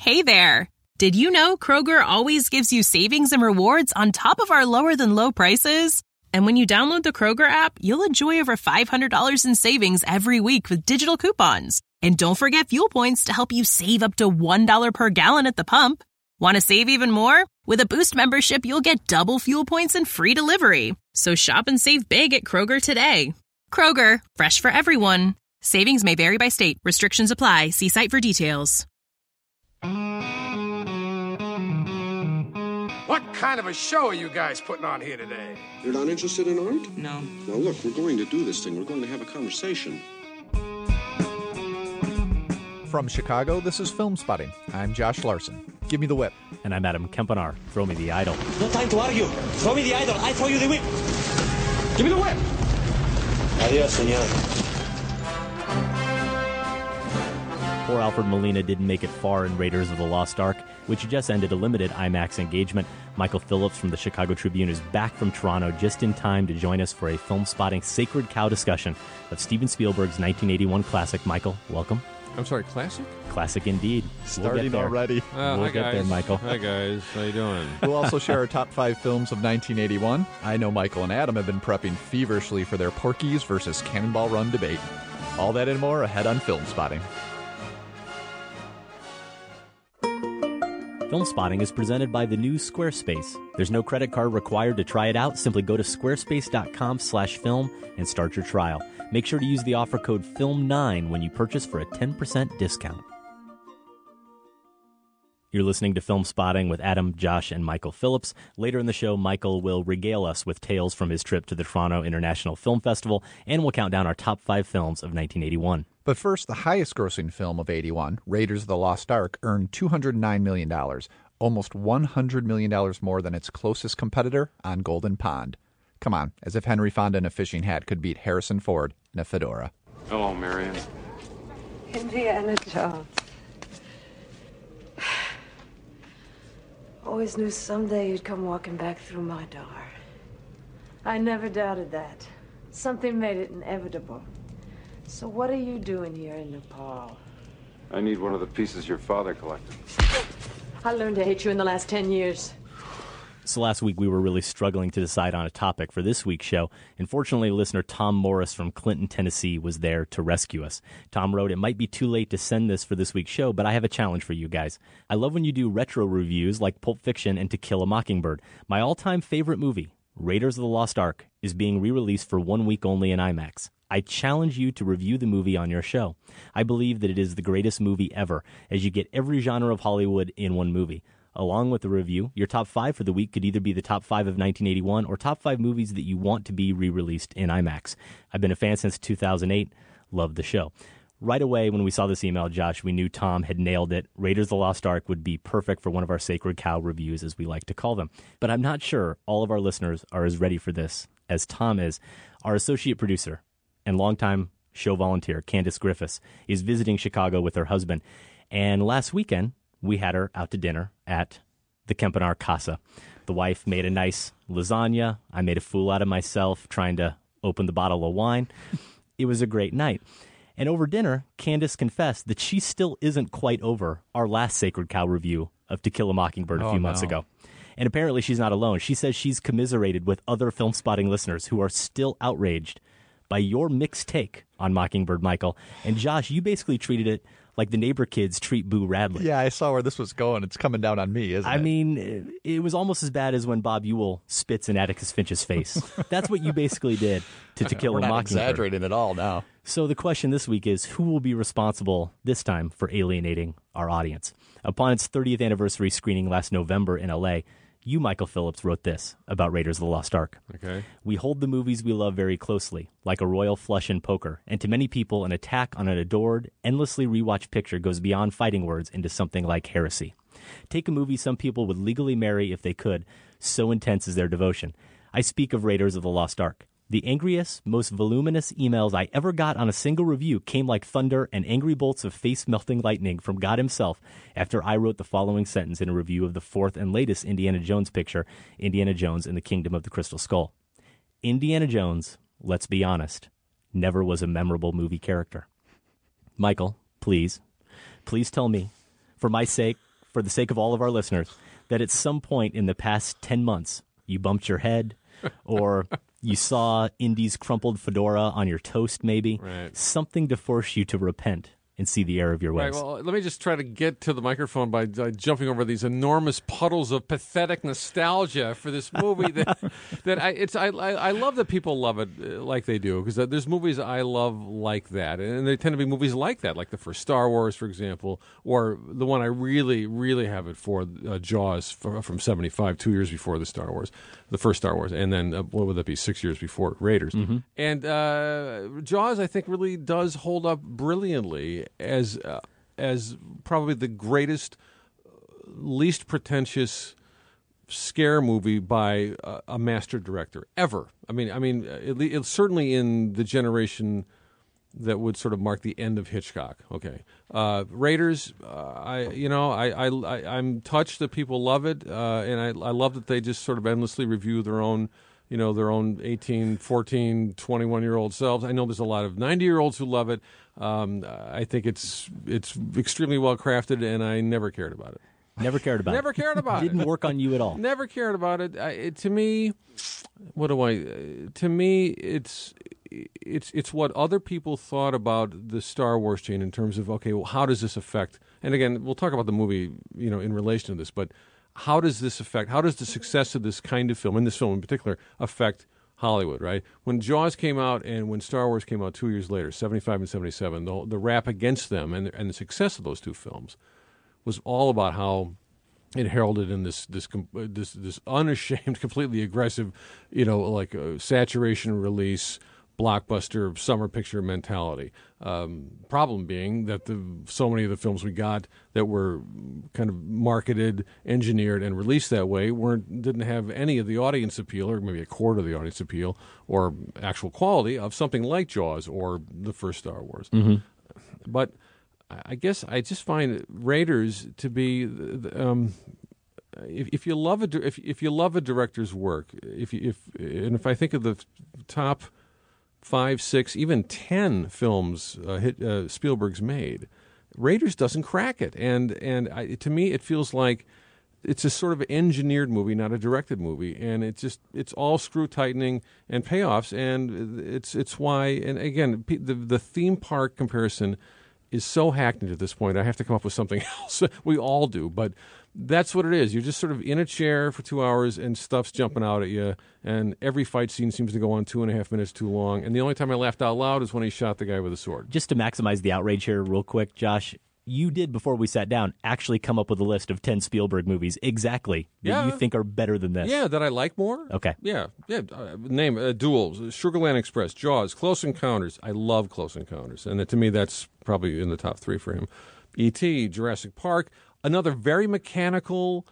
Hey there! Did you know Kroger always gives you savings and rewards on top of our lower-than-low prices? And when you download the Kroger app, you'll enjoy over $500 in savings every week with digital coupons. And don't forget fuel points to help you save up to $1 per gallon at the pump. Want to save even more? With a Boost membership, you'll get double fuel points and free delivery. So shop and save big at Kroger today. Kroger, fresh for everyone. Savings may vary by state. Restrictions apply. See site for details. What kind of a show are you guys putting on here today? You're not interested in art? No. Now look, we're going to do this thing. We're going to have a conversation. From Chicago, this is Film Spotting. I'm Josh Larson. Give me the whip. And I'm Adam Kempenaar. Throw me the idol. No time to argue. Throw me the idol. I throw you the whip. Give me the whip. Adios, senor. Poor Alfred Molina didn't make it far in Raiders of the Lost Ark, which just ended a limited IMAX engagement. Michael Phillips from the Chicago Tribune is back from Toronto just in time to join us for a Film Spotting Sacred Cow discussion of Steven Spielberg's 1981 classic. Michael, welcome. I'm sorry, classic? Classic indeed. Starting already. We'll get there, Michael. Hi, guys. How you doing? We'll also share our top 5 films of 1981. I know Michael and Adam have been prepping feverishly for their Porky's versus Cannonball Run debate. All that and more ahead on Film Spotting. Film Spotting is presented by the new Squarespace. There's no credit card required to try it out. Simply go to squarespace.com/film and start your trial. Make sure to use the offer code FILM9 when you purchase for a 10% discount. You're listening to Film Spotting with Adam, Josh, and Michael Phillips. Later in the show, Michael will regale us with tales from his trip to the Toronto International Film Festival, and we'll count down our top 5 films of 1981. But first, the highest-grossing film of 81, Raiders of the Lost Ark, earned $209 million, almost $100 million more than its closest competitor on Golden Pond. Come on, as if Henry Fonda in a fishing hat could beat Harrison Ford in a fedora. Hello, Marion. Indiana Jones. Always knew someday you'd come walking back through my door. I never doubted that. Something made it inevitable. So what are you doing here in Nepal? I need one of the pieces your father collected. I learned to hate you in the last 10 years. So last week we were really struggling to decide on a topic for this week's show. Unfortunately, listener Tom Morris from Clinton, Tennessee was there to rescue us. Tom wrote, "It might be too late to send this for this week's show, but I have a challenge for you guys. I love when you do retro reviews like Pulp Fiction and To Kill a Mockingbird. My all-time favorite movie, Raiders of the Lost Ark, is being re-released for 1 week only in IMAX. I challenge you to review the movie on your show. I believe that it is the greatest movie ever, as you get every genre of Hollywood in one movie. Along with the review, your top 5 for the week could either be the top 5 of 1981 or top 5 movies that you want to be re-released in IMAX. I've been a fan since 2008. Love the show." Right away, when we saw this email, Josh, we knew Tom had nailed it. Raiders of the Lost Ark would be perfect for one of our Sacred Cow reviews, as we like to call them. But I'm not sure all of our listeners are as ready for this as Tom is. Our associate producer and longtime show volunteer, Candace Griffiths, is visiting Chicago with her husband. And last weekend, we had her out to dinner at the Kempenaar Casa. The wife made a nice lasagna. I made a fool out of myself trying to open the bottle of wine. It was a great night. And over dinner, Candace confessed that she still isn't quite over our last Sacred Cow review of To Kill a Mockingbird a few months ago. And apparently she's not alone. She says she's commiserated with other Film Spotting listeners who are still outraged by your mixed take on Mockingbird, Michael. And Josh, you basically treated it like the neighbor kids treat Boo Radley. Yeah, I saw where this was going. It's coming down on me, isn't it? I mean, it was almost as bad as when Bob Ewell spits in Atticus Finch's face. That's what you basically did to Kill a Mockingbird. We're not exaggerating at all now. So the question this week is, who will be responsible this time for alienating our audience? Upon its 30th anniversary screening last November in L.A., you, Michael Phillips, wrote this about Raiders of the Lost Ark. Okay. "We hold the movies we love very closely, like a royal flush in poker, and to many people, an attack on an adored, endlessly rewatched picture goes beyond fighting words into something like heresy. Take a movie some people would legally marry if they could, so intense is their devotion. I speak of Raiders of the Lost Ark. The angriest, most voluminous emails I ever got on a single review came like thunder and angry bolts of face-melting lightning from God himself after I wrote the following sentence in a review of the 4th and latest Indiana Jones picture, Indiana Jones and the Kingdom of the Crystal Skull. Indiana Jones, let's be honest, never was a memorable movie character. Michael, please tell me, for my sake, for the sake of all of our listeners, that at some point in the past 10 months, you bumped your head or you saw Indy's crumpled fedora on your toast, maybe. Right. Something to force you to repent and see the error of your ways. Right, well, let me just try to get to the microphone by jumping over these enormous puddles of pathetic nostalgia for this movie I love that people love it like they do, because there's movies I love like that, and they tend to be movies like that, like the first Star Wars, for example, or the one I really, really have it for, Jaws from 75, 2 years before the first Star Wars, and then, what would that be, 6 years before Raiders. Mm-hmm. And Jaws, I think, really does hold up brilliantly as probably the greatest, least pretentious scare movie by a master director ever. I mean, it's certainly in the generation that would sort of mark the end of Hitchcock. Okay, Raiders. I'm touched that people love it, and I love that they just sort of endlessly review their own 18, 14, 21-year-old selves. I know there's a lot of 90-year-olds who love it. I think it's extremely well crafted, and I never cared about it. Never cared about Never it. cared about it. Didn't work on you at all. Never cared about it. To me, it's what other people thought about the Star Wars chain in terms of, okay, well, how does this affect? And again, we'll talk about the movie, in relation to this, but how does this affect? How does the success of this kind of film, and this film in particular, affect Hollywood? Right? When Jaws came out and when Star Wars came out 2 years later, 75 and 77, the rap against them and the success of those two films was all about how it heralded in this unashamed, completely aggressive, saturation release, blockbuster summer picture mentality. Problem being that so many of the films we got that were kind of marketed, engineered, and released that way didn't have any of the audience appeal, or maybe a quarter of the audience appeal, or actual quality of something like Jaws or the first Star Wars. Mm-hmm. But I guess I just find Raiders to be, if you love a director's work, if I think of the top 5, 6, even 10 films Spielberg's made, Raiders doesn't crack it, and to me it feels like it's a sort of engineered movie, not a directed movie, and it's all screw tightening and payoffs, and it's why. And again, the theme park comparison is so hackneyed at this point. I have to come up with something else. We all do, but that's what it is. You're just sort of in a chair for 2 hours and stuff's jumping out at you, and every fight scene seems to go on 2.5 minutes too long. And the only time I laughed out loud is when he shot the guy with a sword. Just to maximize the outrage here real quick, Josh, you did, before we sat down, actually come up with a list of 10 Spielberg movies exactly that you think are better than this. Yeah, that I like more. Okay. Yeah. Name Duels, Sugarland Express, Jaws, Close Encounters. I love Close Encounters, and to me that's probably in the top 3 for him. E.T., Jurassic Park, another very mechanical,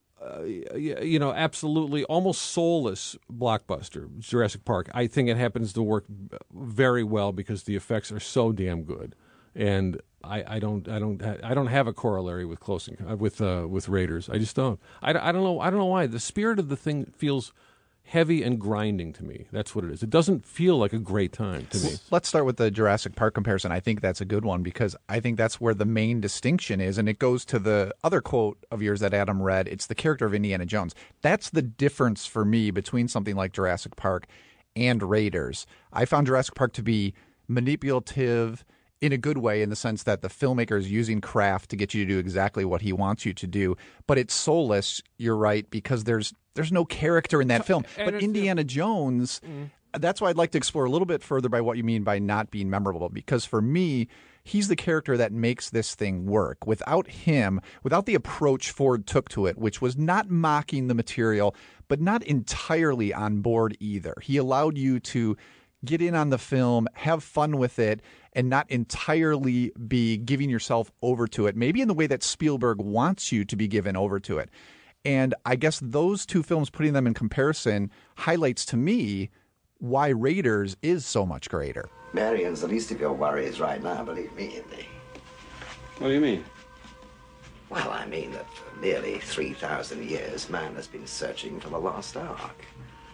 absolutely almost soulless blockbuster, Jurassic Park. I think it happens to work very well because the effects are so damn good, and I don't have a corollary with with Raiders. I just don't. I don't know why. The spirit of the thing feels heavy and grinding to me. That's what it is. It doesn't feel like a great time to me. Let's start with the Jurassic Park comparison. I think that's a good one because I think that's where the main distinction is, and it goes to the other quote of yours that Adam read. It's the character of Indiana Jones. That's the difference for me between something like Jurassic Park and Raiders. I found Jurassic Park to be manipulative in a good way, in the sense that the filmmaker is using craft to get you to do exactly what he wants you to do. But it's soulless, you're right, because there's no character in that film. But Indiana Jones, that's why I'd like to explore a little bit further by what you mean by not being memorable. Because for me, he's the character that makes this thing work. Without him, without the approach Ford took to it, which was not mocking the material, but not entirely on board either. He allowed you to get in on the film, have fun with it, and not entirely be giving yourself over to it, maybe in the way that Spielberg wants you to be given over to it. And I guess those two films, putting them in comparison, highlights to me why Raiders is so much greater. Marion's the least of your worries right now, believe me, Indy. What do you mean? Well, I mean that for nearly 3,000 years, man has been searching for the lost Ark.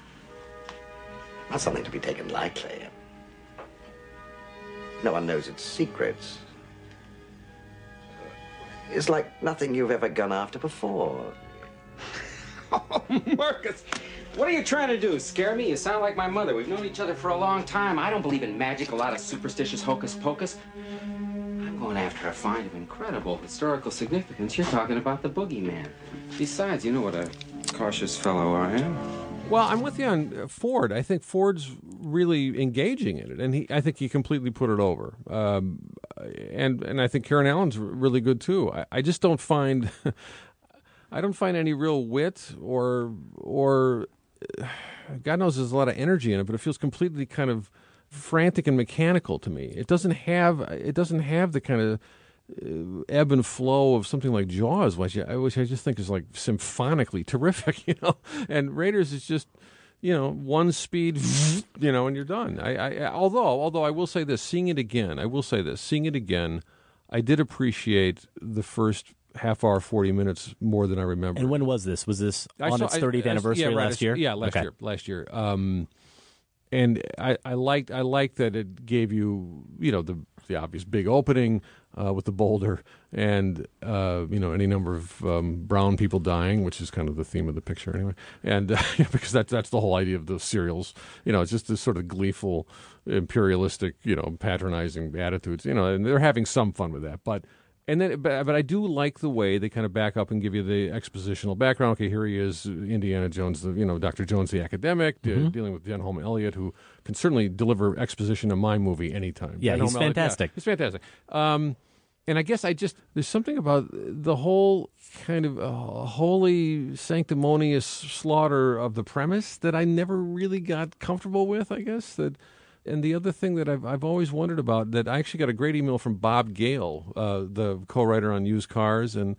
Not something to be taken lightly. No one knows its secrets. is like nothing you've ever gone after before. Oh, Marcus, what are you trying to do? Scare me? You sound like my mother. We've known each other for a long time. I don't believe in magic, a lot of superstitious hocus pocus. I'm going after a find of incredible historical significance. You're talking about the boogeyman. Besides, you know what a cautious fellow I am. Well, I'm with you on Ford. I think Ford's really engaging in it, and I think he completely put it over. And I think Karen Allen's really good too. I just don't find I don't find any real wit or God knows there's a lot of energy in it, but it feels completely kind of frantic and mechanical to me. It doesn't have the kind of ebb and flow of something like Jaws, which I just think is like symphonically terrific, you know. And Raiders is just, you know, one speed, you know, and you're done. Although I will say this, seeing it again, I did appreciate the first half hour, 40 minutes more than I remember. And when was this? Was this on its 30th anniversary last year? Yeah, last year. And I liked that it gave you, you know, the obvious big opening with the boulder and, you know, any number of brown people dying, which is kind of the theme of the picture anyway. And because that's the whole idea of those serials. You know, it's just this sort of gleeful, imperialistic, you know, patronizing attitudes, you know, and they're having some fun with that. But I do like the way they kind of back up and give you the expositional background. Okay, here he is, Indiana Jones, Dr. Jones the academic, dealing with Denholm Elliott, who can certainly deliver exposition in my movie anytime. Yeah, he's fantastic. He's fantastic. And I guess there's something about the whole kind of holy, sanctimonious slaughter of the premise that I never really got comfortable with, I guess. And the other thing that I've always wondered about, that I actually got a great email from Bob Gale, the co-writer on Used Cars, and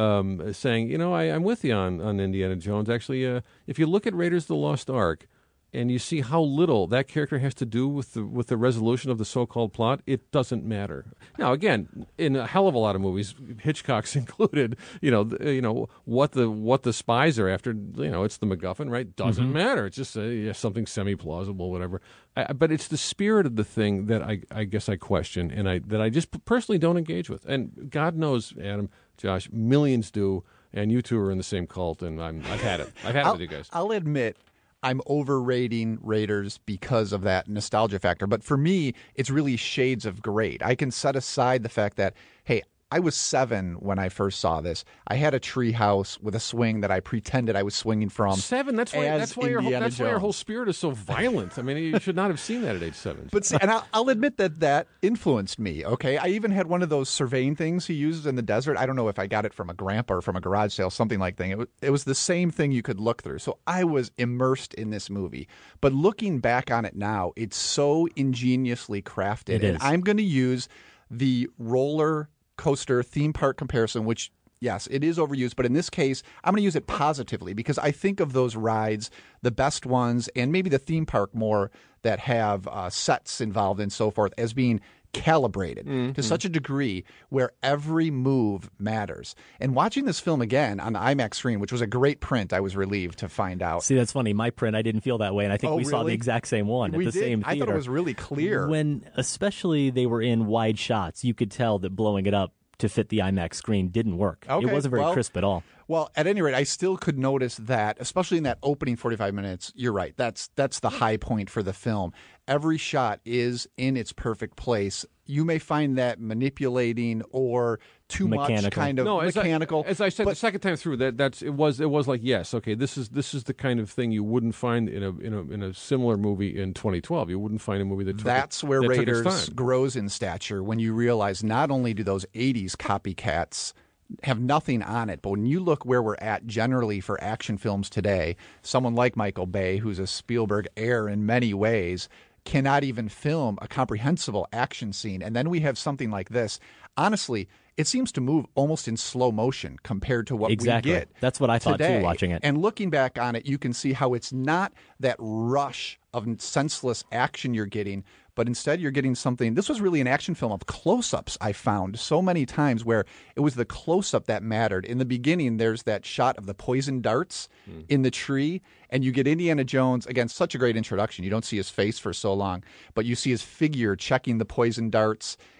saying, you know, I'm with you on Indiana Jones. Actually, if you look at Raiders of the Lost Ark, and you see how little that character has to do with the resolution of the so-called plot, it doesn't matter. Now, again, in a hell of a lot of movies, Hitchcock's included, you know what the spies are after. You know, it's the MacGuffin, right? Doesn't matter. It's just something semi-plausible, whatever. But it's the spirit of the thing that I guess I question, and that I just personally don't engage with. And God knows, Adam, Josh, millions do, and you two are in the same cult, and I've had it. I've had it with you guys. I'll admit, I'm overrating Raiders because of that nostalgia factor. But for me, it's really shades of great. I can set aside the fact that, hey, I was 7 when I first saw this. I had a tree house with a swing that I pretended I was swinging from. 7? That's why your whole spirit is so violent. I mean, you should not have seen that at age 7. But see, and I'll admit that influenced me, okay? I even had one of those surveying things he uses in the desert. I don't know if I got it from a grandpa or from a garage sale, something like that. It was the same thing you could look through. So I was immersed in this movie. But looking back on it now, it's so ingeniously crafted. It is. And I'm going to use the roller coaster theme park comparison, which, yes, it is overused, but in this case, I'm going to use it positively because I think of those rides, the best ones, and maybe the theme park more that have sets involved and so forth, as being calibrated to such a degree where every move matters. And watching this film again on the IMAX screen, which was a great print, I was relieved to find out. See, that's funny. My print, I didn't feel that way, and I think we saw the exact same one at the same theater. I thought it was really clear. When especially they were in wide shots, you could tell that blowing it up to fit the IMAX screen didn't work. Okay, it wasn't very crisp at all. Well, at any rate, I still could notice that, especially in that opening 45 minutes, you're right, that's the high point for the film. Every shot is in its perfect place. You may find that manipulating or too mechanical. Much kind of mechanical. As I said, the second time through, it was like, yes, okay, this is the kind of thing you wouldn't find in a similar movie in 2012. You wouldn't find a movie that that's where Raiders grows in stature, when you realize not only do those 80s copycats have nothing on it, but when you look where we're at generally for action films today, someone like Michael Bay, who's a Spielberg heir in many ways, cannot even film a comprehensible action scene. And then we have something like this. Honestly, it seems to move almost in slow motion compared to what we get. That's what I thought today. too, watching it. And looking back on it, you can see how it's not that rush of senseless action you're getting, but instead you're getting something. This was really an action film of close-ups, I found so many times, where it was the close-up that mattered. In the beginning, there's that shot of the poison darts in the tree, and you get Indiana Jones, again, such a great introduction. You don't see his face for so long, but you see his figure checking the poison darts,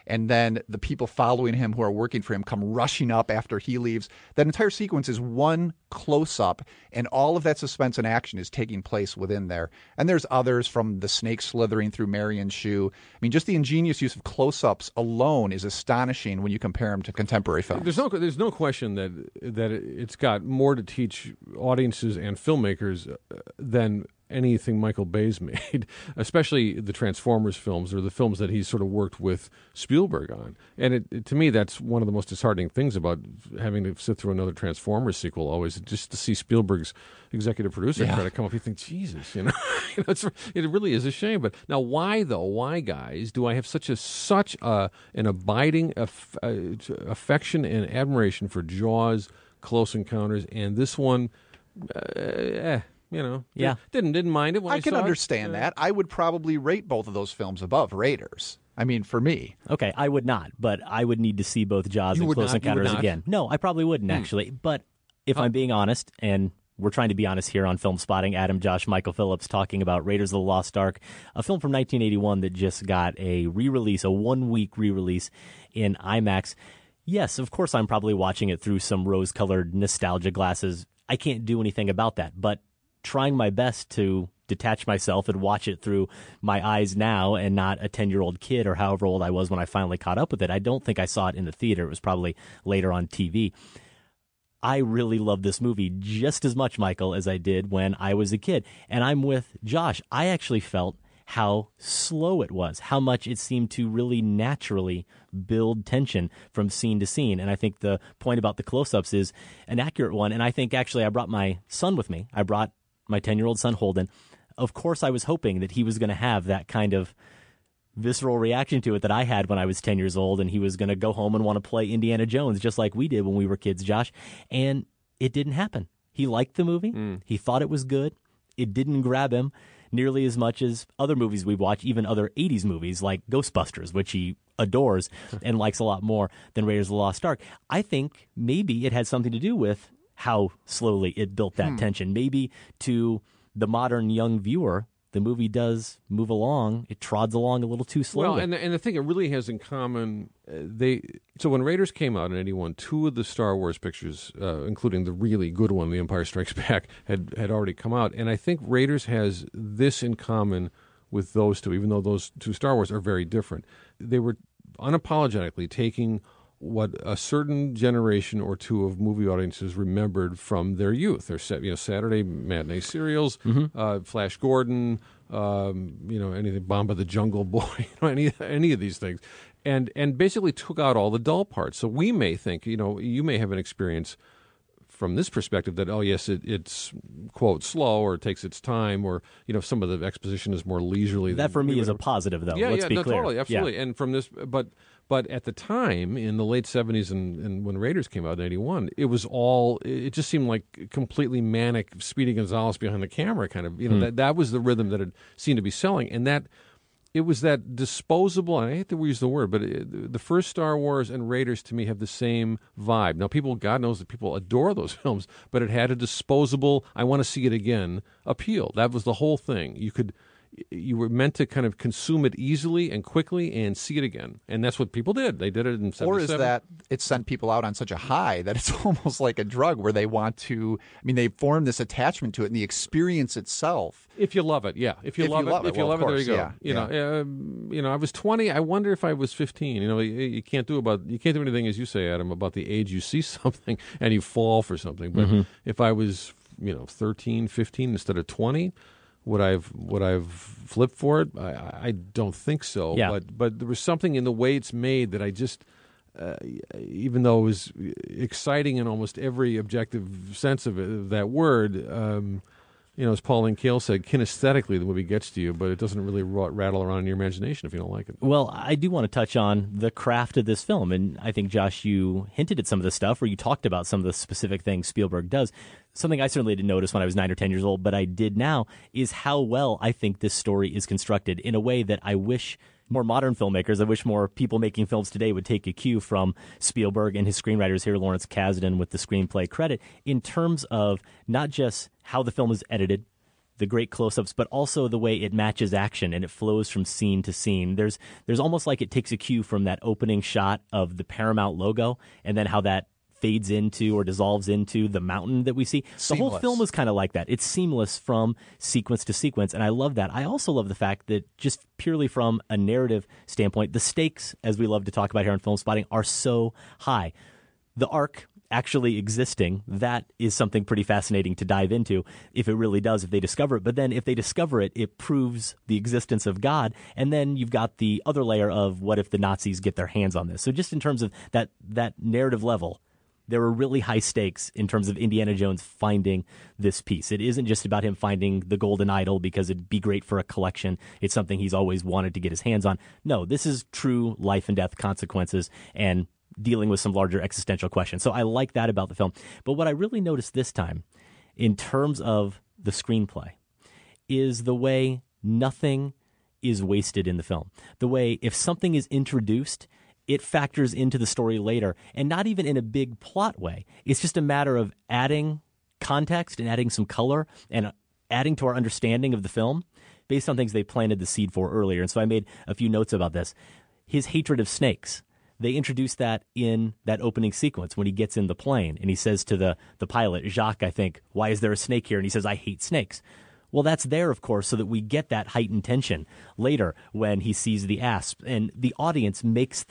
and then the people following him who are working for him come rushing up after he leaves. That entire sequence is one close-up, and all of that suspense and action is taking place within there. And there's others, from the snake slithering through Marion's shoe. I mean, just the ingenious use of close-ups alone is astonishing when you compare them to contemporary films. There's no question that it's got more to teach audiences and filmmakers than anything Michael Bay's made, especially the Transformers films or the films that he's sort of worked with Spielberg on. And to me, that's one of the most disheartening things about having to sit through another Transformers sequel always, just to see Spielberg's executive producer credit come up. You think, Jesus, it really is a shame. But now, why, though? Why, guys, do I have such an abiding affection and admiration for Jaws, Close Encounters, and this one, didn't mind it when I can saw understand that. I would probably rate both of those films above Raiders. I mean, for me. Okay, I would not, but I would need to see both Jaws and Close Encounters again. No, I probably wouldn't, actually. But if I'm being honest, and we're trying to be honest here on Film Spotting, Adam, Josh, Michael Phillips talking about Raiders of the Lost Ark, a film from 1981 that just got a re-release, a one-week re-release in IMAX. Yes, of course I'm probably watching it through some rose-colored nostalgia glasses. I can't do anything about that, but trying my best to detach myself and watch it through my eyes now and not a 10-year-old kid or however old I was when I finally caught up with it. I don't think I saw it in the theater. It was probably later on TV. I really love this movie just as much, Michael, as I did when I was a kid. And I'm with Josh. I actually felt how slow it was, how much it seemed to really naturally build tension from scene to scene. And I think the point about the close-ups is an accurate one. And I think actually I brought my son with me. I brought my 10-year-old son, Holden. Of course, I was hoping that he was going to have that kind of visceral reaction to it that I had when I was 10 years old, and he was going to go home and want to play Indiana Jones just like we did when we were kids, Josh. And it didn't happen. He liked the movie. He thought it was good. It didn't grab him nearly as much as other movies we've watched, even other 80s movies like Ghostbusters, which he adores and likes a lot more than Raiders of the Lost Ark. I think maybe it had something to do with how slowly it built that tension. Maybe to the modern young viewer, the movie does move along. It trods along a little too slowly. Well, and the thing it really has in common, so when Raiders came out in 81, two of the Star Wars pictures, including the really good one, The Empire Strikes Back, had already come out. And I think Raiders has this in common with those two, even though those two Star Wars are very different. They were unapologetically taking what a certain generation or two of movie audiences remembered from their youth. Their Saturday matinee serials, Flash Gordon, anything, Bomba the Jungle Boy, any of these things, and basically took out all the dull parts. So we may think, you may have an experience from this perspective that, oh yes, it's quote slow or it takes its time, or some of the exposition is more leisurely. That for me is a positive, though. Let's be clear. Totally, absolutely. Yeah. And from this, but at the time, in the late 70s and when Raiders came out in 81, it just seemed like completely manic Speedy Gonzales behind the camera kind of, that was the rhythm that it seemed to be selling. And that it was that disposable, and I hate to use the word, but the first Star Wars and Raiders to me have the same vibe. Now, God knows that people adore those films, but it had a disposable, I want to see it again appeal. That was the whole thing. You were meant to kind of consume it easily and quickly and see it again. And that's what people did. They did it in 77. Or is that it sent people out on such a high that it's almost like a drug where they want to, they form this attachment to it and the experience itself. If you love it, yeah. If you love it, there you go. I was 20. I wonder if I was 15. You can't do anything, as you say, Adam, about the age you see something and you fall for something. But if I was, 13, 15 instead of 20, would I've flipped for it? I don't think so. Yeah. But there was something in the way it's made that I just, even though it was exciting in almost every objective sense of that word, as Pauline Kael said, kinesthetically the movie gets to you, but it doesn't really rattle around in your imagination if you don't like it. Well, I do want to touch on the craft of this film, and I think, Josh, you hinted at some of the stuff, or you talked about some of the specific things Spielberg does. Something I certainly didn't notice when I was 9 or 10 years old, but I did now, is how well I think this story is constructed in a way that I wish more modern filmmakers, I wish more people making films today would take a cue from Spielberg and his screenwriters here, Lawrence Kasdan with the screenplay credit, in terms of not just how the film is edited, the great close-ups, but also the way it matches action and it flows from scene to scene. There's almost like it takes a cue from that opening shot of the Paramount logo and then how that fades into or dissolves into the mountain that we see. Seamless. The whole film is kind of like that. It's seamless from sequence to sequence, and I love that. I also love the fact that just purely from a narrative standpoint, the stakes, as we love to talk about here on Film Spotting, are so high. The Ark actually existing, that is something pretty fascinating to dive into if it really does, if they discover it. But then if they discover it, it proves the existence of God. And then you've got the other layer of what if the Nazis get their hands on this? So just in terms of that narrative level, there were really high stakes in terms of Indiana Jones finding this piece. It isn't just about him finding the golden idol because it'd be great for a collection. It's something he's always wanted to get his hands on. No, this is true life and death consequences and dealing with some larger existential questions. So I like that about the film. But what I really noticed this time in terms of the screenplay is the way nothing is wasted in the film. The way if something is introduced, it factors into the story later, and not even in a big plot way. It's just a matter of adding context and adding some color and adding to our understanding of the film based on things they planted the seed for earlier. And so I made a few notes about this. His hatred of snakes. They introduced that in that opening sequence when he gets in the plane and he says to the pilot, Jacques, I think, why is there a snake here? And he says, I hate snakes. Well, that's there, of course, so that we get that heightened tension later when he sees the asp. And the audience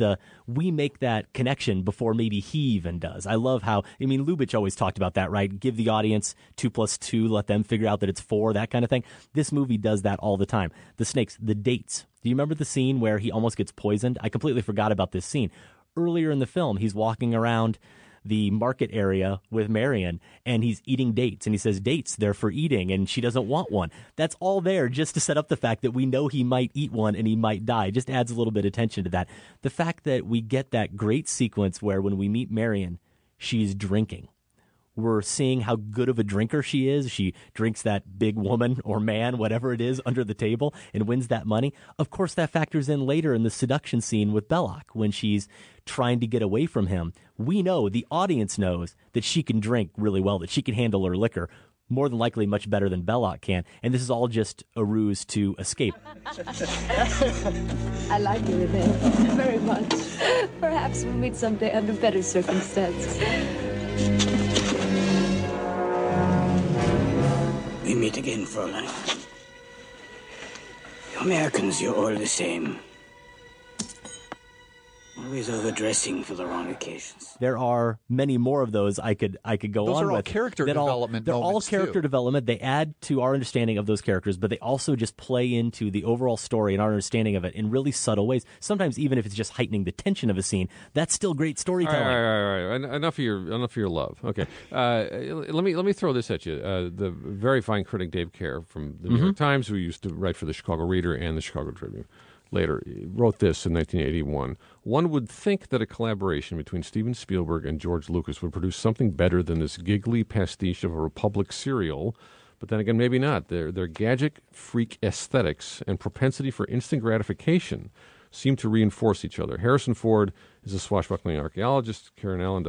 we make that connection before maybe he even does. I love how, Lubitsch always talked about that, right? Give the audience 2 + 2, let them figure out that it's 4, that kind of thing. This movie does that all the time. The snakes, the dates. Do you remember the scene where he almost gets poisoned? I completely forgot about this scene. Earlier in the film, he's walking around the market area with Marion, and he's eating dates, and he says, dates, they're for eating, and she doesn't want one. That's all there just to set up the fact that we know he might eat one and he might die. It just adds a little bit of tension to that. The fact that we get that great sequence where when we meet Marion, she's drinking. We're seeing how good of a drinker she is. She drinks that big woman or man, whatever it is, under the table and wins that money. Of course, that factors in later in the seduction scene with Belloc when she's trying to get away from him. We know, the audience knows, that she can drink really well, that she can handle her liquor more than likely much better than Belloc can. And this is all just a ruse to escape. I like you, Renee, very much. Perhaps we'll meet someday under better circumstances. We meet again, Fräulein. You Americans, you're all the same. Always overdressing for the wrong occasions. There are many more of those I could go on with. Those are all character development They're all moments, character too. development. They add to our understanding of those characters, but they also just play into the overall story and our understanding of it in really subtle ways. Sometimes even if it's just heightening the tension of a scene, that's still great storytelling. All right. Enough of your love. Okay. Let me throw this at you. The very fine critic Dave Kerr from the New York Times, who used to write for the Chicago Reader and the Chicago Tribune, later wrote this in 1981. One would think that a collaboration between Steven Spielberg and George Lucas would produce something better than this giggly pastiche of a Republic serial, but then again, maybe not. Their gadget freak aesthetics and propensity for instant gratification seem to reinforce each other. Harrison Ford is a swashbuckling archaeologist. Karen Allen,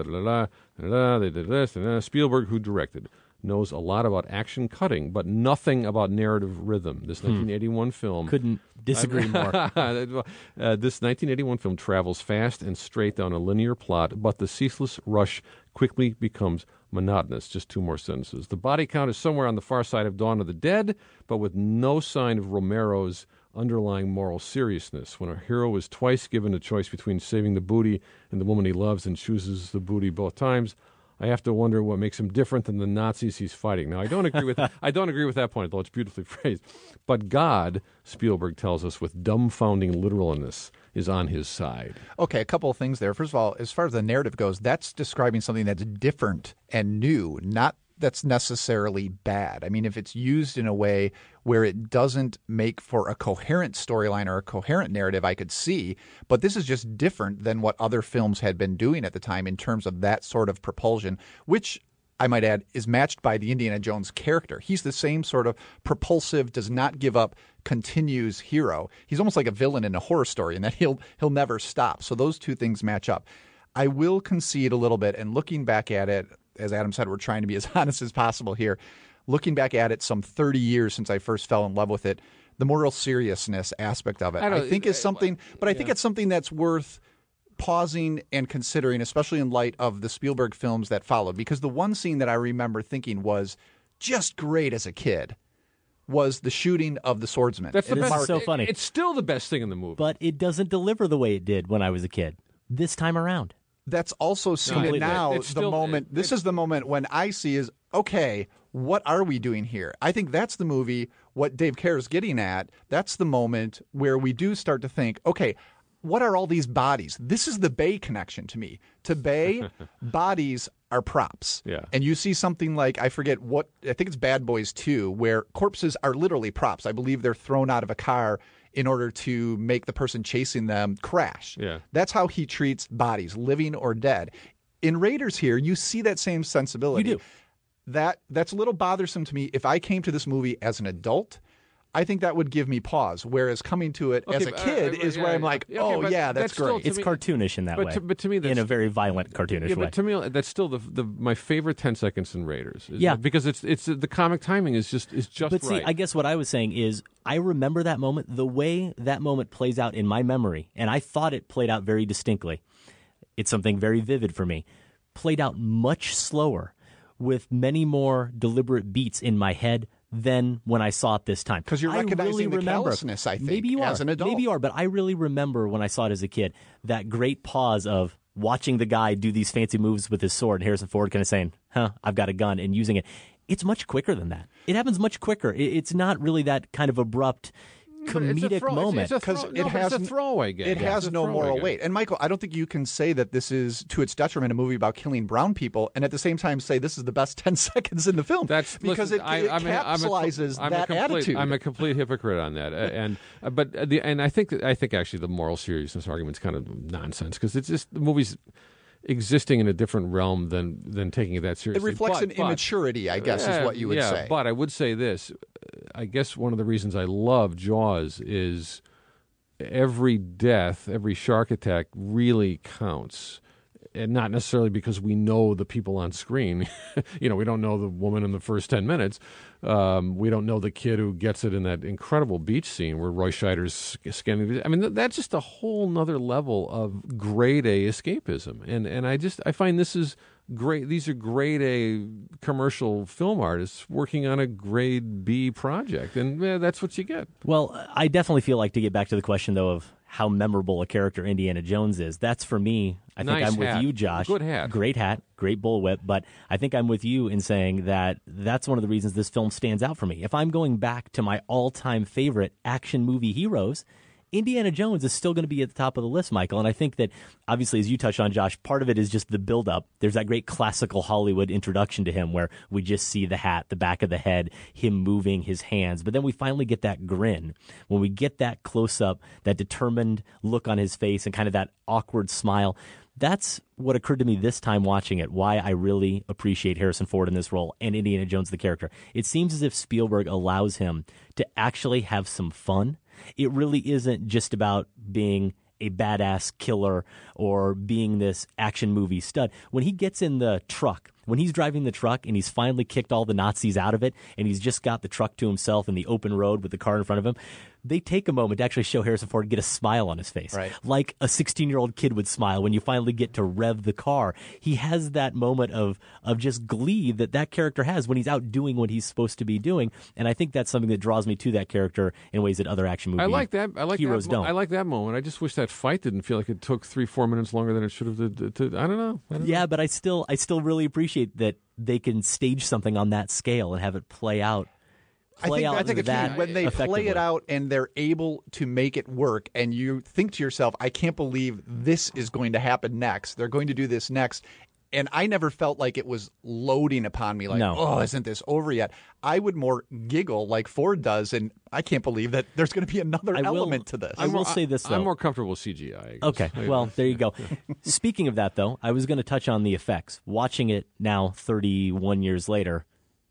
they did this. Spielberg, who directed, knows a lot about action cutting, but nothing about narrative rhythm. This 1981 film... Couldn't disagree more. This 1981 film travels fast and straight down a linear plot, but the ceaseless rush quickly becomes monotonous. Just 2 more sentences. The body count is somewhere on the far side of Dawn of the Dead, but with no sign of Romero's underlying moral seriousness. When a hero is twice given a choice between saving the booty and the woman he loves and chooses the booty both times, I have to wonder what makes him different than the Nazis he's fighting. Now, I don't agree with that point, though it's beautifully phrased. But God, Spielberg tells us with dumbfounding literalness, is on his side. Okay, a couple of things there. First of all, as far as the narrative goes, that's describing something that's different and new, not that's necessarily bad. I mean, if it's used in a way where it doesn't make for a coherent storyline or a coherent narrative, I could see. But this is just different than what other films had been doing at the time in terms of that sort of propulsion, which I might add is matched by the Indiana Jones character. He's the same sort of propulsive, does not give up, continues hero. He's almost like a villain in a horror story in that he'll never stop. So those two things match up. I will concede a little bit, and looking back at it, as Adam said, we're trying to be as honest as possible here. looking back at it some 30 years since I first fell in love with it, the moral seriousness aspect of it, I think is something, but I think it's something that's worth pausing and considering, especially in light of the Spielberg films that followed. Because the one scene that I remember thinking was just great as a kid was the shooting of the swordsman. That's the best. It's so funny. It's still the best thing in the movie. But it doesn't deliver the way it did when I was a kid this time around. That's also seen now the moment. This is the moment when I see is, okay, what are we doing here? I think that's the movie, what Dave Kerr is getting at. That's the moment where we do start to think, okay, what are all these bodies? This is the Bay connection to me. To Bay, bodies are props. Yeah. And you see something like, I forget what, I think it's Bad Boys 2, where corpses are literally props. I believe they're thrown out of a car in order to make the person chasing them crash. Yeah. That's how he treats bodies, living or dead. In Raiders here, you see that same sensibility. You do. That's a little bothersome to me. If I came to this movie as an adult, I think that would give me pause. Whereas coming to it as a kid is where I'm like, that's great. It's cartoonish in that way. But to me, that's, in a very violent cartoonish way. But to me, that's still my favorite 10 seconds in Raiders. Because it's the comic timing is just But right. see, I guess what I was saying is I remember that moment, the way that moment plays out in my memory, and I thought it played out very distinctly. It's something very vivid for me. Played out much slower, with many more deliberate beats in my head than when I saw it this time. Because you're recognizing the callousness, I think, maybe you as are. an adult. Maybe you are, but I really remember when I saw it as a kid, that great pause of watching the guy do these fancy moves with his sword, and Harrison Ford kind of saying, I've got a gun, and using it. It's much quicker than that. It happens much quicker. It's not really that kind of abrupt comedic moment. Because it has a throwaway game. It has no moral weight. And Michael, I don't think you can say that this is, to its detriment, a movie about killing brown people, and at the same time say this is the best 10 seconds in the film. Because it capsulizes that attitude. I'm a complete hypocrite on that. And I think actually the moral seriousness argument is kind of nonsense, because it's just the movie's existing in a different realm than taking it that seriously. It reflects an immaturity, I guess, is what you would say. But I would say this. I guess one of the reasons I love Jaws is every death, every shark attack really counts. And not necessarily because we know the people on screen. We don't know the woman in the first 10 minutes. We don't know the kid who gets it in that incredible beach scene where Roy Scheider's scanning. I mean, that's just a whole nother level of grade A escapism. And I find this is great. These are grade A commercial film artists working on a grade B project. And that's what you get. Well, I definitely feel like, to get back to the question, though, of how memorable a character Indiana Jones is, that's for me. I think I'm with you, Josh. Good hat. Great hat, great bullwhip. But I think I'm with you in saying that that's one of the reasons this film stands out for me. If I'm going back to my all-time favorite action movie heroes, Indiana Jones is still going to be at the top of the list, Michael. And I think that, obviously, as you touched on, Josh, part of it is just the build-up. There's that great classical Hollywood introduction to him where we just see the hat, the back of the head, him moving his hands. But then we finally get that grin. When we get that close-up, that determined look on his face and kind of that awkward smile, that's what occurred to me this time watching it, why I really appreciate Harrison Ford in this role and Indiana Jones, the character. It seems as if Spielberg allows him to actually have some fun. It really isn't just about being a badass killer or being this action movie stud. When he gets in the truck, when he's driving the truck and he's finally kicked all the Nazis out of it and he's just got the truck to himself in the open road with the car in front of him, they take a moment to actually show Harrison Ford get a smile on his face. Right. Like a 16-year-old kid would smile when you finally get to rev the car. He has that moment of just glee that character has when he's out doing what he's supposed to be doing. And I think that's something that draws me to that character in ways that other action movie heroes don't. I like that moment. I just wish that fight didn't feel like it took 3-4 minutes longer than it should have. I don't know. But I still really appreciate that they can stage something on that scale and have it play out. I think it's when they play it out and they're able to make it work, and you think to yourself, I can't believe this is going to happen next. They're going to do this next. And I never felt like it was loading upon me like, isn't this over yet? I would more giggle like Ford does, and I can't believe that there's going to be another element to this. I will say this, though. I'm more comfortable with CGI. Okay, well, there you go. Speaking of that, though, I was going to touch on the effects. Watching it now 31 years later,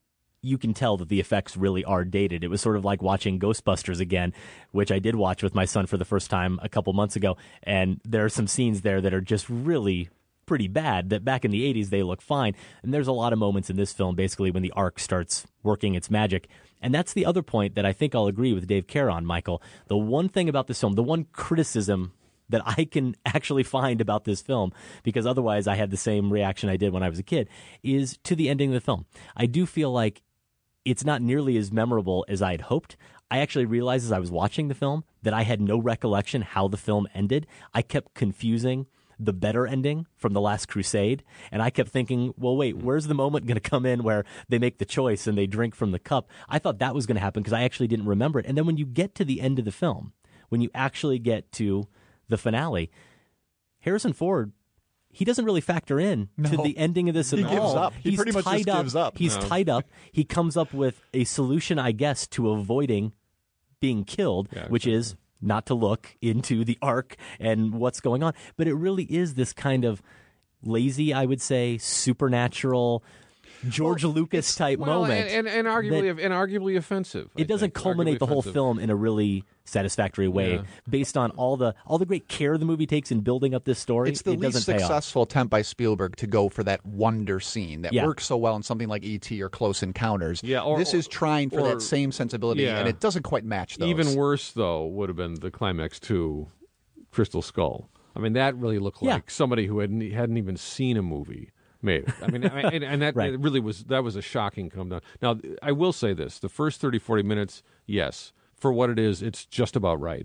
you can tell that the effects really are dated. It was sort of like watching Ghostbusters again, which I did watch with my son for the first time a couple months ago, and there are some scenes there that are just really pretty bad, that back in the 80s they look fine. And there's a lot of moments in this film, basically, when the Ark starts working its magic. And that's the other point that I think I'll agree with Dave Kerr on, Michael. The one thing about this film, the one criticism that I can actually find about this film, because otherwise I had the same reaction I did when I was a kid, is to the ending of the film. I do feel like it's not nearly as memorable as I had hoped. I actually realized as I was watching the film that I had no recollection how the film ended. I kept confusing the better ending from The Last Crusade, and I kept thinking, well, wait, where's the moment going to come in where they make the choice and they drink from the cup? I thought that was going to happen because I actually didn't remember it. And then when you get to the end of the film, when you actually get to the finale, Harrison Ford, he doesn't really factor in to the ending of this at all. He gives up. He pretty much just gives up. He's tied up. He comes up with a solution, I guess, to avoiding being killed, which is not to look into the Ark and what's going on. But it really is this kind of lazy, I would say, supernatural George Lucas type moment, and arguably offensive. It doesn't culminate the whole film in a really satisfactory way, based on all the great care the movie takes in building up this story. It's the least successful attempt by Spielberg to go for that wonder scene that works so well in something like E.T. or Close Encounters. This is trying for that same sensibility, and it doesn't quite match those. Even worse, though, would have been the climax to Crystal Skull. I mean, that really looked like somebody who hadn't even seen a movie made it. I mean, and that really was a shocking come down. Now, I will say this: the first 30, 40 minutes, yes, for what it is, it's just about right.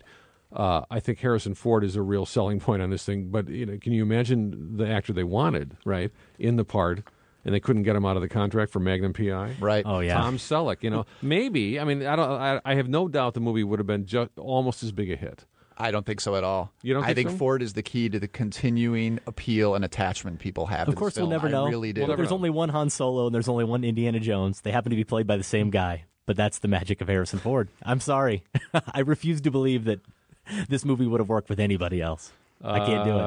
I think Harrison Ford is a real selling point on this thing. But can you imagine the actor they wanted, right, in the part, and they couldn't get him out of the contract for Magnum P.I. Right? Oh yeah, Tom Selleck. Maybe. I mean, I have no doubt the movie would have been almost as big a hit. I don't think so at all. You don't think I think so? Ford is the key to the continuing appeal and attachment people have. Of course, we'll never know. I really do. There's only one Han Solo and there's only one Indiana Jones. They happen to be played by the same guy, but that's the magic of Harrison Ford. I'm sorry. I refuse to believe that this movie would have worked with anybody else. I can't do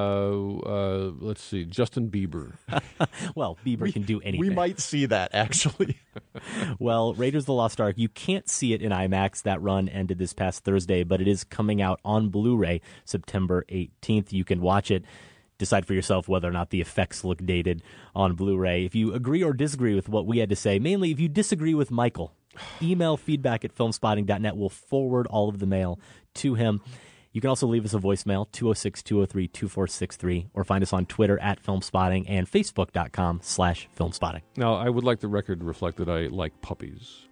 it. Let's see. Justin Bieber. Well, Bieber can do anything. We might see that, actually. Well, Raiders of the Lost Ark, you can't see it in IMAX. That run ended this past Thursday, but it is coming out on Blu-ray September 18th. You can watch it. Decide for yourself whether or not the effects look dated on Blu-ray. If you agree or disagree with what we had to say, mainly if you disagree with Michael, email feedback@filmspotting.net. We'll forward all of the mail to him. You can also leave us a voicemail, 206-203-2463, or find us on Twitter @FilmSpotting and Facebook.com/FilmSpotting. Now, I would like the record to reflect that I like puppies.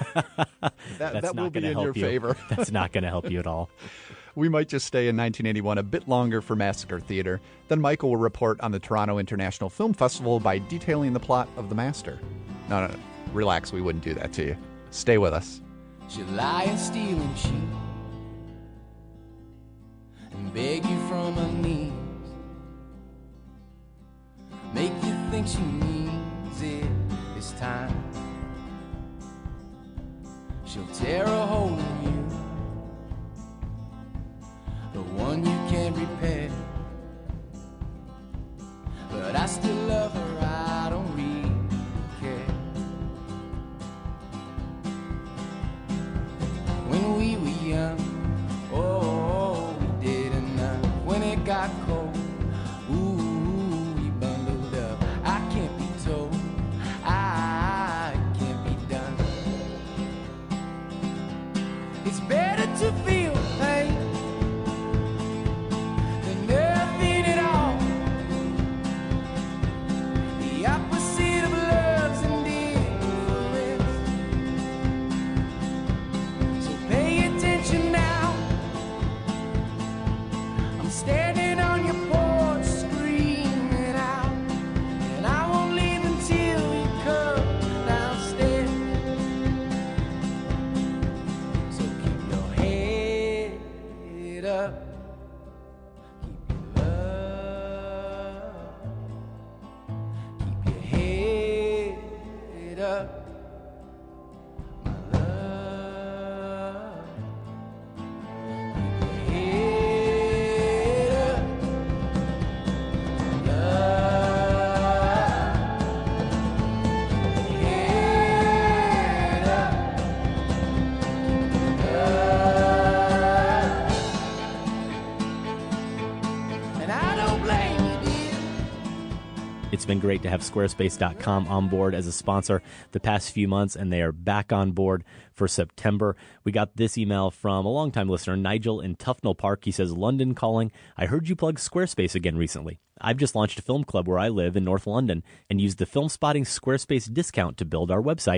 that will be in your favor. That's not going to help you at all. We might just stay in 1981 a bit longer for Massacre Theater. Then Michael will report on the Toronto International Film Festival by detailing the plot of The Master. No. Relax, we wouldn't do that to you. Stay with us. She'll lie and steal and cheat and beg you from her knees, make you think she needs it this time. She'll tear a hole in you, the one you can't repair. But I still love her, I don't really care. When we were young, when it got cold, ooh, we bundled up. I can't be told, I can't be done. It's better to feel pain than nothing at all. The opposite of love's indifference. So pay attention now. Standing on your porch, screaming out, and I won't leave until you come downstairs. So keep your head up, keep your love, keep your head up, my love, keep your head. It's been great to have Squarespace.com on board as a sponsor the past few months, and they are back on board for September. We got this email from a longtime listener, Nigel in Tufnell Park. He says, London calling. I heard you plug Squarespace again recently. I've just launched a film club where I live in North London and used the Film Spotting Squarespace discount to build our website,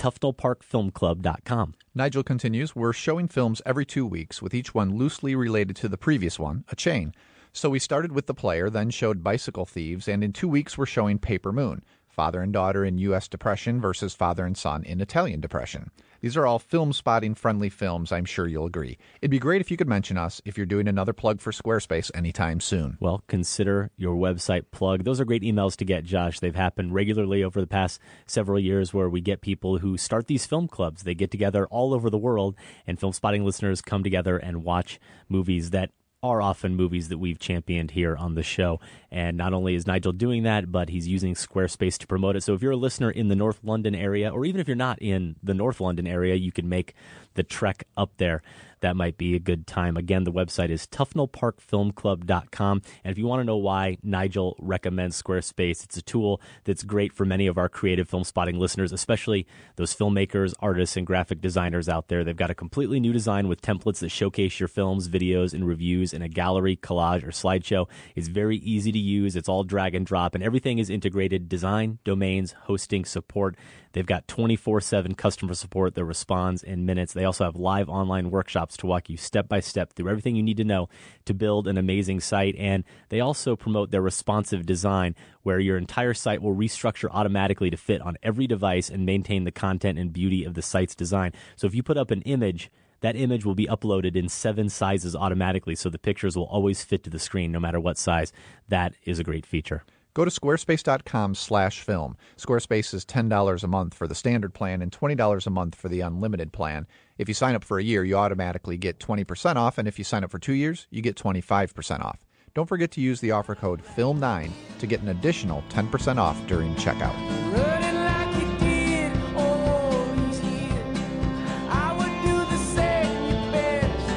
TufnellParkFilmClub.com. Nigel continues, we're showing films every 2 weeks, with each one loosely related to the previous one, a chain. So we started with The Player, then showed Bicycle Thieves, and in 2 weeks we're showing Paper Moon, father and daughter in U.S. Depression versus father and son in Italian Depression. These are all Film Spotting friendly films, I'm sure you'll agree. It'd be great if you could mention us if you're doing another plug for Squarespace anytime soon. Well, consider your website plug. Those are great emails to get, Josh. They've happened regularly over the past several years where we get people who start these film clubs. They get together all over the world, and Film Spotting listeners come together and watch movies that are often movies that we've championed here on the show. And not only is Nigel doing that, but he's using Squarespace to promote it. So if you're a listener in the North London area, or even if you're not in the North London area, you can make the trek up there. That might be a good time. Again, the website is TufnellParkFilmClub.com. And if you want to know why Nigel recommends Squarespace, it's a tool that's great for many of our creative Film Spotting listeners, especially those filmmakers, artists, and graphic designers out there. They've got a completely new design with templates that showcase your films, videos, and reviews in a gallery, collage, or slideshow. It's very easy to use. It's all drag and drop, and everything is integrated: design, domains, hosting, support. They've got 24/7 customer support that responds in minutes. They also have live online workshops to walk you step by step through everything you need to know to build an amazing site. And they also promote their responsive design, where your entire site will restructure automatically to fit on every device and maintain the content and beauty of the site's design. So if you put up an image, that image will be uploaded in 7 sizes automatically, so the pictures will always fit to the screen no matter what size. That is a great feature. Go to squarespace.com/film. Squarespace is $10 a month for the standard plan and $20 a month for the unlimited plan. If you sign up for a year, you automatically get 20% off, and if you sign up for 2 years, you get 25% off. Don't forget to use the offer code FILM9 to get an additional 10% off during checkout. Running like you did all these years, I would do the same best.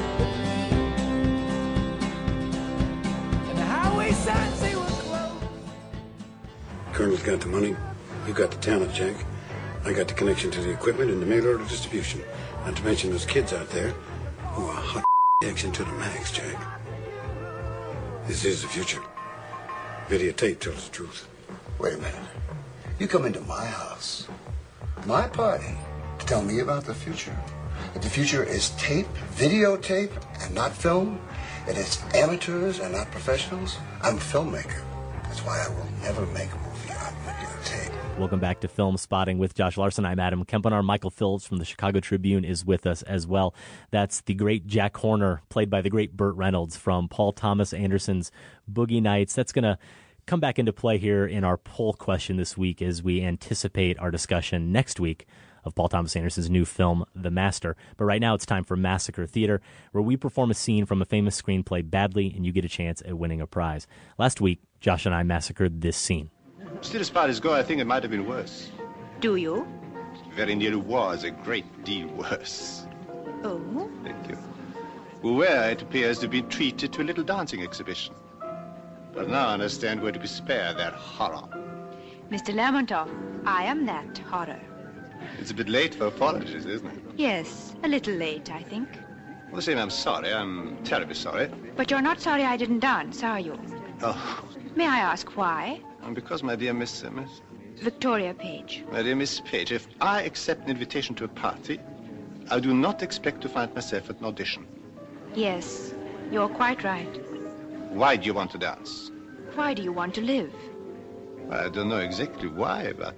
And the highway signs say we're close. Colonel's got the money. You got the talent, Jack. I got the connection to the equipment and the mail order distribution. Not to mention those kids out there who are hot action to the max, Jack. This is the future. Videotape tells the truth. Wait a minute. You come into my house, my party, to tell me about the future. That the future is tape, videotape, and not film. It is amateurs and not professionals. I'm a filmmaker. That's why I will never make a movie on videotape. Welcome back to Film Spotting with Josh Larson. I'm Adam Kempenaar. Michael Phillips from the Chicago Tribune is with us as well. That's the great Jack Horner, played by the great Burt Reynolds from Paul Thomas Anderson's Boogie Nights. That's going to come back into play here in our poll question this week as we anticipate our discussion next week of Paul Thomas Anderson's new film, The Master. But right now it's time for Massacre Theater, where we perform a scene from a famous screenplay badly and you get a chance at winning a prize. Last week, Josh and I massacred this scene. Still, as far as go, I think it might have been worse. Do you? Very nearly was a great deal worse. Oh? Thank you. Where it appears to be treated to a little dancing exhibition. But now I understand we're to be spared that horror. Mr. Lermontov, I am that horror. It's a bit late for apologies, isn't it? Yes, a little late, I think. All the same, I'm sorry. I'm terribly sorry. But you're not sorry I didn't dance, are you? Oh. May I ask why? Because, my dear Miss Victoria Page. My dear Miss Page, if I accept an invitation to a party, I do not expect to find myself at an audition. Yes, you're quite right. Why do you want to dance? Why do you want to live? I don't know exactly why, but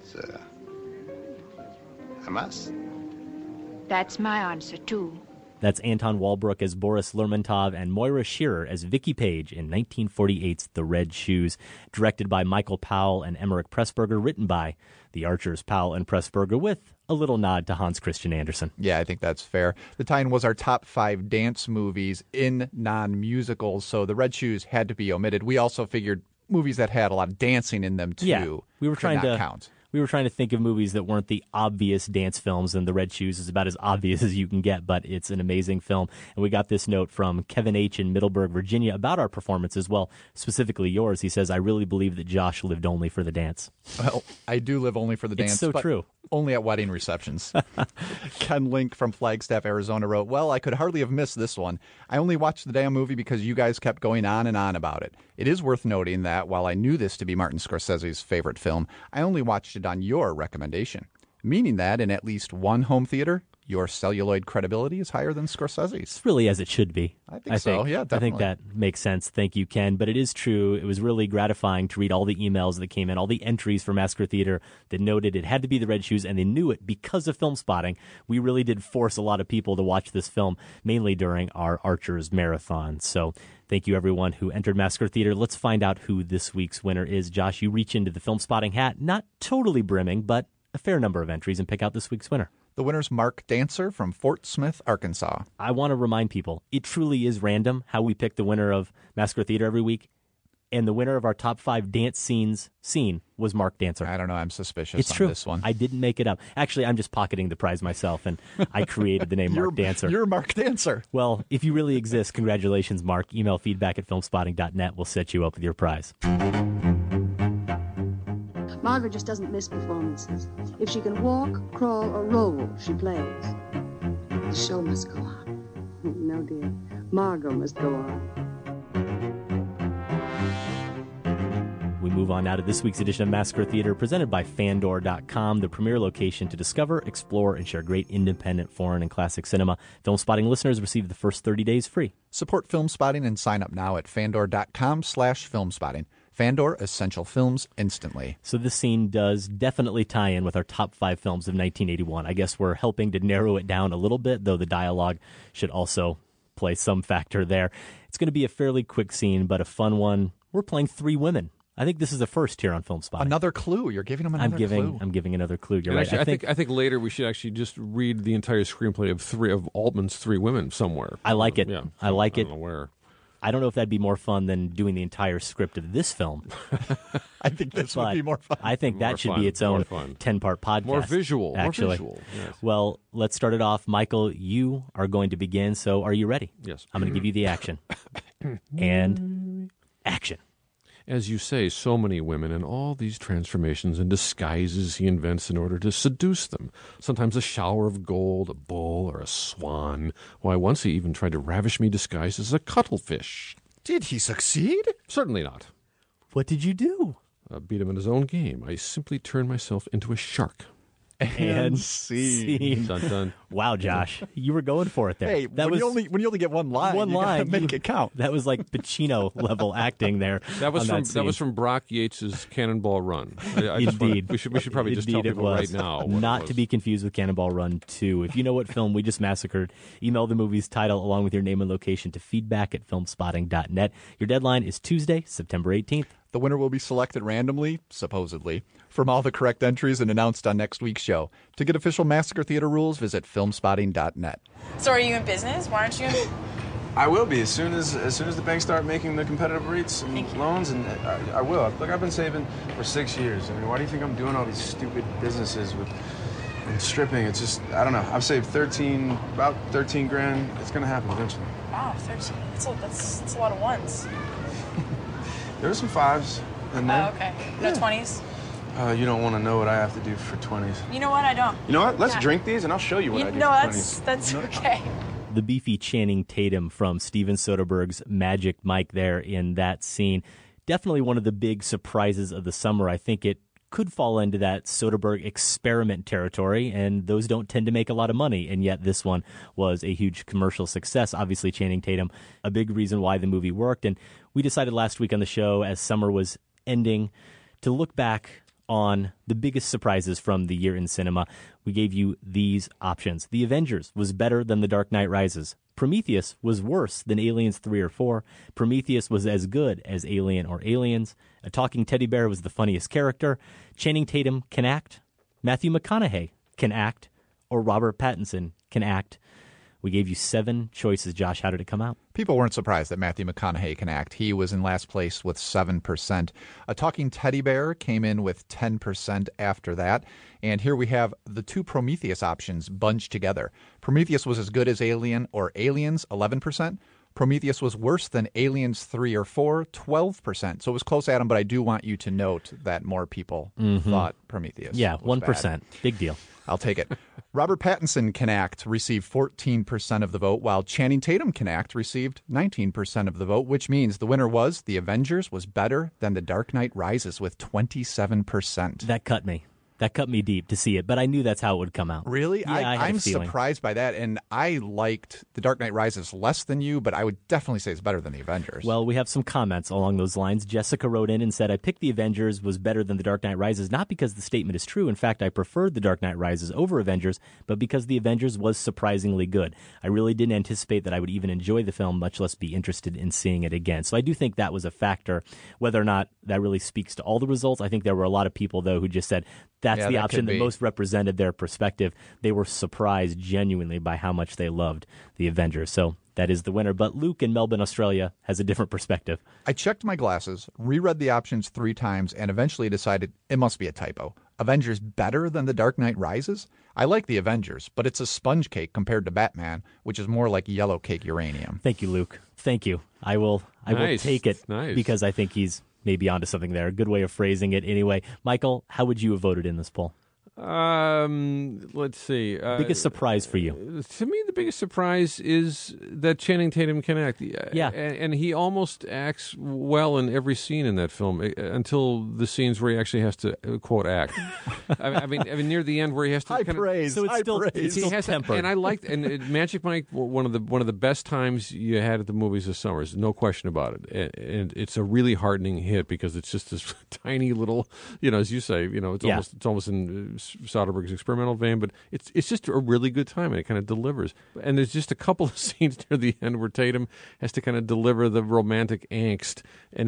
I must. That's my answer, too. That's Anton Walbrook as Boris Lermontov and Moira Shearer as Vicky Page in 1948's The Red Shoes, directed by Michael Powell and Emmerich Pressburger, written by the Archers, Powell and Pressburger, with a little nod to Hans Christian Andersen. Yeah, I think that's fair. The tie-in was our top 5 dance movies in non-musicals, so The Red Shoes had to be omitted. We also figured movies that had a lot of dancing in them, too. Yeah, we were trying to count. we were trying to think of movies that weren't the obvious dance films, and The Red Shoes is about as obvious as you can get, but it's an amazing film. And we got this note from Kevin H. in Middleburg, Virginia, about our performance as well, specifically yours. He says, I really believe that Josh lived only for the dance. Well, I do live only for the dance. It's so but true. Only at wedding receptions. Ken Link from Flagstaff, Arizona wrote, well, I could hardly have missed this one. I only watched the damn movie because you guys kept going on and on about it. It is worth noting that while I knew this to be Martin Scorsese's favorite film, I only watched it on your recommendation, meaning that in at least one home theater, your celluloid credibility is higher than Scorsese's. It's really as it should be. I think so. Yeah, definitely. I think that makes sense. Thank you, Ken. But it is true. It was really gratifying to read all the emails that came in, all the entries from Massacre Theater that noted it had to be The Red Shoes, and they knew it because of Film Spotting. We really did force a lot of people to watch this film, mainly during our Archers Marathon. So thank you, everyone who entered Massacre Theater. Let's find out who this week's winner is. Josh, you reach into the Film Spotting hat, not totally brimming, but a fair number of entries, and pick out this week's winner. The winner's Mark Dancer from Fort Smith, Arkansas. I want to remind people, it truly is random how we pick the winner of Massacre Theater every week. And the winner of our top 5 dance scene was Mark Dancer. I don't know. I'm suspicious it's on true. This one. I didn't make it up. Actually, I'm just pocketing the prize myself, and I created the name Mark Dancer. You're Mark Dancer. Well, if you really exist, congratulations, Mark. Email feedback@filmspotting.net. We'll set you up with your prize. Margot just doesn't miss performances. If she can walk, crawl, or roll, she plays. The show must go on. No, dear. Margot must go on. We move on now to this week's edition of Massacre Theater, presented by Fandor.com, the premier location to discover, explore, and share great independent, foreign, and classic cinema. Film Spotting listeners receive the first 30 days free. Support Film Spotting and sign up now at Fandor.com/filmspotting. Fandor, essential films instantly. So this scene does definitely tie in with our top 5 films of 1981. I guess we're helping to narrow it down a little bit, though the dialogue should also play some factor there. It's going to be a fairly quick scene, but a fun one. We're playing 3 women. I think this is a first here on Film Spotting. Another clue. You're giving them another clue. I'm giving another clue. You're and right. Actually, I think later we should actually just read the entire screenplay of Altman's 3 Women somewhere. I like it. Yeah, I like it. I don't know where. I don't know if that'd be more fun than doing the entire script of this film. I think this would be more fun. I think that should be its own 10-part podcast. More visual. Actually. More visual. Yes. Well, let's start it off. Michael, you are going to begin, so are you ready? Yes. I'm going to give you the action. And action. As you say, so many women and all these transformations and disguises he invents in order to seduce them. Sometimes a shower of gold, a bull, or a swan. Why, once he even tried to ravish me disguised as a cuttlefish. Did he succeed? Certainly not. What did you do? Beat him in his own game. I simply turned myself into a shark. And scene. Dun, dun. Wow, Josh, you were going for it there. Hey, when you only get one line, you gotta make it count. That was like Pacino level acting there. That was from Brock Yates's Cannonball Run. Indeed, we should probably just tell people right now. Not to be confused with Cannonball Run 2. If you know what film we just massacred, email the movie's title along with your name and location to feedback@filmspotting.net. Your deadline is Tuesday, September 18th. The winner will be selected randomly, supposedly, from all the correct entries and announced on next week's show. To get official Massacre Theater rules, visit filmspotting.net. So are you in business? Why aren't you in... I will be as soon as the banks start making the competitive rates and loans, and I will. Look, I've been saving for 6 years. I mean, why do you think I'm doing all these stupid businesses and stripping? It's just, I don't know. I've saved about 13 grand. It's going to happen eventually. Wow, 13. That's a lot of ones. There are some 5s in there. Oh, okay. No 20s? You don't want to know what I have to do for 20s. You know what? I don't. You know what? Let's drink these, and I'll show you what I do for 20s. That's okay. The beefy Channing Tatum from Steven Soderbergh's Magic Mike there in that scene. Definitely one of the big surprises of the summer. I think it could fall into that Soderbergh experiment territory, and those don't tend to make a lot of money, and yet this one was a huge commercial success. Obviously, Channing Tatum, a big reason why the movie worked, and we decided last week on the show, as summer was ending, to look back on the biggest surprises from the year in cinema. We gave you these options. The Avengers was better than The Dark Knight Rises. Prometheus was worse than Aliens 3 or 4. Prometheus was as good as Alien or Aliens. A talking teddy bear was the funniest character. Channing Tatum can act. Matthew McConaughey can act. Or Robert Pattinson can act. We gave you 7 choices. Josh, how did it come out? People weren't surprised that Matthew McConaughey can act. He was in last place with 7%. A Talking Teddy Bear came in with 10% after that. And here we have the 2 Prometheus options bunched together. Prometheus was as good as Alien or Aliens, 11%. Prometheus was worse than Aliens 3 or 4, 12%. So it was close, Adam, but I do want you to note that more people thought Prometheus. Yeah, was 1%. bad. Big deal. I'll take it. Robert Pattinson can act received 14% of the vote, while Channing Tatum can act received 19% of the vote, which means the winner was The Avengers was better than The Dark Knight Rises with 27%. That cut me. That cut me deep to see it, but I knew that's how it would come out. Really? Yeah, I had I'm a feeling. surprised by that, and I liked The Dark Knight Rises less than you, but I would definitely say it's better than The Avengers. Well, we have some comments along those lines. Jessica wrote in and said, I picked The Avengers was better than The Dark Knight Rises, not because the statement is true. In fact, I preferred The Dark Knight Rises over Avengers, but because The Avengers was surprisingly good. I really didn't anticipate that I would even enjoy the film, much less be interested in seeing it again. So I do think that was a factor. Whether or not that really speaks to all the results, I think there were a lot of people, though, who just said that's the option that most represented their perspective. They were surprised genuinely by how much they loved The Avengers. So that is the winner. But Luke in Melbourne, Australia, has a different perspective. I checked my glasses, reread the options 3 times, and eventually decided it must be a typo. Avengers better than The Dark Knight Rises? I like The Avengers, but it's a sponge cake compared to Batman, which is more like yellow cake uranium. Thank you, Luke. Thank you. I will take it because I think he's maybe onto something there. A good way of phrasing it anyway. Michael, how would you have voted in this poll? Let's see. Biggest surprise for you? To me, the biggest surprise is that Channing Tatum can act. Yeah. And he almost acts well in every scene in that film until the scenes where he actually has to, quote, act. I mean, near the end where he has to... High praise. So it's still tempered. And I liked... And Magic Mike, one of the best times you had at the movies this summer, no question about it. And it's a really hardening hit because it's just this tiny little, as you say, it's almost in Soderbergh's experimental vein, but it's just a really good time, and it kind of delivers. And there's just a couple of scenes near the end where Tatum has to kind of deliver the romantic angst, and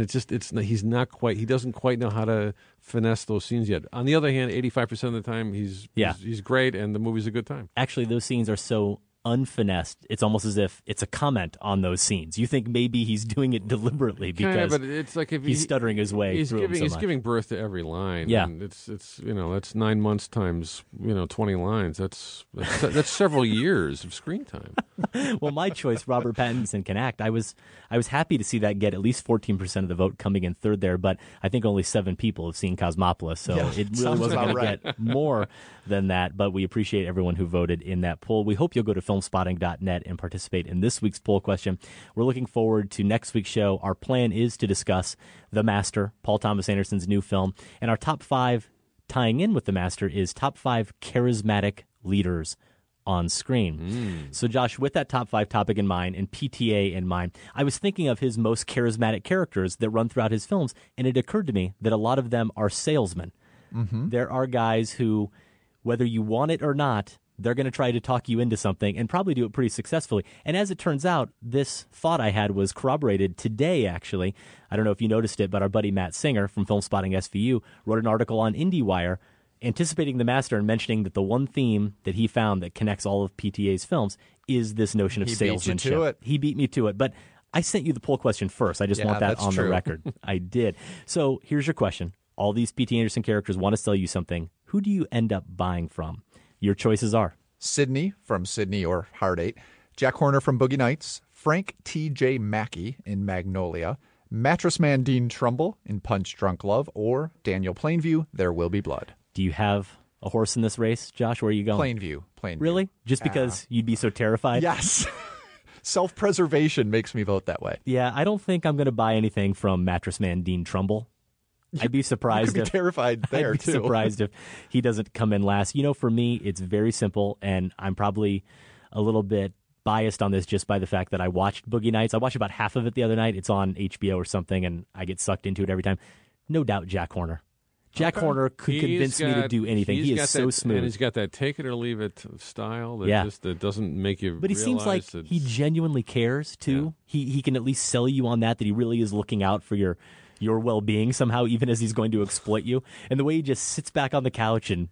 he doesn't quite know how to finesse those scenes yet. On the other hand, 85% of the time he's great, and the movie's a good time. Actually, those scenes are so unfinessed, it's almost as if it's a comment on those scenes. You think maybe he's doing it deliberately because but it's like if he's stuttering his way through them so he's much. giving birth to every line. Yeah. And it's that's 9 months times 20 lines. That's several years of screen time. Well, my choice, Robert Pattinson can act. I was happy to see that get at least 14% of the vote, coming in third there, but I think only 7 people have seen Cosmopolis, so it really wasn't going to get more than that. But we appreciate everyone who voted in that poll. We hope you'll go to filmspotting.net and participate in this week's poll question. We're looking forward to next week's show. Our plan is to discuss The Master, Paul Thomas Anderson's new film, and our top 5 tying in with The Master is top 5 charismatic leaders on screen. So, Josh, with that top 5 topic in mind and PTA in mind, I was thinking of his most charismatic characters that run throughout his films, and it occurred to me that a lot of them are salesmen. There are guys who, whether you want it or not, they're going to try to talk you into something and probably do it pretty successfully. And as it turns out, this thought I had was corroborated today, actually. I don't know if you noticed it, but our buddy Matt Singer from Filmspotting SVU wrote an article on IndieWire anticipating The Master and mentioning that the one theme that he found that connects all of PTA's films is this notion of salesmanship. Beat you to it. He beat me to it. But I sent you the poll question first. I just want that on the record. I did. So here's your question. All these P.T. Anderson characters want to sell you something. Who do you end up buying from? Your choices are Sidney from Sidney or Hard 8, Jack Horner from Boogie Nights, Frank T.J. Mackey in Magnolia, Mattress Man Dean Trumbull in Punch Drunk Love, or Daniel Plainview, There Will Be Blood. Do you have a horse in this race, Josh? Where are you going? Plainview. Really? Just because you'd be so terrified? Yes. Self-preservation makes me vote that way. Yeah, I don't think I'm going to buy anything from Mattress Man Dean Trumbull. I'd be surprised. I'd be terrified there, I'd be surprised if he doesn't come in last. For me, it's very simple, and I'm probably a little bit biased on this just by the fact that I watched Boogie Nights. I watched about half of it the other night. It's on HBO or something, and I get sucked into it every time. No doubt Jack Horner. Jack Horner could convince me to do anything. He is so smooth. And he's got that take it or leave it style that doesn't make you But he seems like he genuinely cares, too. Yeah. He can at least sell you on that he really is looking out for your well-being somehow, even as he's going to exploit you. And the way he just sits back on the couch and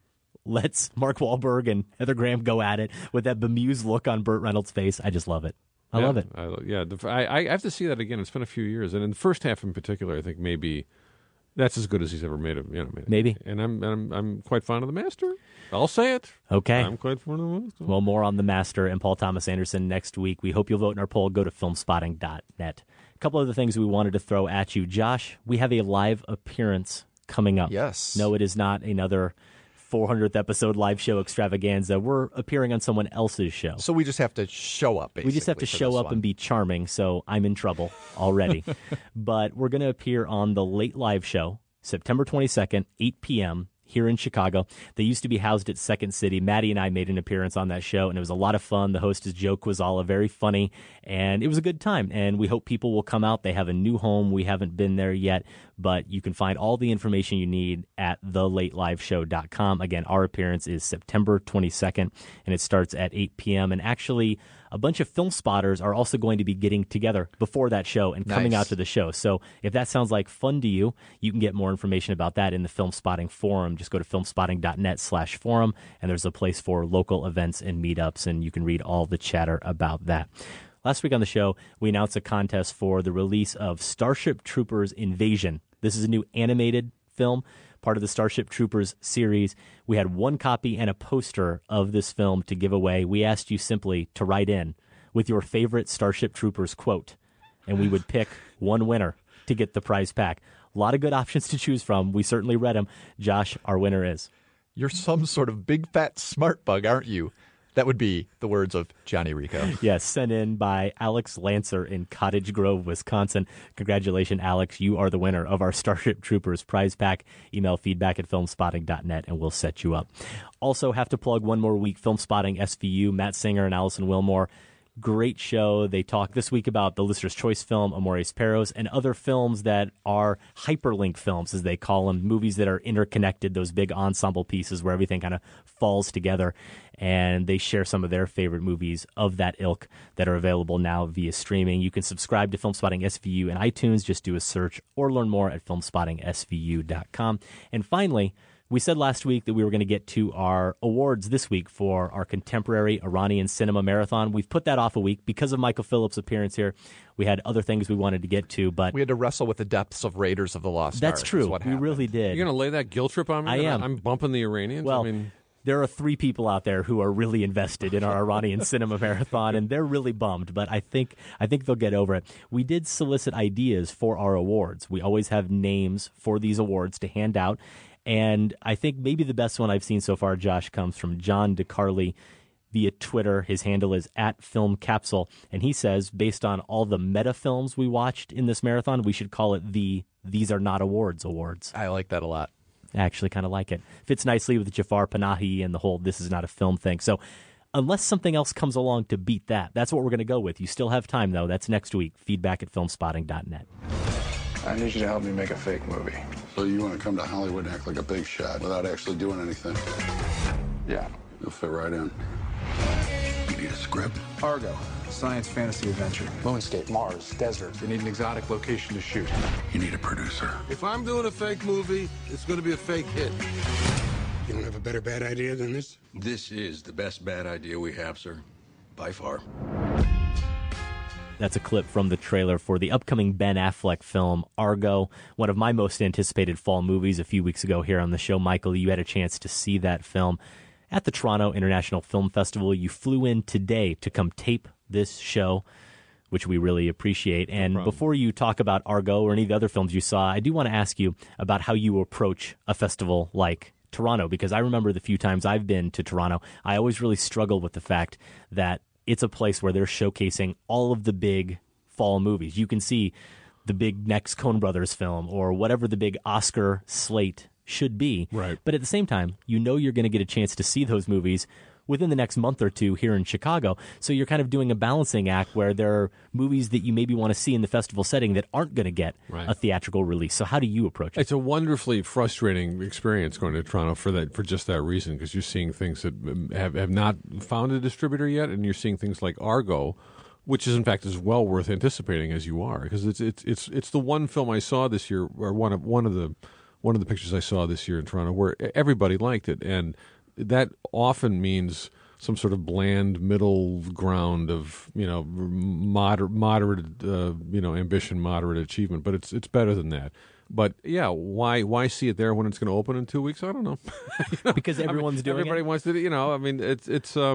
lets Mark Wahlberg and Heather Graham go at it with that bemused look on Burt Reynolds' face. I just love it. I love it. I have to see that again. It's been a few years, and in the first half in particular, I think maybe that's as good as he's ever made it. Maybe. And I'm quite fond of The Master. I'll say it. Okay. I'm quite fond of The Master. Well, more on The Master and Paul Thomas Anderson next week. We hope you'll vote in our poll. Go to filmspotting.net. A couple other things we wanted to throw at you. Josh, we have a live appearance coming up. Yes. No, it is not another 400th episode live show extravaganza. We're appearing on someone else's show. So we just have to show up, basically. We just have to show up and be charming, so I'm in trouble already. But we're going to appear on the Late Live Show, September 22nd, 8 p.m., here in Chicago. They used to be housed at Second City. Maddie and I made an appearance on that show, and it was a lot of fun. The host is Joe Quazala, very funny, and it was a good time. And we hope people will come out. They have a new home. We haven't been there yet, but you can find all the information you need at thelateliveshow.com. Again, our appearance is September 22nd, and it starts at 8 p.m. And actually, a bunch of film spotters are also going to be getting together before that show and coming out to the show. So if that sounds like fun to you, you can get more information about that in the Film Spotting Forum. Just go to filmspotting.net/forum, and there's a place for local events and meetups, and you can read all the chatter about that. Last week on the show, we announced a contest for the release of Starship Troopers Invasion. This is a new animated film, part of the Starship Troopers series. We had one copy and a poster of this film to give away. We asked you simply to write in with your favorite Starship Troopers quote, and we would pick one winner to get the prize pack. A lot of good options to choose from. We certainly read them. Josh, our winner is... You're some sort of big fat smart bug, aren't you? That would be the words of Johnny Rico. Yes, sent in by Alex Lancer in Cottage Grove, Wisconsin. Congratulations, Alex. You are the winner of our Starship Troopers prize pack. Email feedback@filmspotting.net, and we'll set you up. Also, have to plug one more week, Film Spotting SVU, Matt Singer and Allison Wilmore. Great show. They talk this week about the Listener's Choice film, Amores Perros, and other films that are hyperlink films, as they call them, movies that are interconnected, those big ensemble pieces where everything kind of falls together. And they share some of their favorite movies of that ilk that are available now via streaming. You can subscribe to Film Spotting SVU in iTunes. Just do a search or learn more at filmspottingsvu.com. And finally, we said last week that we were going to get to our awards this week for our Contemporary Iranian Cinema Marathon. We've put that off a week because of Michael Phillips' appearance here. We had other things we wanted to get to, but... We had to wrestle with the depths of Raiders of the Lost Ark. That's true. We really did. You're going to lay that guilt trip on me? I am. I'm bumping the Iranians? Well, I mean... There are 3 people out there who are really invested in our Iranian Cinema Marathon, and they're really bummed, but I think they'll get over it. We did solicit ideas for our awards. We always have names for these awards to hand out, and I think maybe the best one I've seen so far, Josh, comes from John DeCarli via Twitter. His handle is @FilmCapsule, and he says, based on all the meta films we watched in this marathon, we should call it the These Are Not Awards awards. I like that a lot. I actually kind of like it. Fits nicely with Jafar Panahi and the whole this is not a film thing. So unless something else comes along to beat that, that's what we're going to go with. You still have time, though. That's next week. Feedback@filmspotting.net. I need you to help me make a fake movie. So you want to come to Hollywood and act like a big shot without actually doing anything? Yeah. You'll fit right in. You need a script? Argo. Science fantasy adventure. Moonscape, Mars, desert. You need an exotic location to shoot. You need a producer. If I'm doing a fake movie, it's going to be a fake hit. You don't have a better bad idea than this? This is the best bad idea we have, sir. By far. That's a clip from the trailer for the upcoming Ben Affleck film, Argo, one of my most anticipated fall movies a few weeks ago here on the show. Michael, you had a chance to see that film at the Toronto International Film Festival. You flew in today to come tape this show, which we really appreciate. And before you talk about Argo or any of the other films you saw, I do want to ask you about how you approach a festival like Toronto, because I remember the few times I've been to Toronto, I always really struggle with the fact that it's a place where they're showcasing all of the big fall movies. You can see the big next Coen Brothers film or whatever the big Oscar slate should be. Right. But at the same time, you know you're going to get a chance to see those movies within the next month or two here in Chicago. So you're kind of doing a balancing act where there are movies that you maybe want to see in the festival setting that aren't going to get a theatrical release. So how do you approach it? It's a wonderfully frustrating experience going to Toronto for just that reason, because you're seeing things that have not found a distributor yet, and you're seeing things like Argo, which is in fact as well worth anticipating as you are, because it's the one film I saw this year, or one of the pictures I saw this year in Toronto where everybody liked it, and that often means some sort of bland middle ground of moderate ambition, moderate achievement. But it's better than that. But yeah, why see it there when it's going to open in 2 weeks? I don't know. Because everyone's doing everybody it. wants to. I mean, it's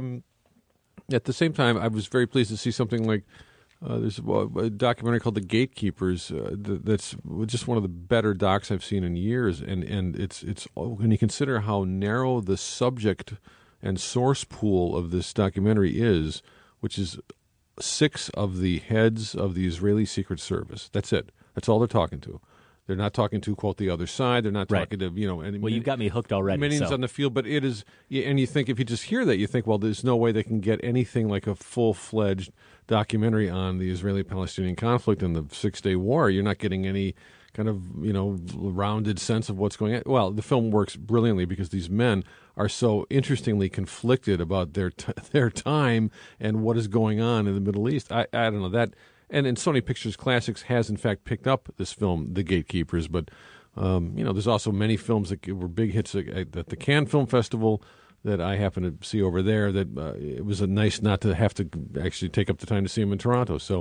at the same time, I was very pleased to see something like there's a documentary called The Gatekeepers that's just one of the better docs I've seen in years, and it's when you consider how narrow the subject and source pool of this documentary is, which is 6 of the heads of the Israeli Secret Service. That's it. That's all they're talking to. They're not talking to, quote, the other side. They're not talking to, Well, you've got me hooked already. Many things on the field, but it is, and you think, if you just hear that, you think, well, there's no way they can get anything like a full-fledged documentary on the Israeli-Palestinian conflict and the Six-Day War. You're not getting any kind of, rounded sense of what's going on. Well, the film works brilliantly because these men are so interestingly conflicted about their time and what is going on in the Middle East. I don't know that. And Sony Pictures Classics has, in fact, picked up this film, The Gatekeepers. But, there's also many films that were big hits at the Cannes Film Festival that I happen to see over there that it was nice not to have to actually take up the time to see them in Toronto. So,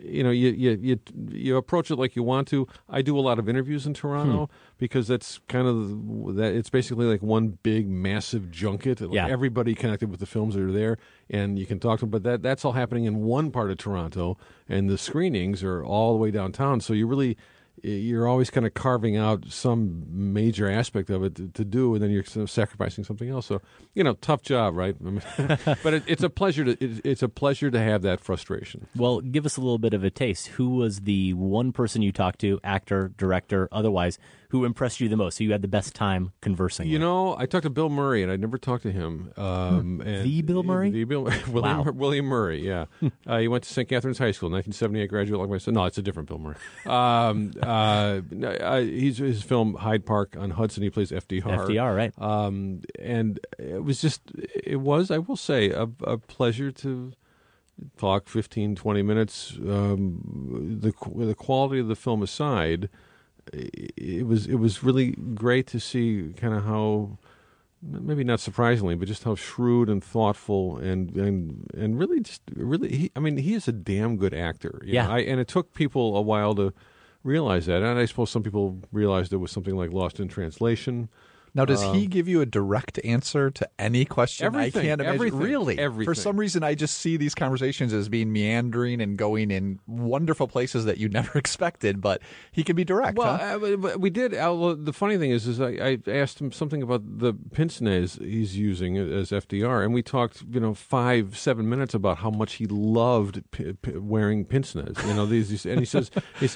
you approach it like you want to. I do a lot of interviews in Toronto because that's kind of that. It's basically like one big, massive junket. Like everybody connected with the films that are there, and you can talk to them. But that's all happening in one part of Toronto, and the screenings are all the way downtown. So you're always kind of carving out some major aspect of it to do, and then you're sort of sacrificing something else. So, tough job, right? I mean, but it's a pleasure to have that frustration. Well, give us a little bit of a taste. Who was the one person you talked to, actor, director, otherwise, who impressed you the most, who you had the best time conversing with? I talked to Bill Murray, and I'd never talked to him. The Bill Murray? William Murray, yeah. He went to St. Catherine's High School, 1978 graduate like myself. No, it's a different Bill Murray. His film Hyde Park on Hudson, he plays FDR. FDR, right. And it was, I will say, a pleasure to talk 15, 20 minutes. The quality of the film aside, it was really great to see kind of how, maybe not surprisingly, but just how shrewd and thoughtful and really, he is a damn good actor. And it took people a while to realize that, and I suppose some people realized it was something like Lost in Translation. Now, does he give you a direct answer to any question? Everything. I can't imagine. Everything, really? Everything. For some reason, I just see these conversations as being meandering and going in wonderful places that you never expected, but he can be direct, we did. The funny thing is I asked him something about the pince-nez he's using as FDR, and we talked, 5-7 minutes about how much he loved wearing pince-nez. These, and he says,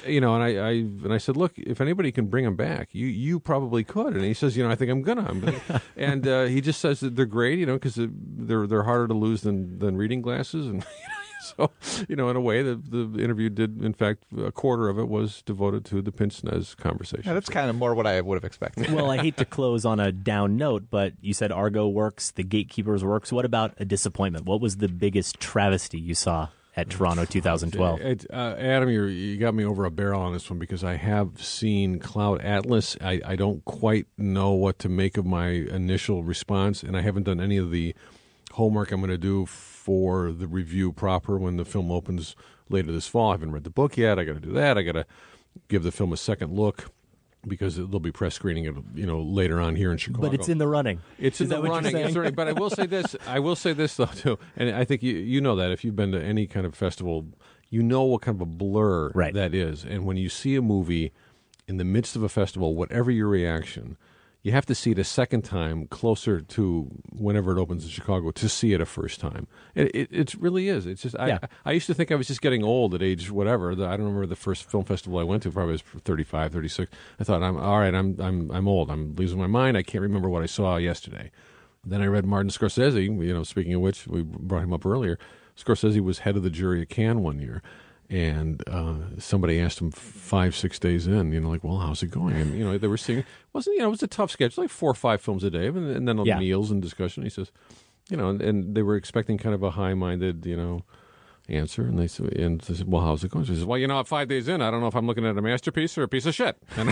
and I said, look, if anybody can bring them back, you probably could. And he says, I think I'm gonna. And he just says that they're great, because they're harder to lose than reading glasses, and so in a way, the interview did, in fact, a quarter of it was devoted to the pince-nez conversation. Yeah, that's kind of more what I would have expected. Well, I hate to close on a down note, but you said Argo works, The Gatekeepers works. What about a disappointment? What was the biggest travesty you saw at Toronto 2012? Adam, you got me over a barrel on this one because I have seen Cloud Atlas. I don't quite know what to make of my initial response, and I haven't done any of the homework I'm going to do for the review proper when the film opens later this fall. I haven't read the book yet. I got to do that. I got to give the film a second look, because there'll be press screening it, later on here in Chicago. But it's in the running. It's in the running. But I will say this though too, and I think you know that if you've been to any kind of festival, you know what kind of a blur that is. And when you see a movie in the midst of a festival, whatever your reaction, you have to see it a second time closer to whenever it opens in Chicago to see it a first time. It really is. It's just I used to think I was just getting old at age whatever. I don't remember the first film festival I went to. Probably was 35, 36. I thought I'm old. I'm losing my mind. I can't remember what I saw yesterday. Then I read Martin Scorsese. Speaking of which, we brought him up earlier. Scorsese was head of the jury at Cannes one year. And somebody asked him 5-6 days in, well, how's it going? And they were seeing, it was a tough schedule, like 4 or 5 films a day, and then meals and discussion. He says, and they were expecting kind of a high-minded, answer, and they said, well, how's it going? She says, well, 5 days in, I don't know if I'm looking at a masterpiece or a piece of shit. And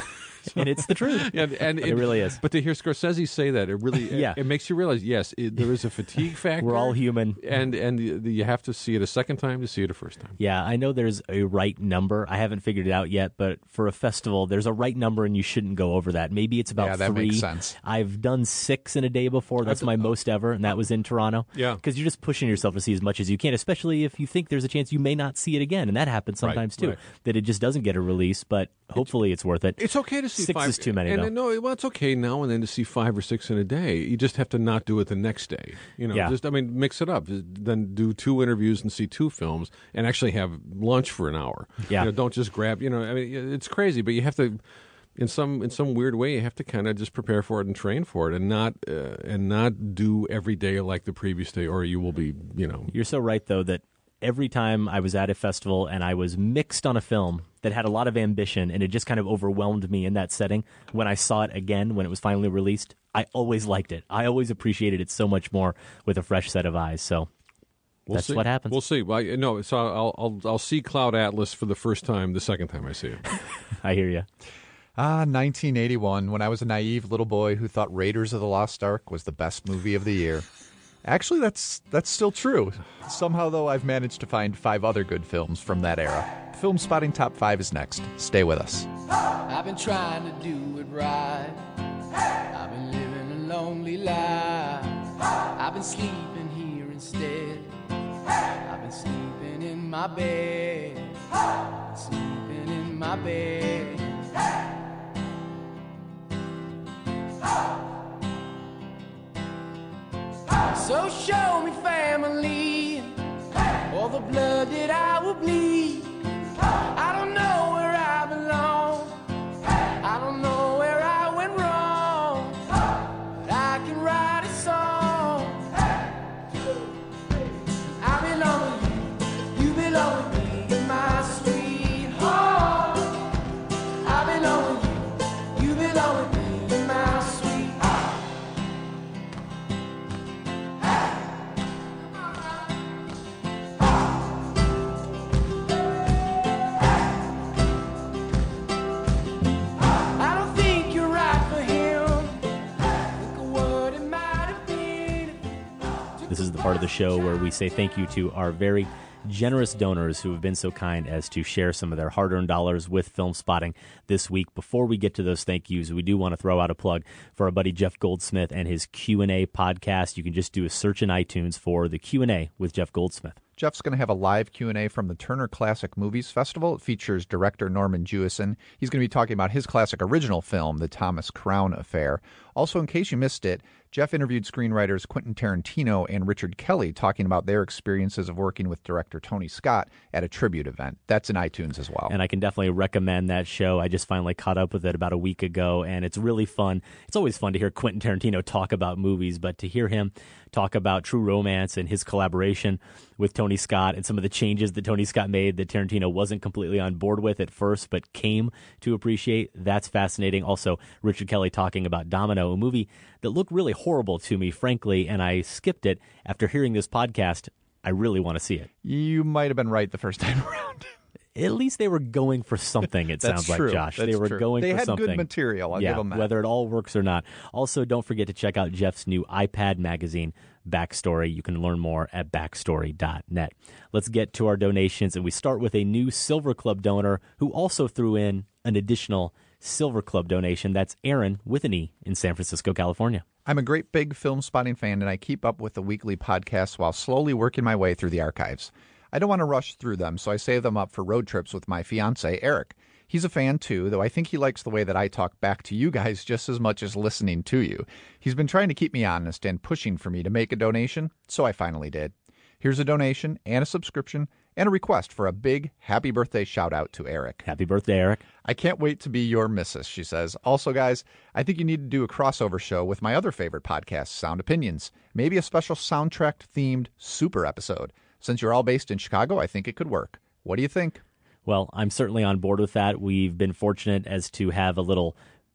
And it's the truth. And it really is. But to hear Scorsese say that, it really it makes you realize, yes, there is a fatigue factor. We're all human. And you have to see it a second time to see it a first time. Yeah, I know there's a right number. I haven't figured it out yet, but for a festival, there's a right number and you shouldn't go over that. Maybe it's about 3. That makes sense. I've done 6 in a day before. That's my most ever, and that was in Toronto. Yeah. Because you're just pushing yourself to see as much as you can, especially if you think there's a chance you may not see it again. And that happens sometimes, too, that it just doesn't get a release, but hopefully it's worth it. It's okay to see 6 5. is too many, though. No, well, it's okay now and then to see 5 or 6 in a day. You just have to not do it the next day. Mix it up. Then do 2 interviews and see 2 films and actually have lunch for an hour. Yeah. Don't just grab, it's crazy, but you have to, in some weird way, you have to kind of just prepare for it and train for it and not do every day like the previous day, or you will be, You're so right, though, that every time I was at a festival and I was mixed on a film that had a lot of ambition and it just kind of overwhelmed me in that setting, when I saw it again, when it was finally released, I always liked it. I always appreciated it so much more with a fresh set of eyes. So that's what happens. We'll see. So I'll see Cloud Atlas for the first time the second time I see it. I hear you. 1981, when I was a naive little boy who thought Raiders of the Lost Ark was the best movie of the year. Actually, that's still true. Somehow, though, I've managed to find 5 other good films from that era. Film Spotting Top 5 is next. Stay with us. I've been trying to do it right. I've been living a lonely life. I've been sleeping here instead. I've been sleeping in my bed. Sleeping in my bed. So show me family, all the blood that I will bleed. I don't know where I belong. I don't know where I went wrong. But I can write a song. I belong with you, you belong with me, my sweetheart. I belong with you, you belong with me, my sweetheart. This is the part of the show where we say thank you to our very generous donors who have been so kind as to share some of their hard-earned dollars with Film Spotting this week. Before we get to those thank yous, we do want to throw out a plug for our buddy Jeff Goldsmith and his Q&A podcast. You can just do a search in iTunes for the Q&A with Jeff Goldsmith. Jeff's going to have a live Q&A from the Turner Classic Movies Festival. It features director Norman Jewison. He's going to be talking about his classic original film, The Thomas Crown Affair. Also, in case you missed it, Jeff interviewed screenwriters Quentin Tarantino and Richard Kelly talking about their experiences of working with director Tony Scott at a tribute event. That's in iTunes as well. And I can definitely recommend that show. I just finally caught up with it about a week ago, and it's really fun. It's always fun to hear Quentin Tarantino talk about movies, but to hear him talk about True Romance and his collaboration with Tony Scott and some of the changes that Tony Scott made that Tarantino wasn't completely on board with at first but came to appreciate, that's fascinating. Also, Richard Kelly talking about Domino, a movie that looked really horrible to me, frankly, and I skipped it. After hearing this podcast, I really want to see it. You might have been right the first time around. At least they were going for something, it sounds like, Josh. They were going for something. They had good material, I'll give them that. Whether it all works or not. Also, don't forget to check out Jeff's new iPad magazine, Backstory. You can learn more at backstory.net. Let's get to our donations, and we start with a new Silver Club donor who also threw in an additional Silver Club donation. That's Aaron with an E in San Francisco, California. I'm a great big Film Spotting fan, and I keep up with the weekly podcasts while slowly working my way through the archives. I don't want to rush through them, so I save them up for road trips with my fiancé, Eric. He's a fan, too, though I think he likes the way that I talk back to you guys just as much as listening to you. He's been trying to keep me honest and pushing for me to make a donation, so I finally did. Here's a donation and a subscription and a request for a big happy birthday shout-out to Eric. Happy birthday, Eric. I can't wait to be your missus, she says. Also, guys, I think you need to do a crossover show with my other favorite podcast, Sound Opinions. Maybe a special soundtrack-themed super episode. Since you're all based in Chicago, I think it could work. What do you think? Well, I'm certainly on board with that. We've been fortunate as to have a little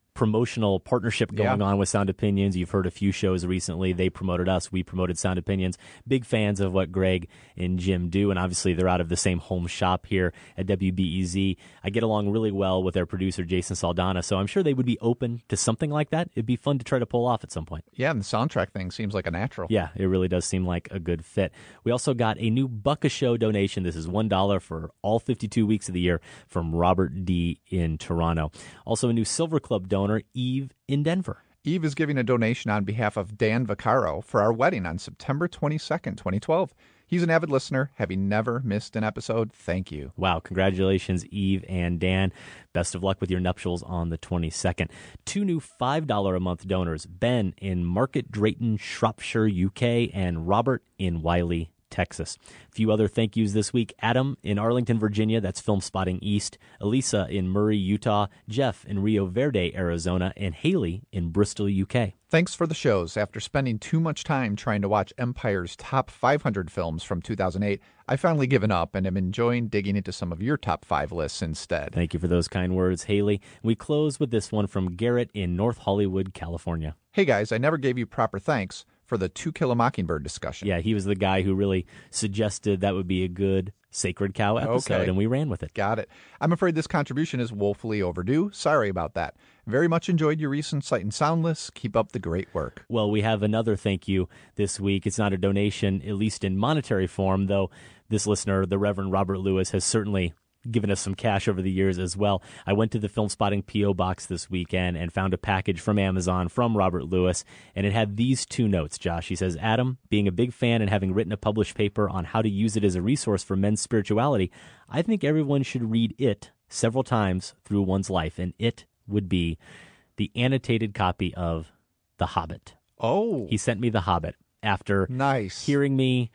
promotional partnership going on with Sound Opinions. You've heard a few shows recently. They promoted us. We promoted Sound Opinions. Big fans of what Greg and Jim do, and obviously they're out of the same home shop here at WBEZ. I get along really well with their producer, Jason Saldana, so I'm sure they would be open to something like that. It'd be fun to try to pull off at some point. Yeah, and the soundtrack thing seems like a natural. Yeah, it really does seem like a good fit. We also got a new Buck a Show donation. This is $1 for all 52 weeks of the year from Robert D. in Toronto. Also a new Silver Club donor, Eve in Denver. Eve is giving a donation on behalf of Dan Vaccaro for our wedding on September 22nd, 2012. He's an avid listener, having never missed an episode. Thank you. Wow, congratulations, Eve and Dan. Best of luck with your nuptials on the 22nd. 2 new $5 a month donors, Ben in Market Drayton, Shropshire, UK, and Robert in Wiley, Texas. A few other thank yous this week. Adam in Arlington, Virginia, that's Film Spotting East. Elisa in Murray, Utah. Jeff in Rio Verde, Arizona. And Haley in Bristol, UK. Thanks for the shows. After spending too much time trying to watch Empire's top 500 films from 2008, I finally given up and am enjoying digging into some of your top 5 lists instead. Thank you for those kind words, Haley. We close with this one from Garrett in North Hollywood, California. Hey guys, I never gave you proper thanks for the To Kill a Mockingbird discussion. Yeah, he was the guy who really suggested that would be a good Sacred Cow episode, and we ran with it. Got it. I'm afraid this contribution is woefully overdue. Sorry about that. Very much enjoyed your recent Sight and Sound list. Keep up the great work. Well, we have another thank you this week. It's not a donation, at least in monetary form, though this listener, the Reverend Robert Lewis, has certainly given us some cash over the years as well. I went to the Film Spotting P.O. Box this weekend and found a package from Amazon from Robert Lewis, and it had these 2 notes, Josh. He says, Adam, being a big fan and having written a published paper on how to use it as a resource for men's spirituality, I think everyone should read it several times through one's life, and it would be the annotated copy of The Hobbit. Oh. He sent me The Hobbit after hearing me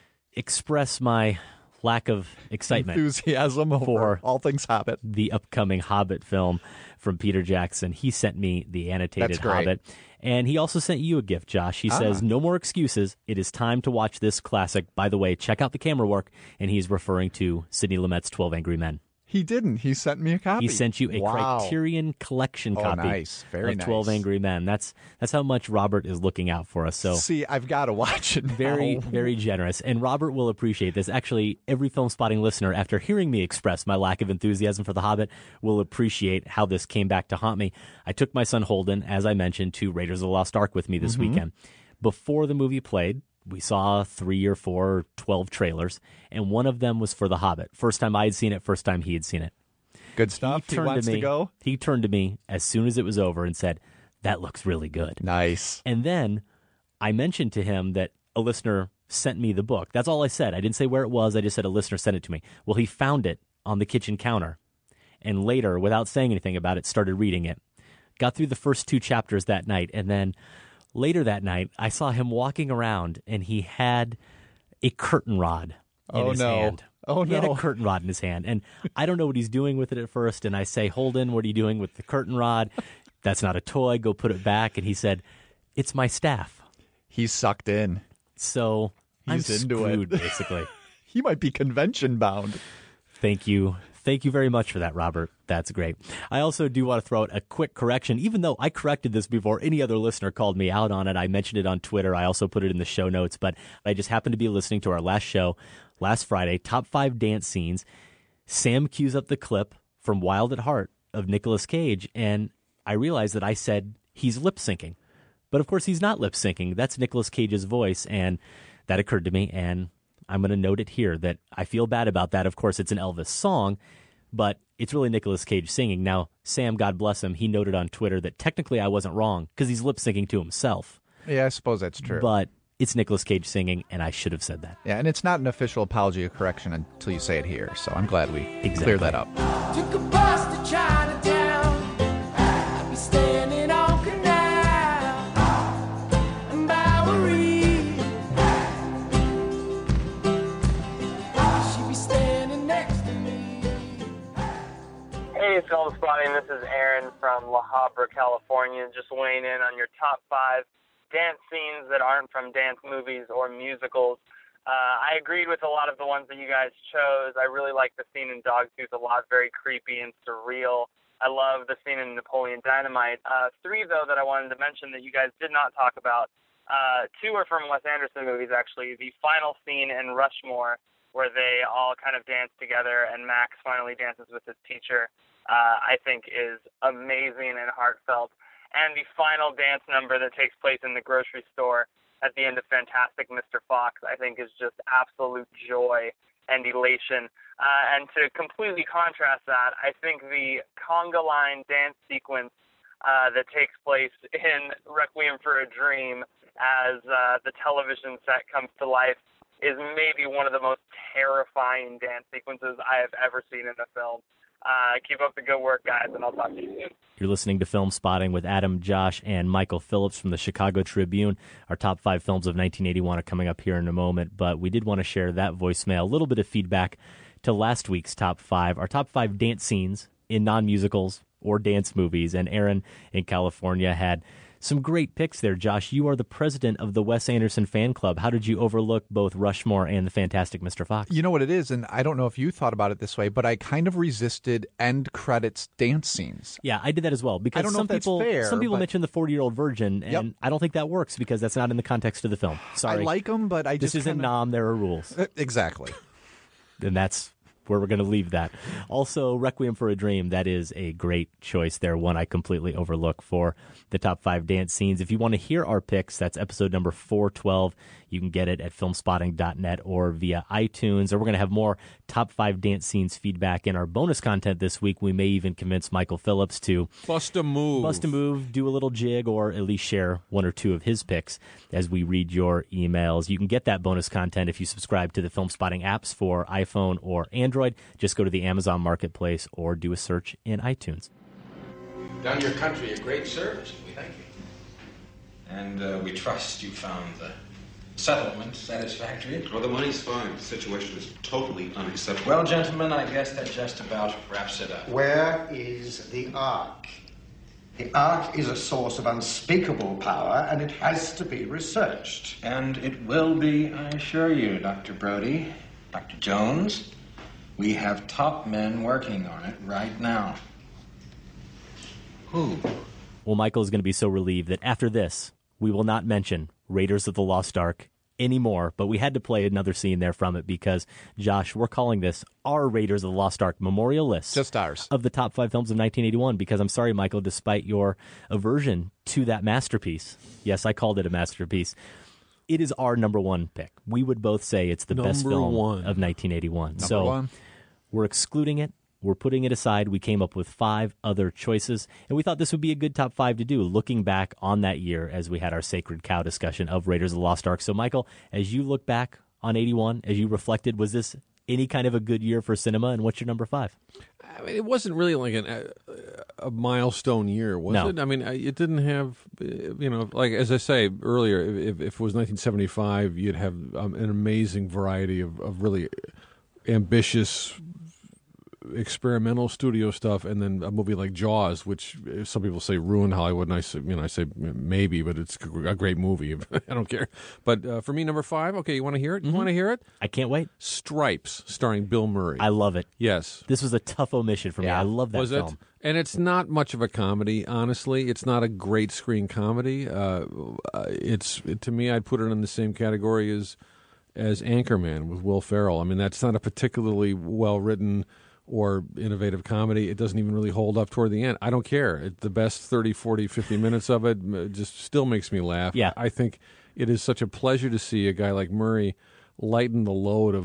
express my lack of excitement, enthusiasm for all things Hobbit, the upcoming Hobbit film from Peter Jackson. He sent me the annotated Hobbit, and he also sent you a gift, Josh. He says, no more excuses. It is time to watch this classic. By the way, check out the camera work, and he's referring to Sidney Lumet's 12 Angry Men. He didn't. He sent me a copy. He sent you a Criterion Collection copy nice. Very of 12 Angry Men. That's how much Robert is looking out for us. So see, I've got to watch it now. Very, very generous. And Robert will appreciate this. Actually, every Film Spotting listener, after hearing me express my lack of enthusiasm for The Hobbit, will appreciate how this came back to haunt me. I took my son Holden, as I mentioned, to Raiders of the Lost Ark with me this weekend. Before the movie played, we saw 3 or 4 or 12 trailers, and one of them was for The Hobbit. First time I had seen it, first time he had seen it. Good stuff. He wants to go? He turned to me as soon as it was over and said, that looks really good. Nice. And then I mentioned to him that a listener sent me the book. That's all I said. I didn't say where it was. I just said a listener sent it to me. Well, he found it on the kitchen counter, and later, without saying anything about it, started reading it. Got through the first 2 chapters that night, and then later that night, I saw him walking around, and he had a curtain rod in his hand. Oh, He had a curtain rod in his hand, and I don't know what he's doing with it at first, and I say, Holden, what are you doing with the curtain rod? That's not a toy. Go put it back. And he said, it's my staff. He's sucked in. So He's I'm into screwed, it. basically. He might be convention bound. Thank you. Thank you very much for that, Robert. That's great. I also do want to throw out a quick correction, even though I corrected this before any other listener called me out on it. I mentioned it on Twitter. I also put it in the show notes, but I just happened to be listening to our last show last Friday, Top 5 Dance Scenes. Sam cues up the clip from Wild at Heart of Nicolas Cage, and I realized that I said he's lip syncing. But of course, he's not lip syncing. That's Nicolas Cage's voice, and that occurred to me, and I'm going to note it here that I feel bad about that. Of course, it's an Elvis song, but it's really Nicolas Cage singing. Now, Sam, God bless him, he noted on Twitter that technically I wasn't wrong because he's lip syncing to himself. Yeah, I suppose that's true. But it's Nicolas Cage singing, and I should have said that. Yeah, and it's not an official apology or correction until you say it here, so I'm glad we cleared that up. Took a bus to Chinatown. I'd be standing on Canal and Bowery. She'd be standing next to me. Hey, Film Spotting. This is Aaron from La Habra, California, just weighing in on your top 5 dance scenes that aren't from dance movies or musicals. I agreed with a lot of the ones that you guys chose. I really like the scene in Dogtooth a lot, very creepy and surreal. I love the scene in Napoleon Dynamite. 3, though, that I wanted to mention that you guys did not talk about. 2 are from Wes Anderson movies, actually. The final scene in Rushmore, where they all kind of dance together and Max finally dances with his teacher, I think is amazing and heartfelt. And the final dance number that takes place in the grocery store at the end of Fantastic Mr. Fox, I think is just absolute joy and elation. And to completely contrast that, I think the conga line dance sequence that takes place in Requiem for a Dream as the television set comes to life is maybe one of the most terrifying dance sequences I have ever seen in a film. Keep up the good work, guys, and I'll talk to you soon. You're listening to Film Spotting with Adam, Josh, and Michael Phillips from the Chicago Tribune. Our top 5 films of 1981 are coming up here in a moment, but we did want to share that voicemail, a little bit of feedback to last week's top 5. Our top 5 dance scenes in non-musicals or dance movies, and Aaron in California had some great picks there. Josh, you are the president of the Wes Anderson fan club. How did you overlook both Rushmore and the Fantastic Mr. Fox? You know what it is, and I don't know if you thought about it this way, but I kind of resisted end credits dance scenes. Yeah, I did that as well, because I don't know some if that's people fair, some people but- mention the 40-year-old virgin, and Yep. I don't think that works because that's not in the context of the film. Sorry. I like them, but I This just isn't Nam, there are rules. Exactly. And that's where we're going to leave that. Also, Requiem for a Dream, that is a great choice there, one I completely overlook for the top 5 dance scenes. If you want to hear our picks, that's episode number 412. You can get it at filmspotting.net or via iTunes. Or we're going to have more top 5 dance scenes feedback in our bonus content this week. We may even convince Michael Phillips to Bust a move, do a little jig, or at least share 1 or 2 of his picks as we read your emails. You can get that bonus content if you subscribe to the Film Spotting apps for iPhone or Android. Just go to the Amazon Marketplace or do a search in iTunes. You've done your country a great service. We thank you. And we trust you found the settlement satisfactory. Well, the money's fine. The situation is totally unacceptable. Well, gentlemen, I guess that just about wraps it up. Where is the Ark? The Ark is a source of unspeakable power, and it has to be researched. And it will be, I assure you, Dr. Brody, Dr. Jones. We have top men working on it right now. Who? Well, Michael is going to be so relieved that after this, we will not mention Raiders of the Lost Ark anymore, but we had to play another scene there from it because, Josh, we're calling this our Raiders of the Lost Ark memorial list. Just ours. Of the top 5 films of 1981, because I'm sorry, Michael, despite your aversion to that masterpiece, yes, I called it a masterpiece, it is our number 1 pick. We would both say it's the best Number film one. of 1981. Number 1. We're excluding it. We're putting it aside. We came up with 5 other choices, and we thought this would be a good top 5 to do, looking back on that year as we had our Sacred Cow discussion of Raiders of the Lost Ark. So, Michael, as you look back on 81, as you reflected, was this any kind of a good year for cinema, and what's your number 5? I mean, it wasn't really like a milestone year, was No. it? I mean, it didn't have, like as I say earlier, if it was 1975, you'd have an amazing variety of really ambitious experimental studio stuff, and then a movie like Jaws, which some people say ruined Hollywood, and I say maybe, but it's a great movie. I don't care. But for me, number 5. Okay, you want to hear it? You want to hear it? I can't wait. Stripes, starring Bill Murray. I love it. Yes. This was a tough omission for me. I love that Was film. it? And it's not much of a comedy, honestly. It's not a great screen comedy. To me, I'd put it in the same category as Anchorman with Will Ferrell. I mean, that's not a particularly well-written or innovative comedy. It doesn't even really hold up toward the end. I don't care. The best 30, 40, 50 minutes of it just still makes me laugh. Yeah. I think it is such a pleasure to see a guy like Murray lighten the load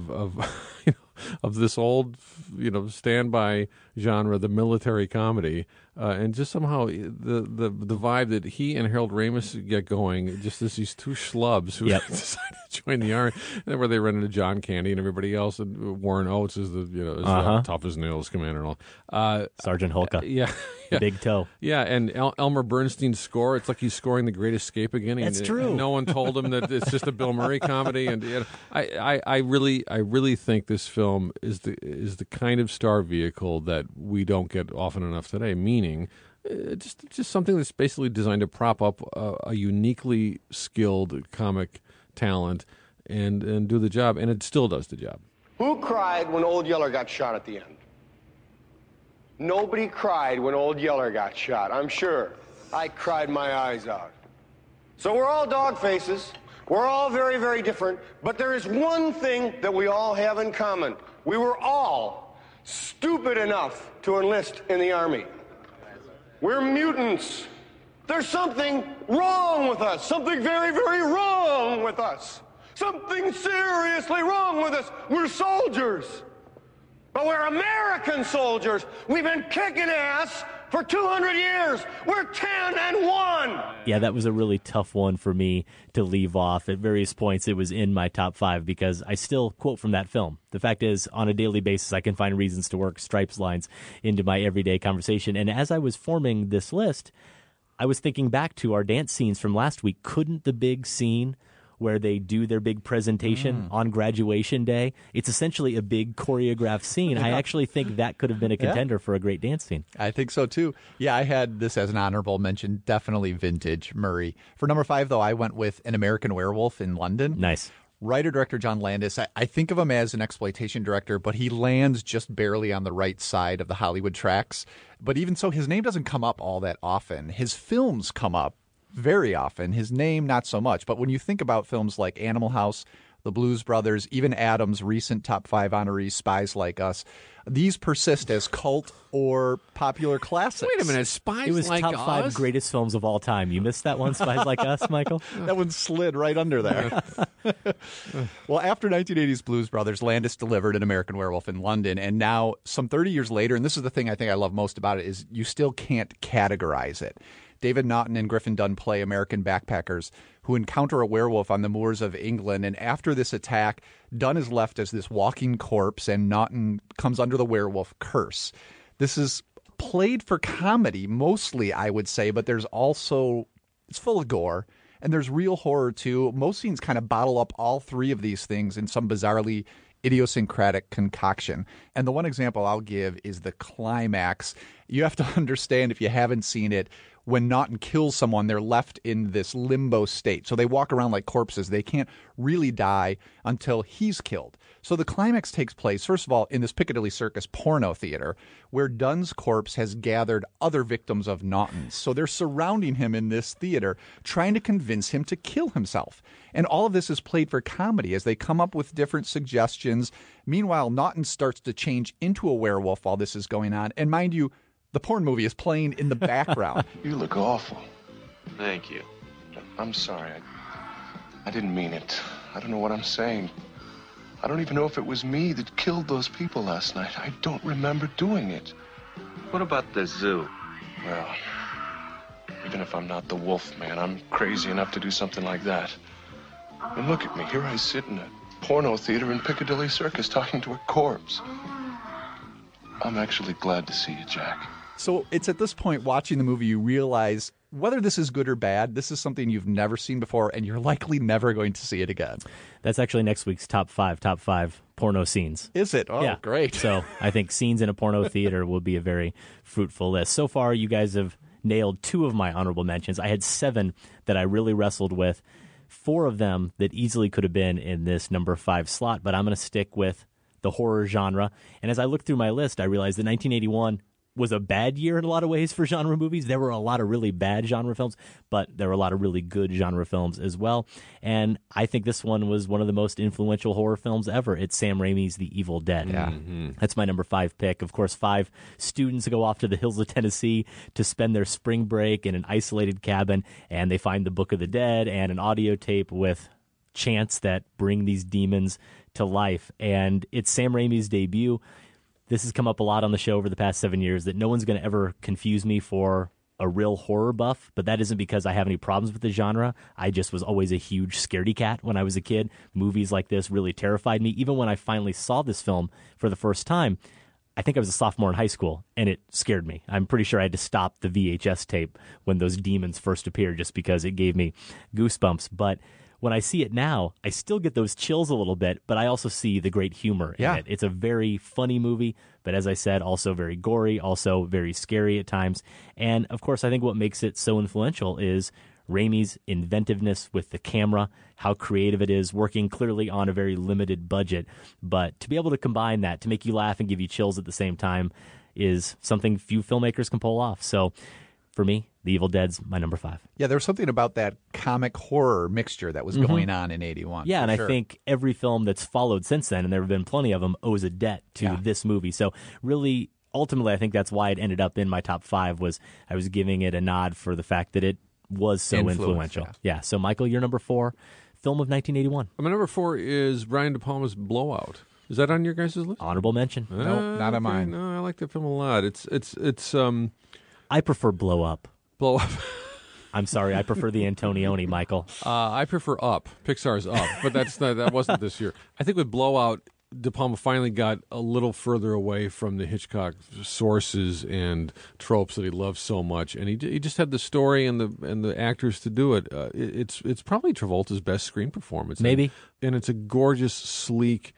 of this old, standby genre, the military comedy, and just somehow the vibe that he and Harold Ramis get going, just as these 2 schlubs who decided to join the army, and then where they run into John Candy and everybody else, and Warren Oates is the tough as nails commander and all. Sergeant Holka. Yeah. The big toe. Yeah, and Elmer Bernstein's score, it's like he's scoring The Great Escape again. That's true. And no one told him that it's just a Bill Murray comedy, and I really think this film is the kind of star vehicle that we don't get often enough today. Meaning, just something that's basically designed to prop up a uniquely skilled comic talent and do the job, and it still does the job. Who cried when Old Yeller got shot at the end? Nobody cried when Old Yeller got shot, I'm sure. I cried my eyes out. So we're all dog faces. We're all very, very different. But there is one thing that we all have in common. We were all stupid enough to enlist in the Army. We're mutants. There's something wrong with us. Something very, very wrong with us. Something seriously wrong with us. We're soldiers. But we're American soldiers. We've been kicking ass for 200 years. We're 10-1. Yeah, that was a really tough one for me to leave off. At various points, it was in my top 5 because I still quote from that film. The fact is, on a daily basis, I can find reasons to work Stripes lines into my everyday conversation. And as I was forming this list, I was thinking back to our dance scenes from last week. Couldn't the big scene where they do their big presentation on graduation day, it's essentially a big choreographed scene. I actually think that could have been a contender for a great dance scene. I think so, too. Yeah, I had this as an honorable mention. Definitely vintage Murray. For number 5, though, I went with An American Werewolf in London. Nice. Writer-director John Landis, I think of him as an exploitation director, but he lands just barely on the right side of the Hollywood tracks. But even so, his name doesn't come up all that often. His films come up very often. His name, not so much. But when you think about films like Animal House, The Blues Brothers, even Adam's recent top 5 honorees, Spies Like Us, these persist as cult or popular classics. Wait a minute, Spies It was Like top Us? 5 greatest films of all time. You missed that one, Spies Like Us, Michael? That one slid right under there. Well, after 1980's Blues Brothers, Landis delivered An American Werewolf in London, and now, some 30 years later, and this is the thing I think I love most about it, is you still can't categorize it. David Naughton and Griffin Dunne play American backpackers who encounter a werewolf on the moors of England, and after this attack, Dunne is left as this walking corpse, and Naughton comes under the werewolf curse. This is played for comedy, mostly, I would say, but there's also, it's full of gore, and there's real horror, too. Most scenes kind of bottle up all 3 of these things in some bizarrely idiosyncratic concoction. And the one example I'll give is the climax. You have to understand, if you haven't seen it, when Naughton kills someone, they're left in this limbo state. So they walk around like corpses. They can't really die until he's killed. So the climax takes place, first of all, in this Piccadilly Circus porno theater, where Dunne's corpse has gathered other victims of Naughton's. So they're surrounding him in this theater, trying to convince him to kill himself. And all of this is played for comedy as they come up with different suggestions. Meanwhile, Naughton starts to change into a werewolf while this is going on. And mind you, the porn movie is playing in the background. You look awful. Thank you. I'm sorry. I didn't mean it. I don't know what I'm saying. I don't even know if it was me that killed those people last night. I don't remember doing it. What about the zoo? Well, even if I'm not the wolf man, I'm crazy enough to do something like that. And look at me. Here I sit in a porno theater in Piccadilly Circus talking to a corpse. I'm actually glad to see you, Jack. So it's at this point, watching the movie, you realize whether this is good or bad, this is something you've never seen before, and you're likely never going to see it again. That's actually next week's top 5 porno scenes. Is it? Oh, yeah. Great. So I think scenes in a porno theater will be a very fruitful list. So far, you guys have nailed 2 of my honorable mentions. I had 7 that I really wrestled with, 4 of them that easily could have been in this number 5 slot, but I'm going to stick with the horror genre. And as I looked through my list, I realized that 1981 was a bad year in a lot of ways for genre movies. There were a lot of really bad genre films, but there were a lot of really good genre films as well. And I think this one was one of the most influential horror films ever. It's Sam Raimi's The Evil Dead. Yeah. That's my number 5 pick. Of course, 5 students go off to the hills of Tennessee to spend their spring break in an isolated cabin, and they find the Book of the Dead and an audio tape with chants that bring these demons to life. And it's Sam Raimi's debut. This has come up a lot on the show over the past 7 years, that no one's going to ever confuse me for a real horror buff, but that isn't because I have any problems with the genre. I just was always a huge scaredy cat when I was a kid. Movies like this really terrified me. Even when I finally saw this film for the first time, I think I was a sophomore in high school, and it scared me. I'm pretty sure I had to stop the VHS tape when those demons first appeared just because it gave me goosebumps. But when I see it now, I still get those chills a little bit, but I also see the great humor in it. It's a very funny movie, but as I said, also very gory, also very scary at times. And, of course, I think what makes it so influential is Raimi's inventiveness with the camera, how creative it is, working clearly on a very limited budget. But to be able to combine that, to make you laugh and give you chills at the same time, is something few filmmakers can pull off. So for me, The Evil Dead's my number 5. Yeah, there was something about that comic horror mixture that was going on in 81. Yeah, and sure. I think every film that's followed since then, and there have been plenty of them, owes a debt to this movie. So really, ultimately, I think that's why it ended up in my top 5, was I was giving it a nod for the fact that it was so influential. Yeah, so Michael, you're number 4, film of 1981. My number 4 is Brian De Palma's Blowout. Is that on your guys' list? Honorable mention. No, not on mine. No, I like that film a lot. It's I prefer Blow Up. Blow Up. I'm sorry, I prefer the Antonioni, Michael. I prefer Up, Pixar's Up, but that wasn't this year. I think with Blowout, De Palma finally got a little further away from the Hitchcock sources and tropes that he loves so much, and he just had the story and the actors to do it. It's probably Travolta's best screen performance, maybe, and it's a gorgeous, sleek.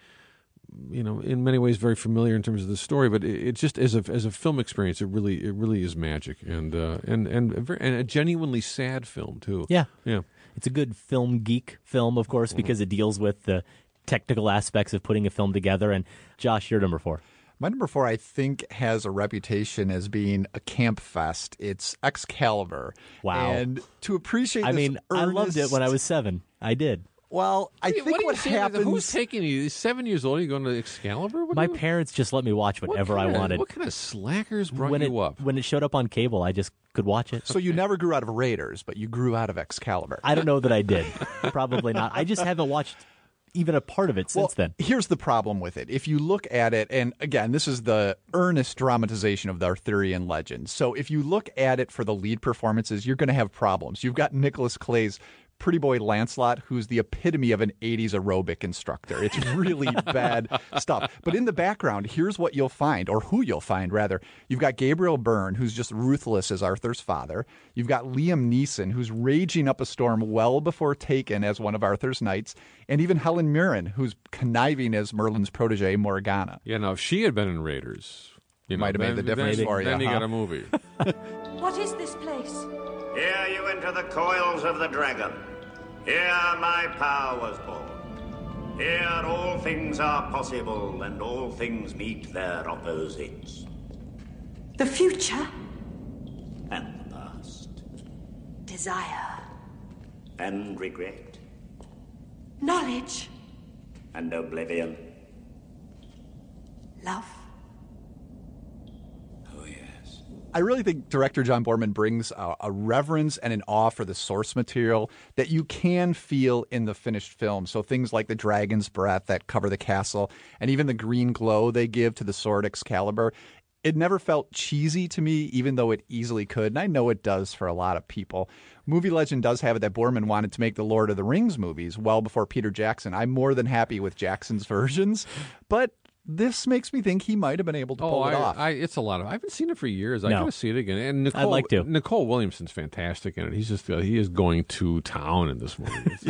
In many ways very familiar in terms of the story, but it just as a film experience, it really is magic, and a genuinely sad film too. Yeah, yeah. It's a good film geek film, of course, because it deals with the technical aspects of putting a film together. And Josh, you're number 4. My number 4, I think, has a reputation as being a camp fest. It's Excalibur. Wow! And to appreciate, I loved it when I was 7. I did. Well, I think what happens... Who's taking you? He's 7 years old. Are you going to Excalibur? My parents just let me watch whatever I wanted. What kind of slackers brought you up? When it showed up on cable, I just could watch it. So you never grew out of Raiders, but you grew out of Excalibur. I don't know that I did. Probably not. I just haven't watched even a part of it since then. Here's the problem with it. If you look at it, and again, this is the earnest dramatization of the Arthurian legend. So if you look at it for the lead performances, you're going to have problems. You've got Nicolas Clay's pretty boy Lancelot, who's the epitome of an 80s aerobic instructor. It's really bad stuff. But in the background, here's what you'll find, or who you'll find, rather. You've got Gabriel Byrne, who's just ruthless as Arthur's father. You've got Liam Neeson, who's raging up a storm well before Taken as one of Arthur's knights. And even Helen Mirren, who's conniving as Merlin's protege, Morgana. Yeah, now, if she had been in Raiders, might have made the difference for you. Then you got a movie. What is this place? Here you enter the coils of the dragon. Here my power was born. Here all things are possible and all things meet their opposites. The future? And the past. Desire. And regret. Knowledge. And oblivion. Love. I really think director John Boorman brings a reverence and an awe for the source material that you can feel in the finished film. So things like the dragon's breath that cover the castle and even the green glow they give to the sword Excalibur. It never felt cheesy to me, even though it easily could. And I know it does for a lot of people. Movie legend does have it that Boorman wanted to make the Lord of the Rings movies well before Peter Jackson. I'm more than happy with Jackson's versions, but this makes me think he might have been able to pull it off. It's a lot of. I haven't seen it for years. I No. got to see it again. And Nicole, I'd like to. Nicole Williamson's fantastic in it. He's just he is going to town in this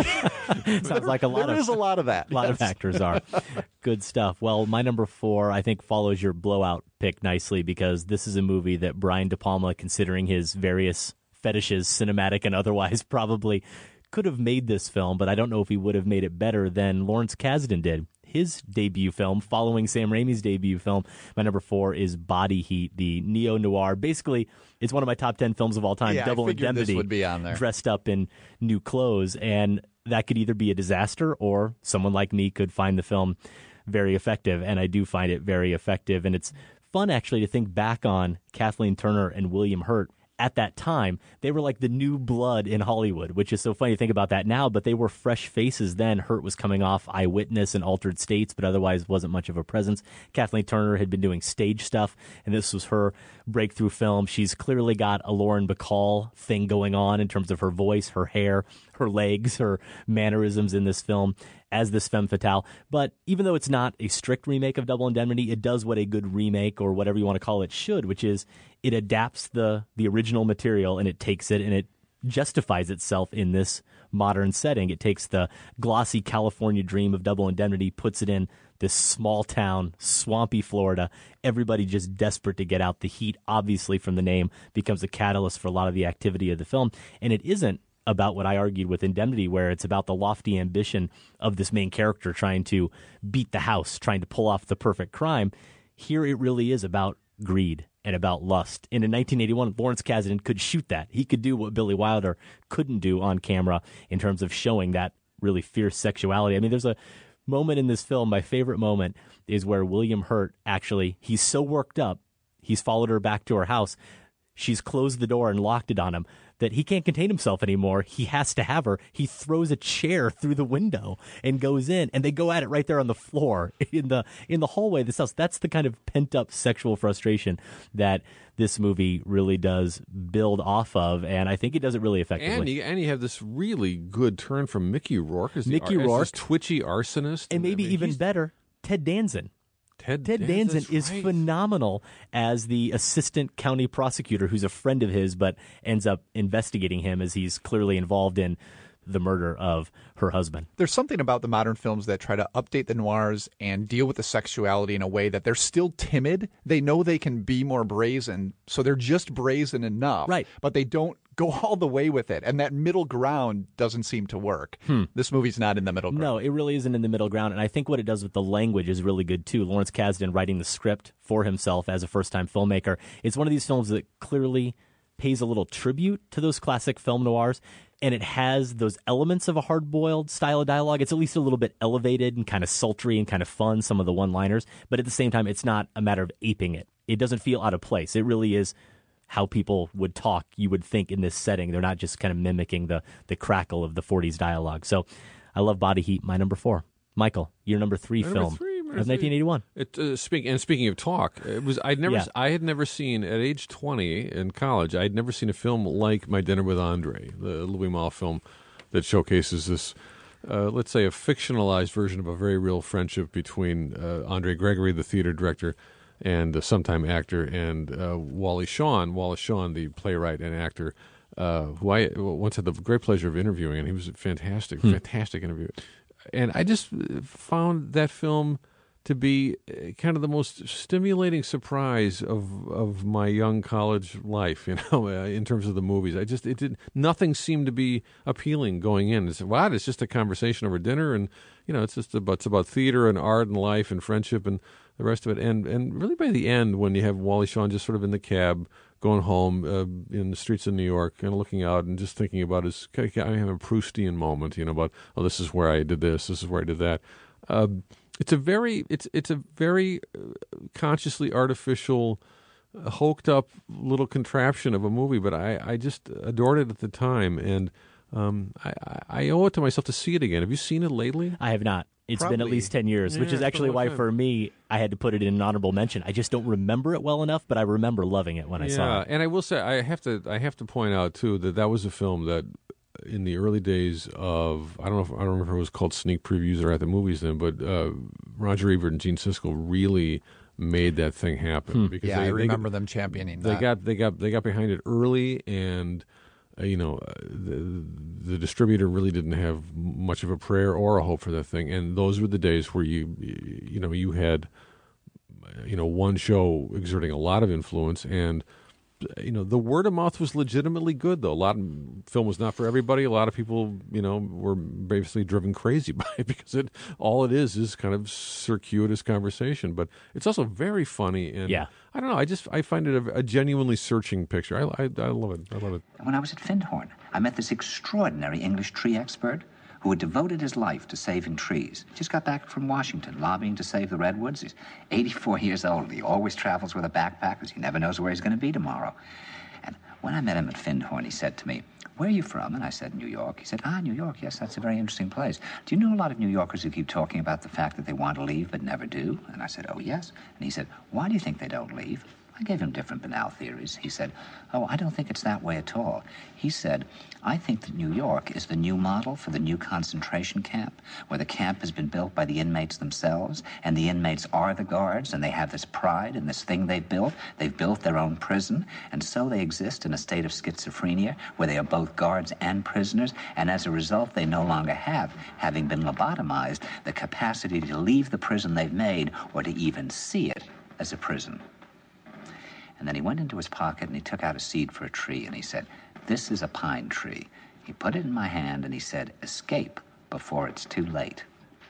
movie. Sounds like a lot There is a lot of that. A lot of actors are. Good stuff. Well, my number 4, I think, follows your Blowout pick nicely because this is a movie that Brian De Palma, considering his various fetishes, cinematic and otherwise, probably could have made this film, but I don't know if he would have made it better than Lawrence Kasdan did. His debut film, following Sam Raimi's debut film. My number 4 is Body Heat, the neo-noir. Basically, it's one of my top 10 films of all time. Yeah, Double I figured Indemnity, this would be on there. dressed up in new clothes. And that could either be a disaster or someone like me could find the film very effective. And I do find it very effective. And it's fun, actually, to think back on Kathleen Turner and William Hurt. At that time, they were like the new blood in Hollywood, which is so funny to think about that now, but they were fresh faces then. Hurt was coming off Eyewitness and Altered States, but otherwise wasn't much of a presence. Kathleen Turner had been doing stage stuff, and this was her breakthrough film. She's clearly got a Lauren Bacall thing going on in terms of her voice, her hair, her legs, her mannerisms in this film as this femme fatale. But even though it's not a strict remake of Double Indemnity, it does what a good remake, or whatever you want to call it, should, which is it adapts the original material and it takes it and it justifies itself in this modern setting. It takes the glossy California dream of Double Indemnity, puts it in this small town, swampy Florida, everybody just desperate to get out. The heat, obviously from the name, becomes a catalyst for a lot of the activity of the film. And it isn't about what I argued with Indemnity, where it's about the lofty ambition of this main character trying to beat the house, trying to pull off the perfect crime. Here it really is about greed and about lust. And in 1981, Lawrence Kasdan could shoot that. He could do what Billy Wilder couldn't do on camera in terms of showing that really fierce sexuality. I mean, there's a moment in this film, my favorite moment, is where William Hurt actually, he's so worked up, he's followed her back to her house, she's closed the door and locked it on him, that he can't contain himself anymore. He has to have her. He throws a chair through the window and goes in, and they go at it right there on the floor in the hallway of this house. That's the kind of pent-up sexual frustration that this movie really does build off of, and I think it does it really effectively. And you have this really good turn from Mickey Rourke as Mickey Rourke, this twitchy arsonist. And maybe even better, Ted Danson. Ted Danson is phenomenal as the assistant county prosecutor who's a friend of his but ends up investigating him as he's clearly involved in the murder of her husband. There's something about the modern films that try to update the noirs and deal with the sexuality in a way that they're still timid. They know they can be more brazen, so they're just brazen enough. Right. But they don't go all the way with it. And that middle ground doesn't seem to work. This movie's not in the middle ground. No, it really isn't in the middle ground. And I think what it does with the language is really good, too. Lawrence Kasdan writing the script for himself as a first-time filmmaker. It's one of these films that clearly pays a little tribute to those classic film noirs. And it has those elements of a hard-boiled style of dialogue. It's at least a little bit elevated and kind of sultry and kind of fun, some of the one-liners. But at the same time, it's not a matter of aping it. It doesn't feel out of place. It really is how people would talk, you would think, in this setting. They're not just kind of mimicking the crackle of the 40s dialogue. So I love Body Heat, my number 4. Michael, your number 3 film of 1981. Speaking of talk, it was I had never seen at age 20 in college. I had never seen a film like My Dinner with Andre, the Louis Malle film that showcases this, let's say, a fictionalized version of a very real friendship between Andre Gregory, the theater director, and a sometime actor, and Wallace Shawn, the playwright and actor, who I once had the great pleasure of interviewing, and he was a fantastic interview. And I just found that film to be kind of the most stimulating surprise of my young college life, in terms of the movies. Nothing seemed to be appealing going in. It's just a conversation over dinner, and it's about theater and art and life and friendship and the rest of it. And really by the end, when you have Wally Shawn just sort of in the cab going home in the streets of New York and looking out and just thinking about his, I have a Proustian moment, about, this is where I did this is where I did that. It's a very consciously artificial, hoked up little contraption of a movie, but I just adored it at the time, and I owe it to myself to see it again. Have you seen it lately? I have not. It's been at least 10 years, which is actually why, for me, I had to put it in an honorable mention. I just don't remember it well enough, but I remember loving it when I saw it. And I will say, I have to point out, too, that was a film that in the early days of, I don't remember if it was called sneak previews or at the movies then, but Roger Ebert and Gene Siskel really made that thing happen. Because I remember them championing that. They got behind it early, and the distributor really didn't have much of a prayer or a hope for that thing, and those were the days where you had one show exerting a lot of influence, and the word of mouth was legitimately good, though. A lot of film was not for everybody. A lot of people, were basically driven crazy by it because all it is kind of circuitous conversation. But it's also very funny, and I don't know. I find it a genuinely searching picture. I love it. I love it. When I was at Findhorn, I met this extraordinary English tree expert who had devoted his life to saving trees. Just got back from Washington, lobbying to save the redwoods. He's 84 years old. He always travels with a backpack because he never knows where he's going to be tomorrow. And when I met him at Findhorn, he said to me, "Where are you from?" And I said, "New York." He said, "New York, yes, that's a very interesting place. Do you know a lot of New Yorkers who keep talking about the fact that they want to leave but never do?" And I said, "Oh, yes." And he said, "Why do you think they don't leave?" I gave him different banal theories. He said, "Oh, I don't think it's that way at all." He said, "I think that New York is the new model for the new concentration camp, where the camp has been built by the inmates themselves, and the inmates are the guards, and they have this pride in this thing they've built. They've built their own prison, and so they exist in a state of schizophrenia, where they are both guards and prisoners, and as a result, they no longer have, having been lobotomized, the capacity to leave the prison they've made, or to even see it as a prison." And then he went into his pocket and he took out a seed for a tree and he said, "This is a pine tree." He put it in my hand and he said, "Escape before it's too late."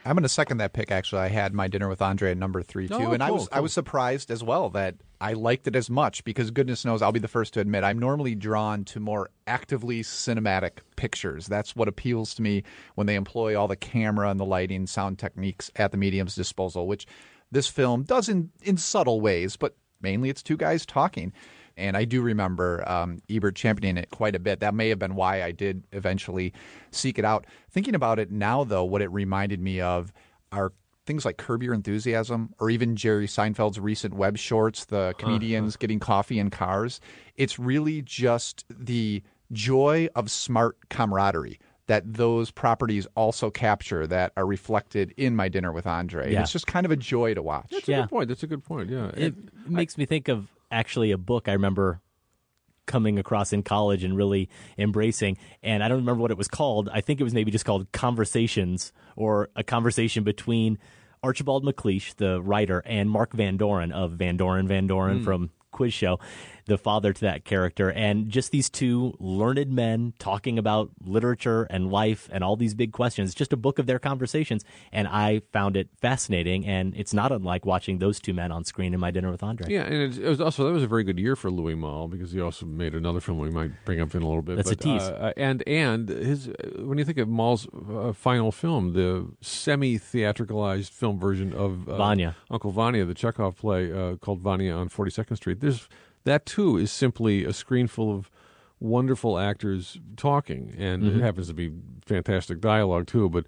I'm going to second that pick, actually. I had My Dinner with Andre at number 3, too. Oh, and cool. I was surprised as well that I liked it as much because goodness knows I'll be the first to admit I'm normally drawn to more actively cinematic pictures. That's what appeals to me when they employ all the camera and the lighting, sound techniques at the medium's disposal, which this film does in subtle ways, but mainly it's two guys talking. And I do remember Ebert championing it quite a bit. That may have been why I did eventually seek it out. Thinking about it now, though, what it reminded me of are things like Curb Your Enthusiasm or even Jerry Seinfeld's recent web shorts, the comedians getting coffee in cars. It's really just the joy of smart camaraderie that those properties also capture that are reflected in My Dinner with Andre. And Yeah. it's just kind of a joy to watch. That's a good point. That's a good point, yeah. It makes me think of actually a book I remember coming across in college and really embracing, and I don't remember what it was called. I think it was maybe just called Conversations, or a conversation between Archibald MacLeish, the writer, and Mark Van Doren of Van Doren from Quiz Show, the father to that character, and just these two learned men talking about literature and life and all these big questions. It's just a book of their conversations, and I found it fascinating, and it's not unlike watching those two men on screen in My Dinner with Andre. Yeah, and it was also, that was a very good year for Louis Malle because he also made another film we might bring up in a little bit. That's a tease. And his, when you think of Malle's final film, the semi-theatricalized film version of Vanya. Uncle Vanya, the Chekhov play called Vanya on 42nd Street, that too is simply a screen full of wonderful actors talking, and it happens to be fantastic dialogue too. But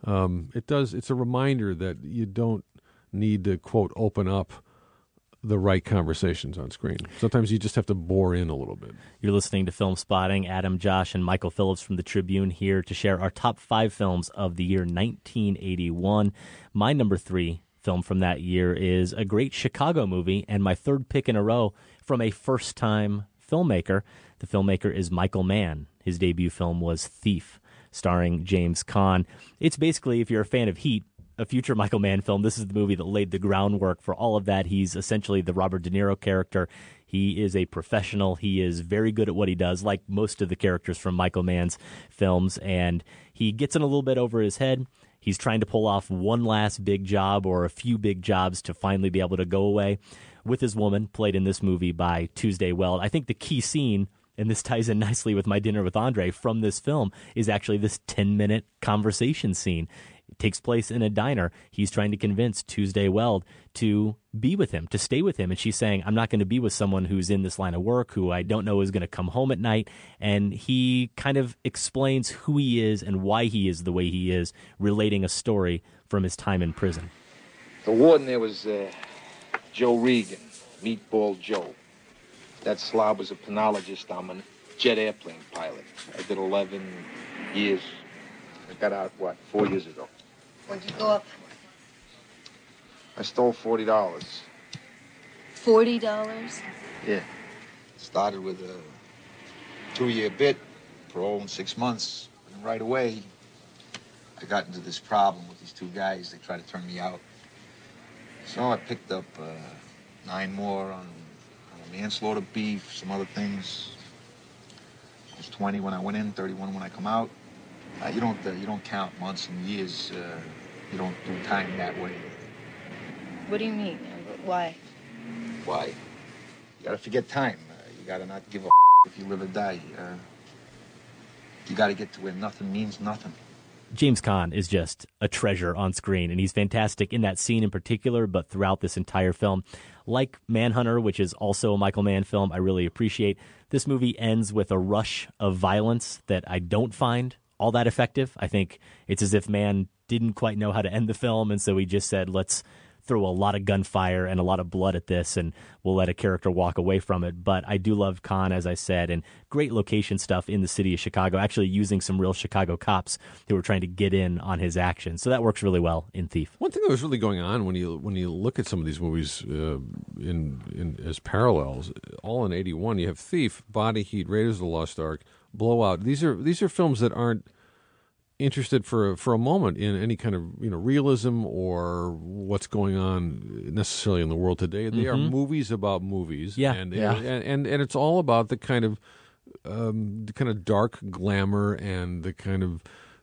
it's a reminder that you don't need to, quote, open up the right conversations on screen. Sometimes you just have to bore in a little bit. You're listening to Film Spotting. Adam, Josh, and Michael Phillips from the Tribune here to share our top 5 films of the year 1981. My number 3 film from that year is a great Chicago movie, and my third pick in a row from a first-time filmmaker. The filmmaker is Michael Mann. His debut film was Thief, starring James Caan. It's basically, if you're a fan of Heat, a future Michael Mann film, this is the movie that laid the groundwork for all of that. He's essentially the Robert De Niro character. He is a professional. He is very good at what he does, like most of the characters from Michael Mann's films, and he gets in a little bit over his head. He's trying to pull off one last big job or a few big jobs to finally be able to go away with his woman, played in this movie by Tuesday Weld. I think the key scene, and this ties in nicely with My Dinner with Andre, from this film is actually this 10-minute conversation scene. It takes place in a diner. He's trying to convince Tuesday Weld to be with him, to stay with him. And she's saying, I'm not going to be with someone who's in this line of work, who I don't know is going to come home at night. And he kind of explains who he is and why he is the way he is, relating a story from his time in prison. The warden there was Joe Regan, Meatball Joe. That slob was a penologist. I'm a jet airplane pilot. I did 11 years. I got out, 4 years ago. What'd you go up I stole $40. for? $40? Yeah. Started with a 2-year bit, parole in 6 months. And right away, I got into this problem with these 2 guys. They tried to turn me out. So I picked up 9 more on manslaughter, beef, some other things. I was 20 when I went in, 31 when I come out. You don't count months and years. You don't do time that way. What do you mean? Why? Why? You gotta forget time. You gotta not give a if you live or die. You gotta get to where nothing means nothing. James Caan is just a treasure on screen, and he's fantastic in that scene in particular, but throughout this entire film. Like Manhunter, which is also a Michael Mann film, I really appreciate. This movie ends with a rush of violence that I don't find all that effective. I think it's as if Mann didn't quite know how to end the film, and so he just said, let's throw a lot of gunfire and a lot of blood at this, and we'll let a character walk away from it. But I do love Caan, as I said, and great location stuff in the city of Chicago, actually using some real Chicago cops who were trying to get in on his action. So that works really well in Thief. One thing that was really going on when you look at some of these movies in as parallels, all in 81, you have Thief, Body Heat, Raiders of the Lost Ark, Blowout. These are films that aren't interested for a moment in any kind of realism or what's going on necessarily in the world today. They are movies about movies, and it's all about the kind of dark glamour and the kind of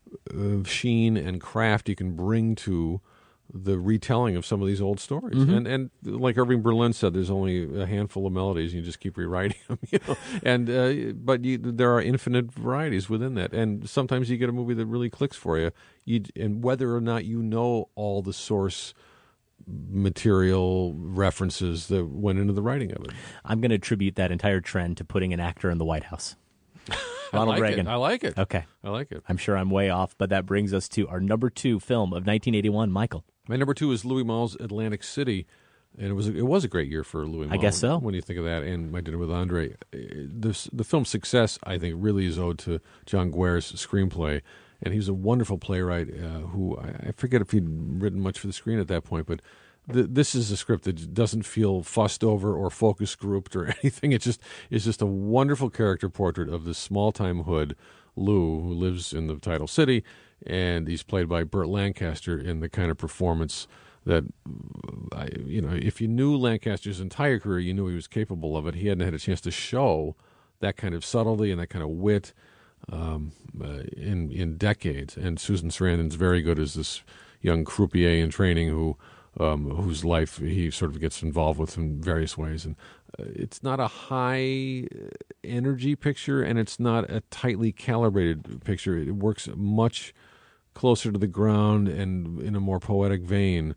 sheen and craft you can bring to the retelling of some of these old stories. Mm-hmm. And like Irving Berlin said, there's only a handful of melodies, and you just keep rewriting them. But there are infinite varieties within that. And sometimes you get a movie that really clicks for you, and whether or not you know all the source material references that went into the writing of it. I'm going to attribute that entire trend to putting an actor in the White House. Ronald Reagan. I like it. Okay. I like it. I'm sure I'm way off, but that brings us to our number 2 film of 1981, Michael. My number 2 is Louis Malle's Atlantic City, and it was a great year for Louis Malle. I guess so. When you think of that, and My Dinner with Andre. The film's success, I think, really is owed to John Guare's screenplay, and he was a wonderful playwright who, I forget if he'd written much for the screen at that point, but this is a script that doesn't feel fussed over or focus grouped or anything. It's just a wonderful character portrait of this small-time hood, Lou, who lives in the title city, and he's played by Burt Lancaster in the kind of performance that, if you knew Lancaster's entire career, you knew he was capable of it. He hadn't had a chance to show that kind of subtlety and that kind of wit in decades. And Susan Sarandon's very good as this young croupier in training whose life he sort of gets involved with in various ways. And it's not a high energy picture, and it's not a tightly calibrated picture. It works much closer to the ground and in a more poetic vein.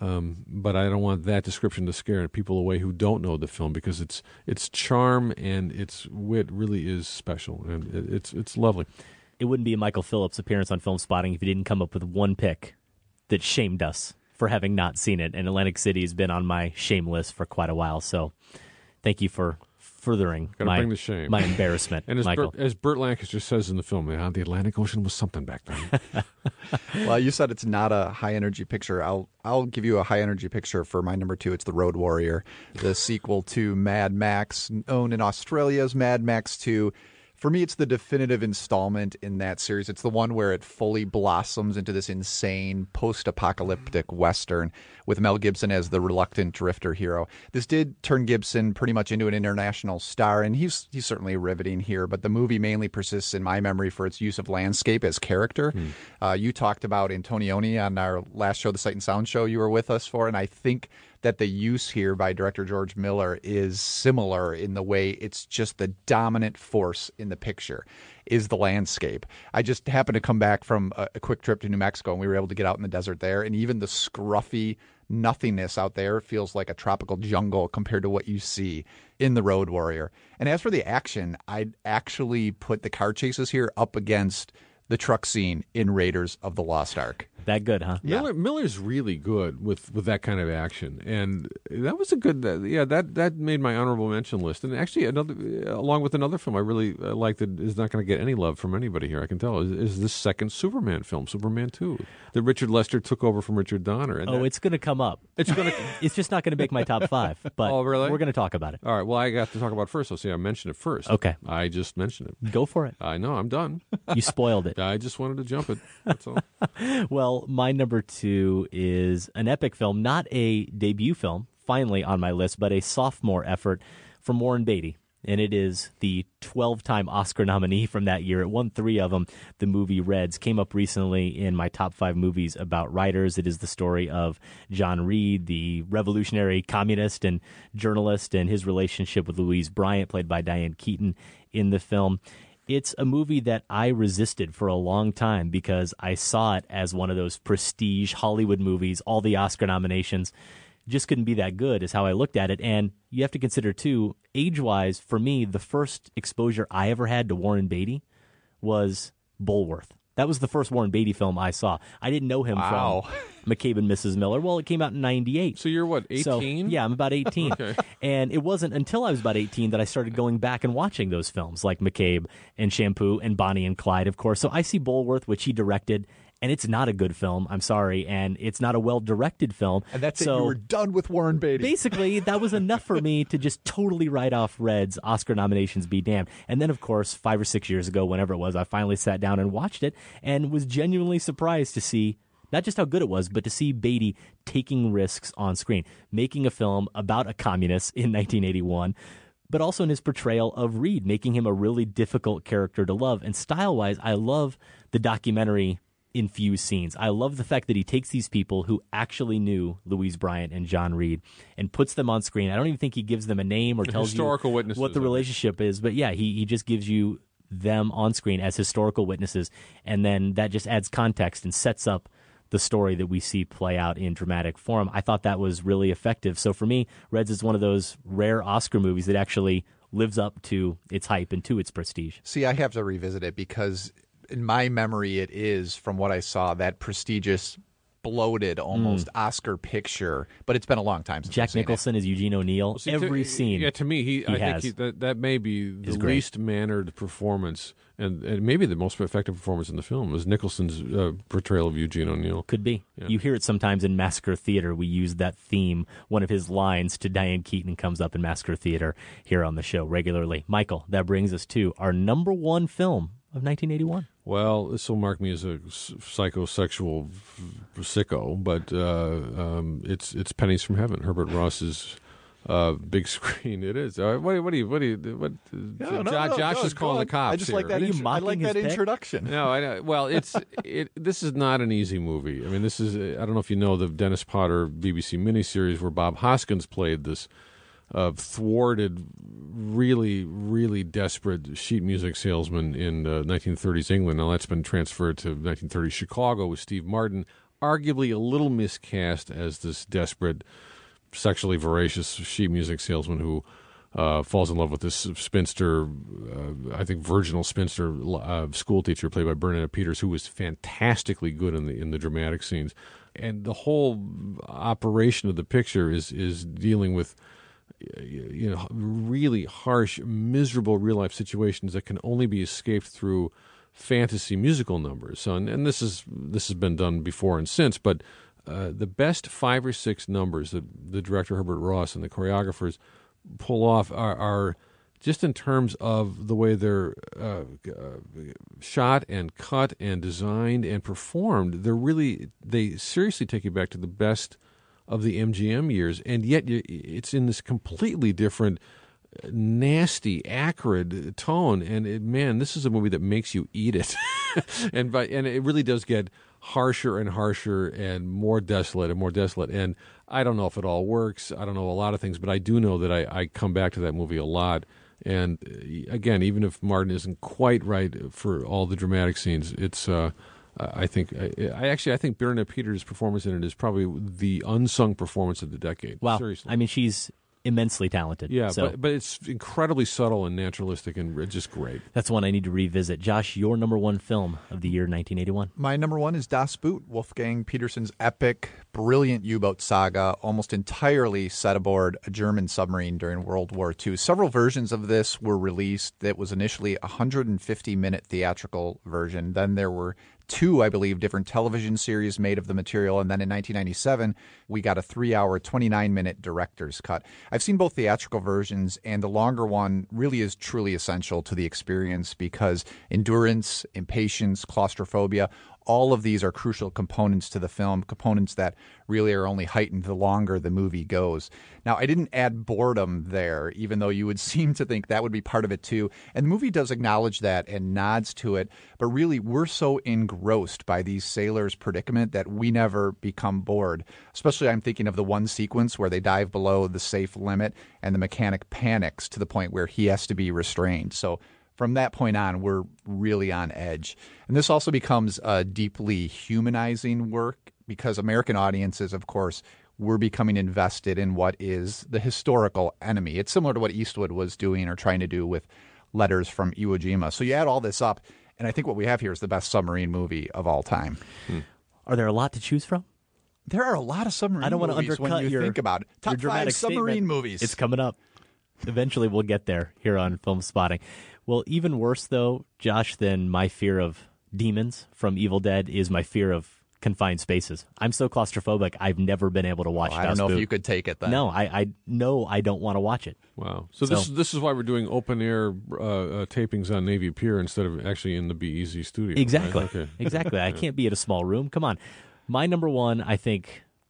But I don't want that description to scare people away who don't know the film, because its charm and its wit really is special, and it's lovely. It wouldn't be a Michael Phillips appearance on Film Spotting if he didn't come up with one pick that shamed us for having not seen it, and Atlantic City has been on my shame list for quite a while, so thank you for furthering bring the shame. my embarrassment, and Michael. As Burt Lancaster says in the film, the Atlantic Ocean was something back then. Well, you said it's not a high-energy picture. I'll give you a high-energy picture for my number 2. It's The Road Warrior, the sequel to Mad Max, known in Australia as Mad Max 2. For me, it's the definitive installment in that series. It's the one where it fully blossoms into this insane post-apocalyptic Western with Mel Gibson as the reluctant drifter hero. This did turn Gibson pretty much into an international star, and he's certainly riveting here, but the movie mainly persists in my memory for its use of landscape as character. You talked about Antonioni on our last show, the Sight and Sound show you were with us for, and I think that the use here by director George Miller is similar in the way it's just the dominant force in the picture is the landscape. I just happened to come back from a quick trip to New Mexico, and we were able to get out in the desert there, and even the scruffy nothingness out there feels like a tropical jungle compared to what you see in The Road Warrior. And as for the action, I'd actually put the car chases here up against the truck scene in Raiders of the Lost Ark. That good, huh? Miller's really good with that kind of action, and that was a good. That made my honorable mention list. And actually, along with another film I really like that is not going to get any love from anybody here, I can tell, is this second Superman film, Superman 2, that Richard Lester took over from Richard Donner. And it's going to come up. It's just not going to make my top 5. But really? We're going to talk about it. All right. Well, I got to talk about it first. I mentioned it first. Okay. I just mentioned it. Go for it. I know. I'm done. You spoiled it. I just wanted to jump it. That's all. Well, my number 2 is an epic film, not a debut film, finally on my list, but a sophomore effort from Warren Beatty. And it is the 12-time Oscar nominee from that year. It won 3 of them. The movie Reds came up recently in my top 5 movies about writers. It is the story of John Reed, the revolutionary communist and journalist, and his relationship with Louise Bryant, played by Diane Keaton in the film. It's a movie that I resisted for a long time because I saw it as one of those prestige Hollywood movies, all the Oscar nominations. Just couldn't be that good is how I looked at it. And you have to consider, too, age-wise, for me, the first exposure I ever had to Warren Beatty was Bulworth. That was the first Warren Beatty film I saw. I didn't know him from McCabe and Mrs. Miller. Well, it came out in 98. So you're what, 18? So, yeah, I'm about 18. Okay. And it wasn't until I was about 18 that I started going back and watching those films like McCabe and Shampoo and Bonnie and Clyde, of course. So I see Bulworth, which he directed, and it's not a good film, I'm sorry, and it's not a well-directed film. And that's it, you were done with Warren Beatty. Basically, that was enough for me to just totally write off Red's Oscar nominations be damned. And then, of course, 5 or 6 years ago, whenever it was, I finally sat down and watched it and was genuinely surprised to see not just how good it was, but to see Beatty taking risks on screen, making a film about a communist in 1981, but also in his portrayal of Reed, making him a really difficult character to love. And style-wise, I love the documentary-infused scenes. I love the fact that he takes these people who actually knew Louise Bryant and John Reed and puts them on screen. I don't even think he gives them a name or tells historical you witnesses what the relationship is. But yeah, he just gives you them on screen as historical witnesses, and then that just adds context and sets up the story that we see play out in dramatic form. I thought that was really effective. So for me, Reds is one of those rare Oscar movies that actually lives up to its hype and to its prestige. See, I have to revisit it because in my memory it is, from what I saw, that prestigious, bloated, almost Oscar picture. But it's been a long time since Jack I've seen Nicholson as Eugene O'Neill. Every scene. Yeah, to me, I think that may be the least mannered performance, and maybe the most effective performance in the film was Nicholson's portrayal of Eugene O'Neill. Could be. Yeah. You hear it sometimes in Massacre Theater. We use that theme. One of his lines to Diane Keaton comes up in Massacre Theater here on the show regularly. Michael, that brings us to our number one film of 1981. Well, this will mark me as a psychosexual sicko, but it's Pennies from Heaven. Herbert Ross's big screen. It is. What do you? Josh is calling the cops. I just here. like that. I like that introduction. No, I know. Well, this is not an easy movie. I mean, this is. I don't know if you know the Dennis Potter BBC miniseries where Bob Hoskins played this thwarted, really, really desperate sheet music salesman in 1930s England. Now that's been transferred to 1930s Chicago with Steve Martin, arguably a little miscast as this desperate, sexually voracious sheet music salesman who falls in love with this spinster, I think virginal spinster school teacher played by Bernadette Peters, who was fantastically good in the dramatic scenes. And the whole operation of the picture is dealing with really harsh, miserable real-life situations that can only be escaped through fantasy musical numbers. So, and this has been done before and since, but the best 5 or 6 numbers that the director Herbert Ross and the choreographers pull off are just in terms of the way they're shot and cut and designed and performed. They seriously take you back to the best of the MGM years, and yet it's in this completely different, nasty, acrid tone. And this is a movie that makes you eat it, and it really does get harsher and harsher and more desolate and more desolate. And I don't know if it all works. I don't know a lot of things, but I do know that I come back to that movie a lot. And again, even if Martin isn't quite right for all the dramatic scenes, it's. I think Bernadette Peters' performance in it is probably the unsung performance of the decade. Wow. Seriously. I mean, she's immensely talented. Yeah, so. but it's incredibly subtle and naturalistic and just great. That's one I need to revisit. Josh, your number one film of the year 1981. My number one is Das Boot, Wolfgang Petersen's epic, brilliant U-boat saga, almost entirely set aboard a German submarine during World War II. Several versions of this were released. It was initially a 150-minute theatrical version. Then there were 2, I believe, different television series made of the material. And then in 1997, we got a 3-hour, 29-minute director's cut. I've seen both theatrical versions, and the longer one really is truly essential to the experience because endurance, impatience, claustrophobia, all of these are crucial components to the film, components that really are only heightened the longer the movie goes. Now, I didn't add boredom there, even though you would seem to think that would be part of it too. And the movie does acknowledge that and nods to it. But really, we're so engrossed by these sailors' predicament that we never become bored. Especially, I'm thinking of the one sequence where they dive below the safe limit and the mechanic panics to the point where he has to be restrained. So from that point on, we're really on edge. And this also becomes a deeply humanizing work because American audiences, of course, we're becoming invested in what is the historical enemy. It's similar to what Eastwood was doing or trying to do with Letters from Iwo Jima. So you add all this up, and I think what we have here is the best submarine movie of all time. Are there a lot to choose from? There are a lot of submarine movies. I don't want to undercut when you think about it. Top 5 submarine movies. It's coming up. Eventually we'll get there here on Film Spotting. Well, even worse, though, Josh, than my fear of demons from Evil Dead is my fear of confined spaces. I'm so claustrophobic, I've never been able to watch I don't know if you could take it then. No, I know I don't want to watch it. Wow. So this is why we're doing open-air tapings on Navy Pier instead of actually in the Be Easy studio. Exactly. Right? Okay. Exactly. I can't be at a small room. Come on. My number one, I think,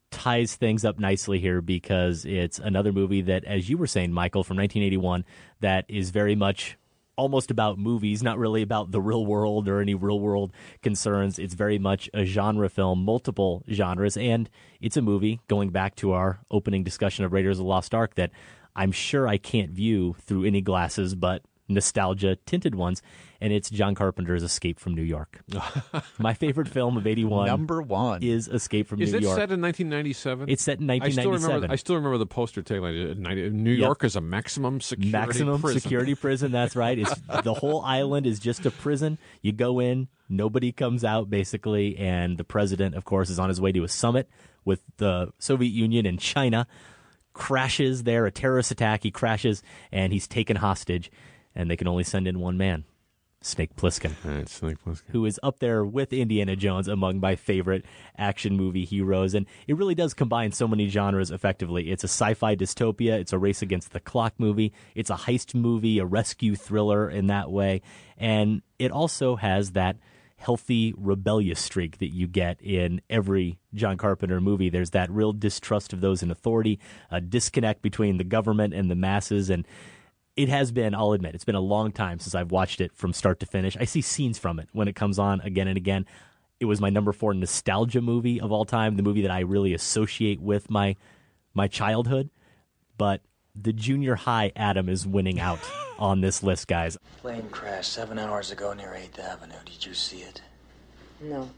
ties things up nicely here because it's another movie that, as you were saying, Michael, from 1981, that is very much almost about movies, not really about the real world or any real world concerns. It's very much a genre film, multiple genres, and it's a movie, going back to our opening discussion of Raiders of the Lost Ark, that I'm sure I can't view through any glasses but nostalgia-tinted ones, and it's John Carpenter's Escape from New York. My favorite film of 81 Number one is Escape from New York. Is it set in 1997? It's set in 1997. I still remember the poster tagline. New York is a maximum security prison. That's right. It's, the whole island is just a prison. You go in, nobody comes out, basically, and the president, of course, is on his way to a summit with the Soviet Union and China. Crashes there, a terrorist attack. He crashes, and he's taken hostage, and they can only send in one man. Snake Plissken, who is up there with Indiana Jones among my favorite action movie heroes. And it really does combine so many genres effectively. It's a sci-fi dystopia. It's a race against the clock movie. It's a heist movie, a rescue thriller in that way. And it also has that healthy, rebellious streak that you get in every John Carpenter movie. There's that real distrust of those in authority, a disconnect between the government and the masses. And it has been, I'll admit, it's been a long time since I've watched it from start to finish. I see scenes from it when it comes on again and again. It was my number 4 nostalgia movie of all time, the movie that I really associate with my childhood. But the junior high Adam is winning out on this list, guys. Plane crashed 7 hours ago near 8th Avenue. Did you see it? No.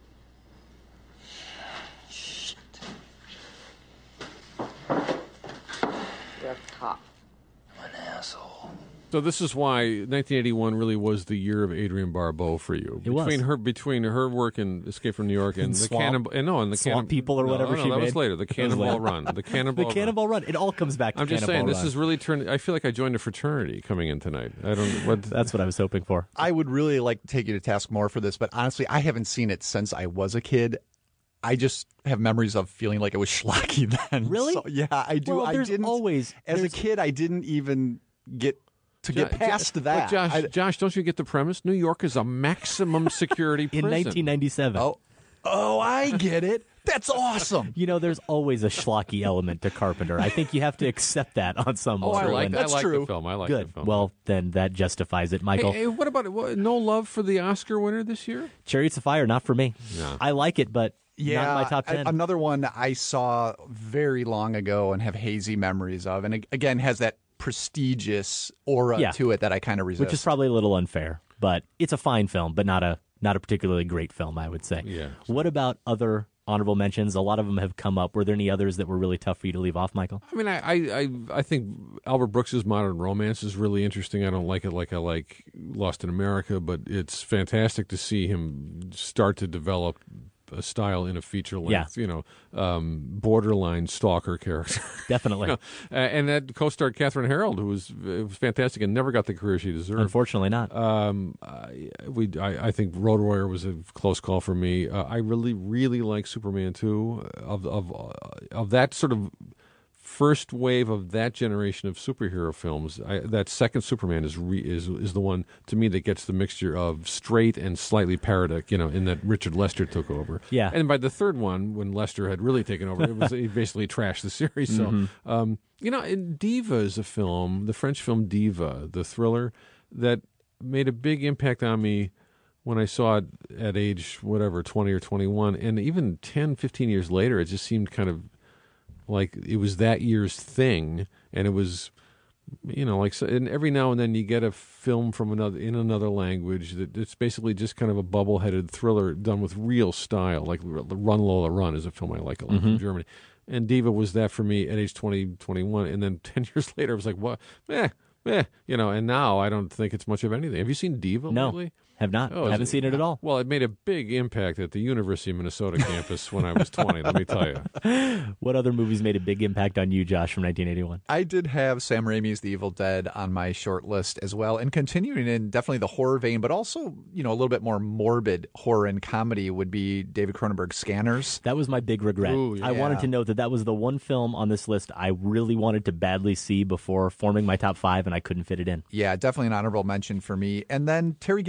Shit. You're a cop. I'm an asshole. So this is why 1981 really was the year of Adrienne Barbeau for you. Between her work in Escape from New York and the Swamp People or whatever she made. That was later. The Cannonball Run. The Cannonball Run. It all comes back to I'm just Cannonball saying, Run. this is really turned. I feel like I joined a fraternity coming in tonight. That's what I was hoping for. I would really like to take you to task more for this, but honestly, I haven't seen it since I was a kid. I just have memories of feeling like it was schlocky then. Really? So, yeah, I do. Well, I didn't always as a kid. I didn't even get past that. But Josh, don't you get the premise? New York is a maximum security prison. In 1997. Oh, I get it. That's awesome. You know, there's always a schlocky element to Carpenter. I think you have to accept that on some level. I like That's the true. film. I like Good. the film. Well, then that justifies it, Michael. Hey, what about no love for the Oscar winner this year? Chariots of Fire, not for me. No. I like it, but Yeah, not in my top 10. Another one I saw very long ago and have hazy memories of, and again has that prestigious aura to it that I kind of resist. Which is probably a little unfair, but it's a fine film, but not a particularly great film, I would say. Yeah. What about other honorable mentions? A lot of them have come up. Were there any others that were really tough for you to leave off, Michael? I mean, I think Albert Brooks's Modern Romance is really interesting. I don't like it like I like Lost in America, but it's fantastic to see him start to develop a style in a feature length, borderline stalker character. Definitely. And that co-starred Catherine Harold, who was fantastic and never got the career she deserved. Unfortunately not. I think Road Warrior was a close call for me. I really, really like Superman 2. Of that sort of first wave of that generation of superhero films, that second Superman is the one to me that gets the mixture of straight and slightly parodic, in that Richard Lester took over. Yeah. And by the third one, when Lester had really taken over, he basically trashed the series. So, and Diva is a film, the French film Diva, the thriller, that made a big impact on me when I saw it at age, 20 or 21. And even 10, 15 years later, it just seemed kind of like it was that year's thing, and it was, and every now and then you get a film from another language that it's basically just kind of a bubble-headed thriller done with real style, like Run Lola Run is a film I like a lot from Germany, and Diva was that for me at age 20, 21, and then 10 years later I was like, what, and now I don't think it's much of anything. Have you seen Diva lately? Have not. Haven't seen it at all. Well, it made a big impact at the University of Minnesota campus when I was 20, let me tell you. What other movies made a big impact on you, Josh, from 1981? I did have Sam Raimi's The Evil Dead on my short list as well, and continuing in definitely the horror vein, but also, a little bit more morbid horror and comedy would be David Cronenberg's Scanners. That was my big regret. Ooh, yeah. I wanted to note that was the one film on this list I really wanted to badly see before forming my top 5, and I couldn't fit it in. Yeah, definitely an honorable mention for me. And then Terry Gilliam's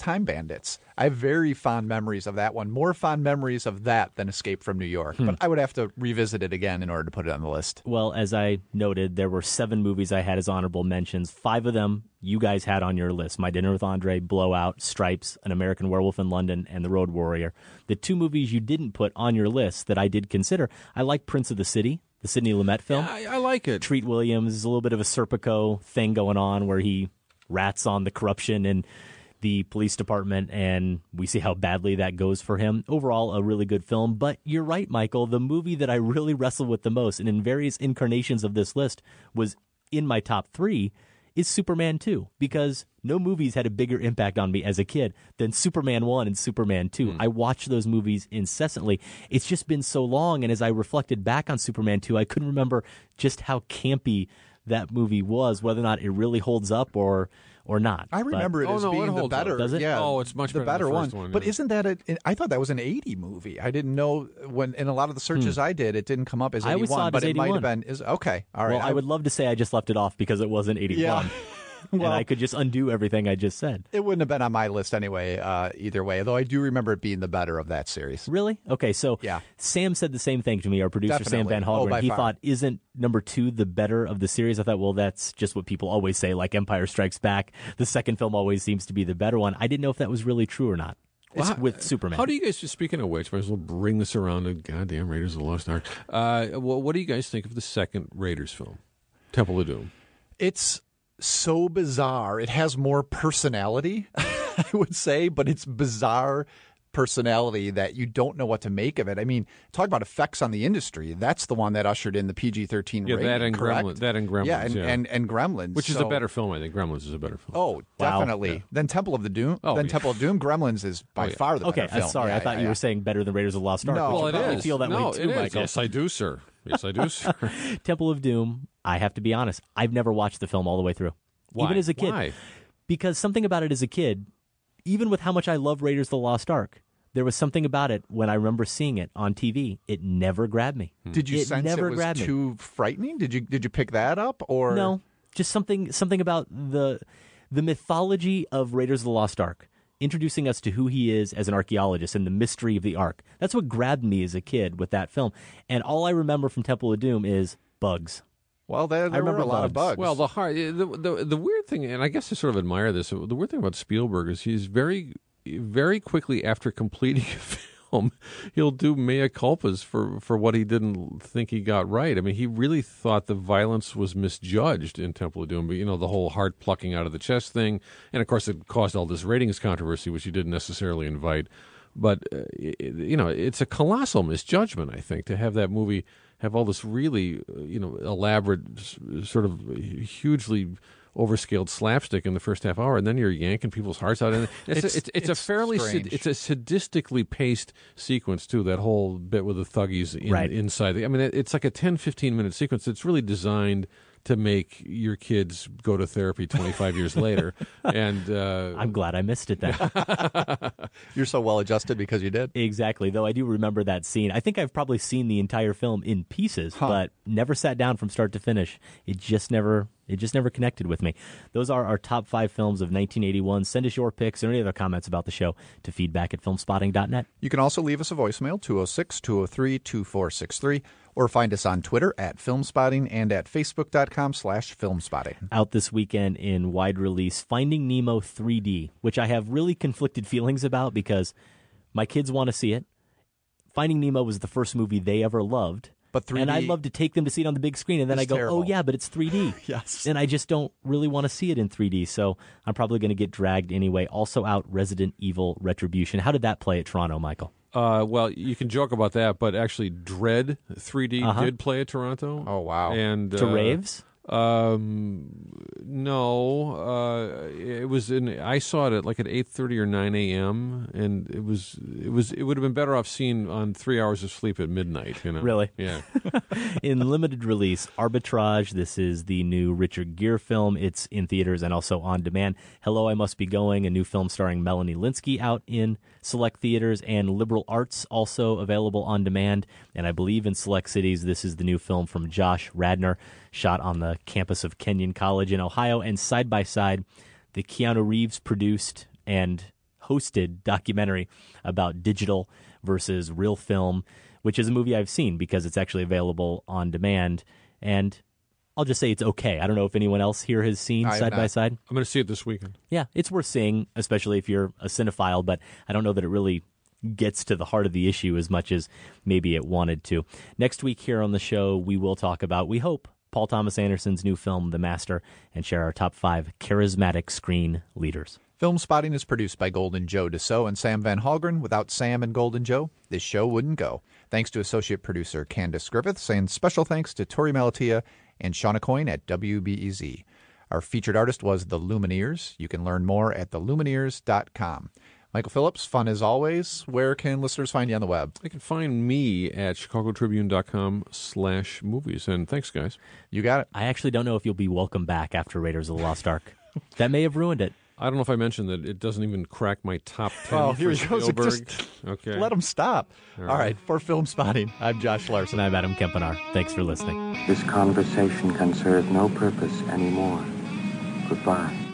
Time Bandits. I have very fond memories of that one. More fond memories of that than Escape from New York. But I would have to revisit it again in order to put it on the list. Well, as I noted, there were 7 movies I had as honorable mentions. 5 of them you guys had on your list. My Dinner with Andre, Blowout, Stripes, An American Werewolf in London, and The Road Warrior. The 2 movies you didn't put on your list that I did consider, I like Prince of the City, the Sidney Lumet film. Yeah, I like it. Treat Williams is a little bit of a Serpico thing going on where he rats on the corruption in the police department, and we see how badly that goes for him. Overall, a really good film. But you're right, Michael. The movie that I really wrestled with the most, and in various incarnations of this list was in my top 3, is Superman 2, because no movies had a bigger impact on me as a kid than Superman 1 and Superman 2. I watched those movies incessantly. It's just been so long, and as I reflected back on Superman 2, I couldn't remember just how campy that movie was, whether or not it really holds up or not. I remember it as being the better. Does it? Yeah, Oh, it's much the better than better the first one, But yeah. isn't that I thought that was an 80 movie. I didn't know when in a lot of the searches I did, it didn't come up as 81. I always saw it but as it might 81. have been. Okay, all right. Well, I would love to say I just left it off because it wasn't 81. Yeah. And Well- I could just undo everything I just said. It wouldn't have been on my list anyway, either way, though I do remember it being the better of that series. Really? Okay, so Yeah. Sam said the same thing to me, our producer Sam Definitely. Van Oh, Hallgren. by He far. thought, isn't number 2 the better of the series? I thought, well, that's just what people always say, like Empire Strikes Back. The second film always seems to be the better one. I didn't know if that was really true or not. It's with Superman. How do you guys, speaking of which, might as well bring this around to goddamn Raiders of the Lost Ark. What do you guys think of the second Raiders film, Temple of Doom? It's so bizarre. It has more personality, I would say, but it's bizarre personality that you don't know what to make of it. I mean, talk about effects on the industry. That's the one that ushered in the PG-13 Yeah, rating, that and correct? Gremlins. Yeah, and Gremlins. Which is So- a better film, I think. Gremlins is a better film. Oh, Wow. definitely. Yeah. Then Temple of Doom. Gremlins is by far the Okay, better film. sorry. Yeah, I thought yeah, you yeah. were saying better than Raiders of the Lost Ark. No, which well, you it probably is. feel that No, way too, it is. Michael. Yes, I do, sir. Yes, I do, sir. Temple of Doom, I have to be honest, I've never watched the film all the way through. Why? Even as a kid. Why? Because something about it as a kid, even with how much I love Raiders of the Lost Ark, there was something about it when I remember seeing it on TV. It never grabbed me. Did you it sense never it was grabbed me. too frightening? Did you pick that up or No, just something about the mythology of Raiders of the Lost Ark, introducing us to who he is as an archaeologist and the mystery of the Ark. That's what grabbed me as a kid with that film. And all I remember from Temple of Doom is bugs. Well, there were remember a lot of bugs. Well, the weird thing, and I guess I sort of admire this, the weird thing about Spielberg is he's very, very quickly after completing a film, he'll do mea culpas for what he didn't think he got right. I mean, he really thought the violence was misjudged in Temple of Doom, but, the whole heart plucking out of the chest thing, and of course it caused all this ratings controversy, which he didn't necessarily invite. But, it's a colossal misjudgment, I think, to have that movie have all this really, elaborate, sort of hugely overscaled slapstick in the first half hour, and then you're yanking people's hearts out. And it's a fairly strange. it's a sadistically paced sequence too. That whole bit with the thuggies inside. It's like a 10-15 minute sequence. It's really designed to make your kids go to therapy 25 years later. And I'm glad I missed it then. You're so well adjusted because you did. Exactly, though I do remember that scene. I think I've probably seen the entire film in pieces, but never sat down from start to finish. It just never connected with me. Those are our top 5 films of 1981. Send us your picks or any other comments about the show to feedback@filmspotting.net. You can also leave us a voicemail, 206-203-2463, or find us on Twitter @Filmspotting and at Facebook.com/Filmspotting. Out this weekend in wide release, Finding Nemo 3D, which I have really conflicted feelings about because my kids want to see it. Finding Nemo was the first movie they ever loved. But 3D, and I'd love to take them to see it on the big screen, and then I go, terrible. oh, yeah, but it's 3D. Yes. And I just don't really want to see it in 3D, so I'm probably going to get dragged anyway. Also out, Resident Evil Retribution. How did that play at Toronto, Michael? Well, you can joke about that, but actually Dread 3D did play at Toronto. Oh, wow. And to raves? No, it was I saw it at 8:30 or 9 a.m. and it would have been better off seen on 3 hours of sleep at midnight. Really? Yeah. In limited release, Arbitrage. This is the new Richard Gere film. It's in theaters and also on demand. Hello, I Must Be Going, a new film starring Melanie Linsky, out in select theaters, and Liberal Arts also available on demand. And I believe in select cities, this is the new film from Josh Radnor, shot on the campus of Kenyon College in Ohio. And side by side, the Keanu Reeves produced and hosted documentary about digital versus real film, which is a movie I've seen because it's actually available on demand. And I'll just say it's okay. I don't know if anyone else here has seen Side by Side. I'm going to see it this weekend. Yeah, it's worth seeing, especially if you're a cinephile, but I don't know that it really gets to the heart of the issue as much as maybe it wanted to. Next week here on the show, we will talk about, we hope, Paul Thomas Anderson's new film, The Master, and share our top 5 charismatic screen leaders. Film Spotting is produced by Golden Joe Dassault and Sam Van Halgren. Without Sam and Golden Joe, this show wouldn't go. Thanks to associate producer Candace Griffiths, and special thanks to Tori Malatia and Shauna Coyne at WBEZ. Our featured artist was The Lumineers. You can learn more at thelumineers.com. Michael Phillips, fun as always. Where can listeners find you on the web? They can find me at chicagotribune.com/movies. And thanks, guys. You got it. I actually don't know if you'll be welcome back after Raiders of the Lost Ark. That may have ruined it. I don't know if I mentioned that it doesn't even crack my top 10 Oh, here for he goes. Spielberg. Okay. Let him stop. All right. For Film Spotting, I'm Josh Larson. And I'm Adam Kempenar. Thanks for listening. This conversation can serve no purpose anymore. Goodbye.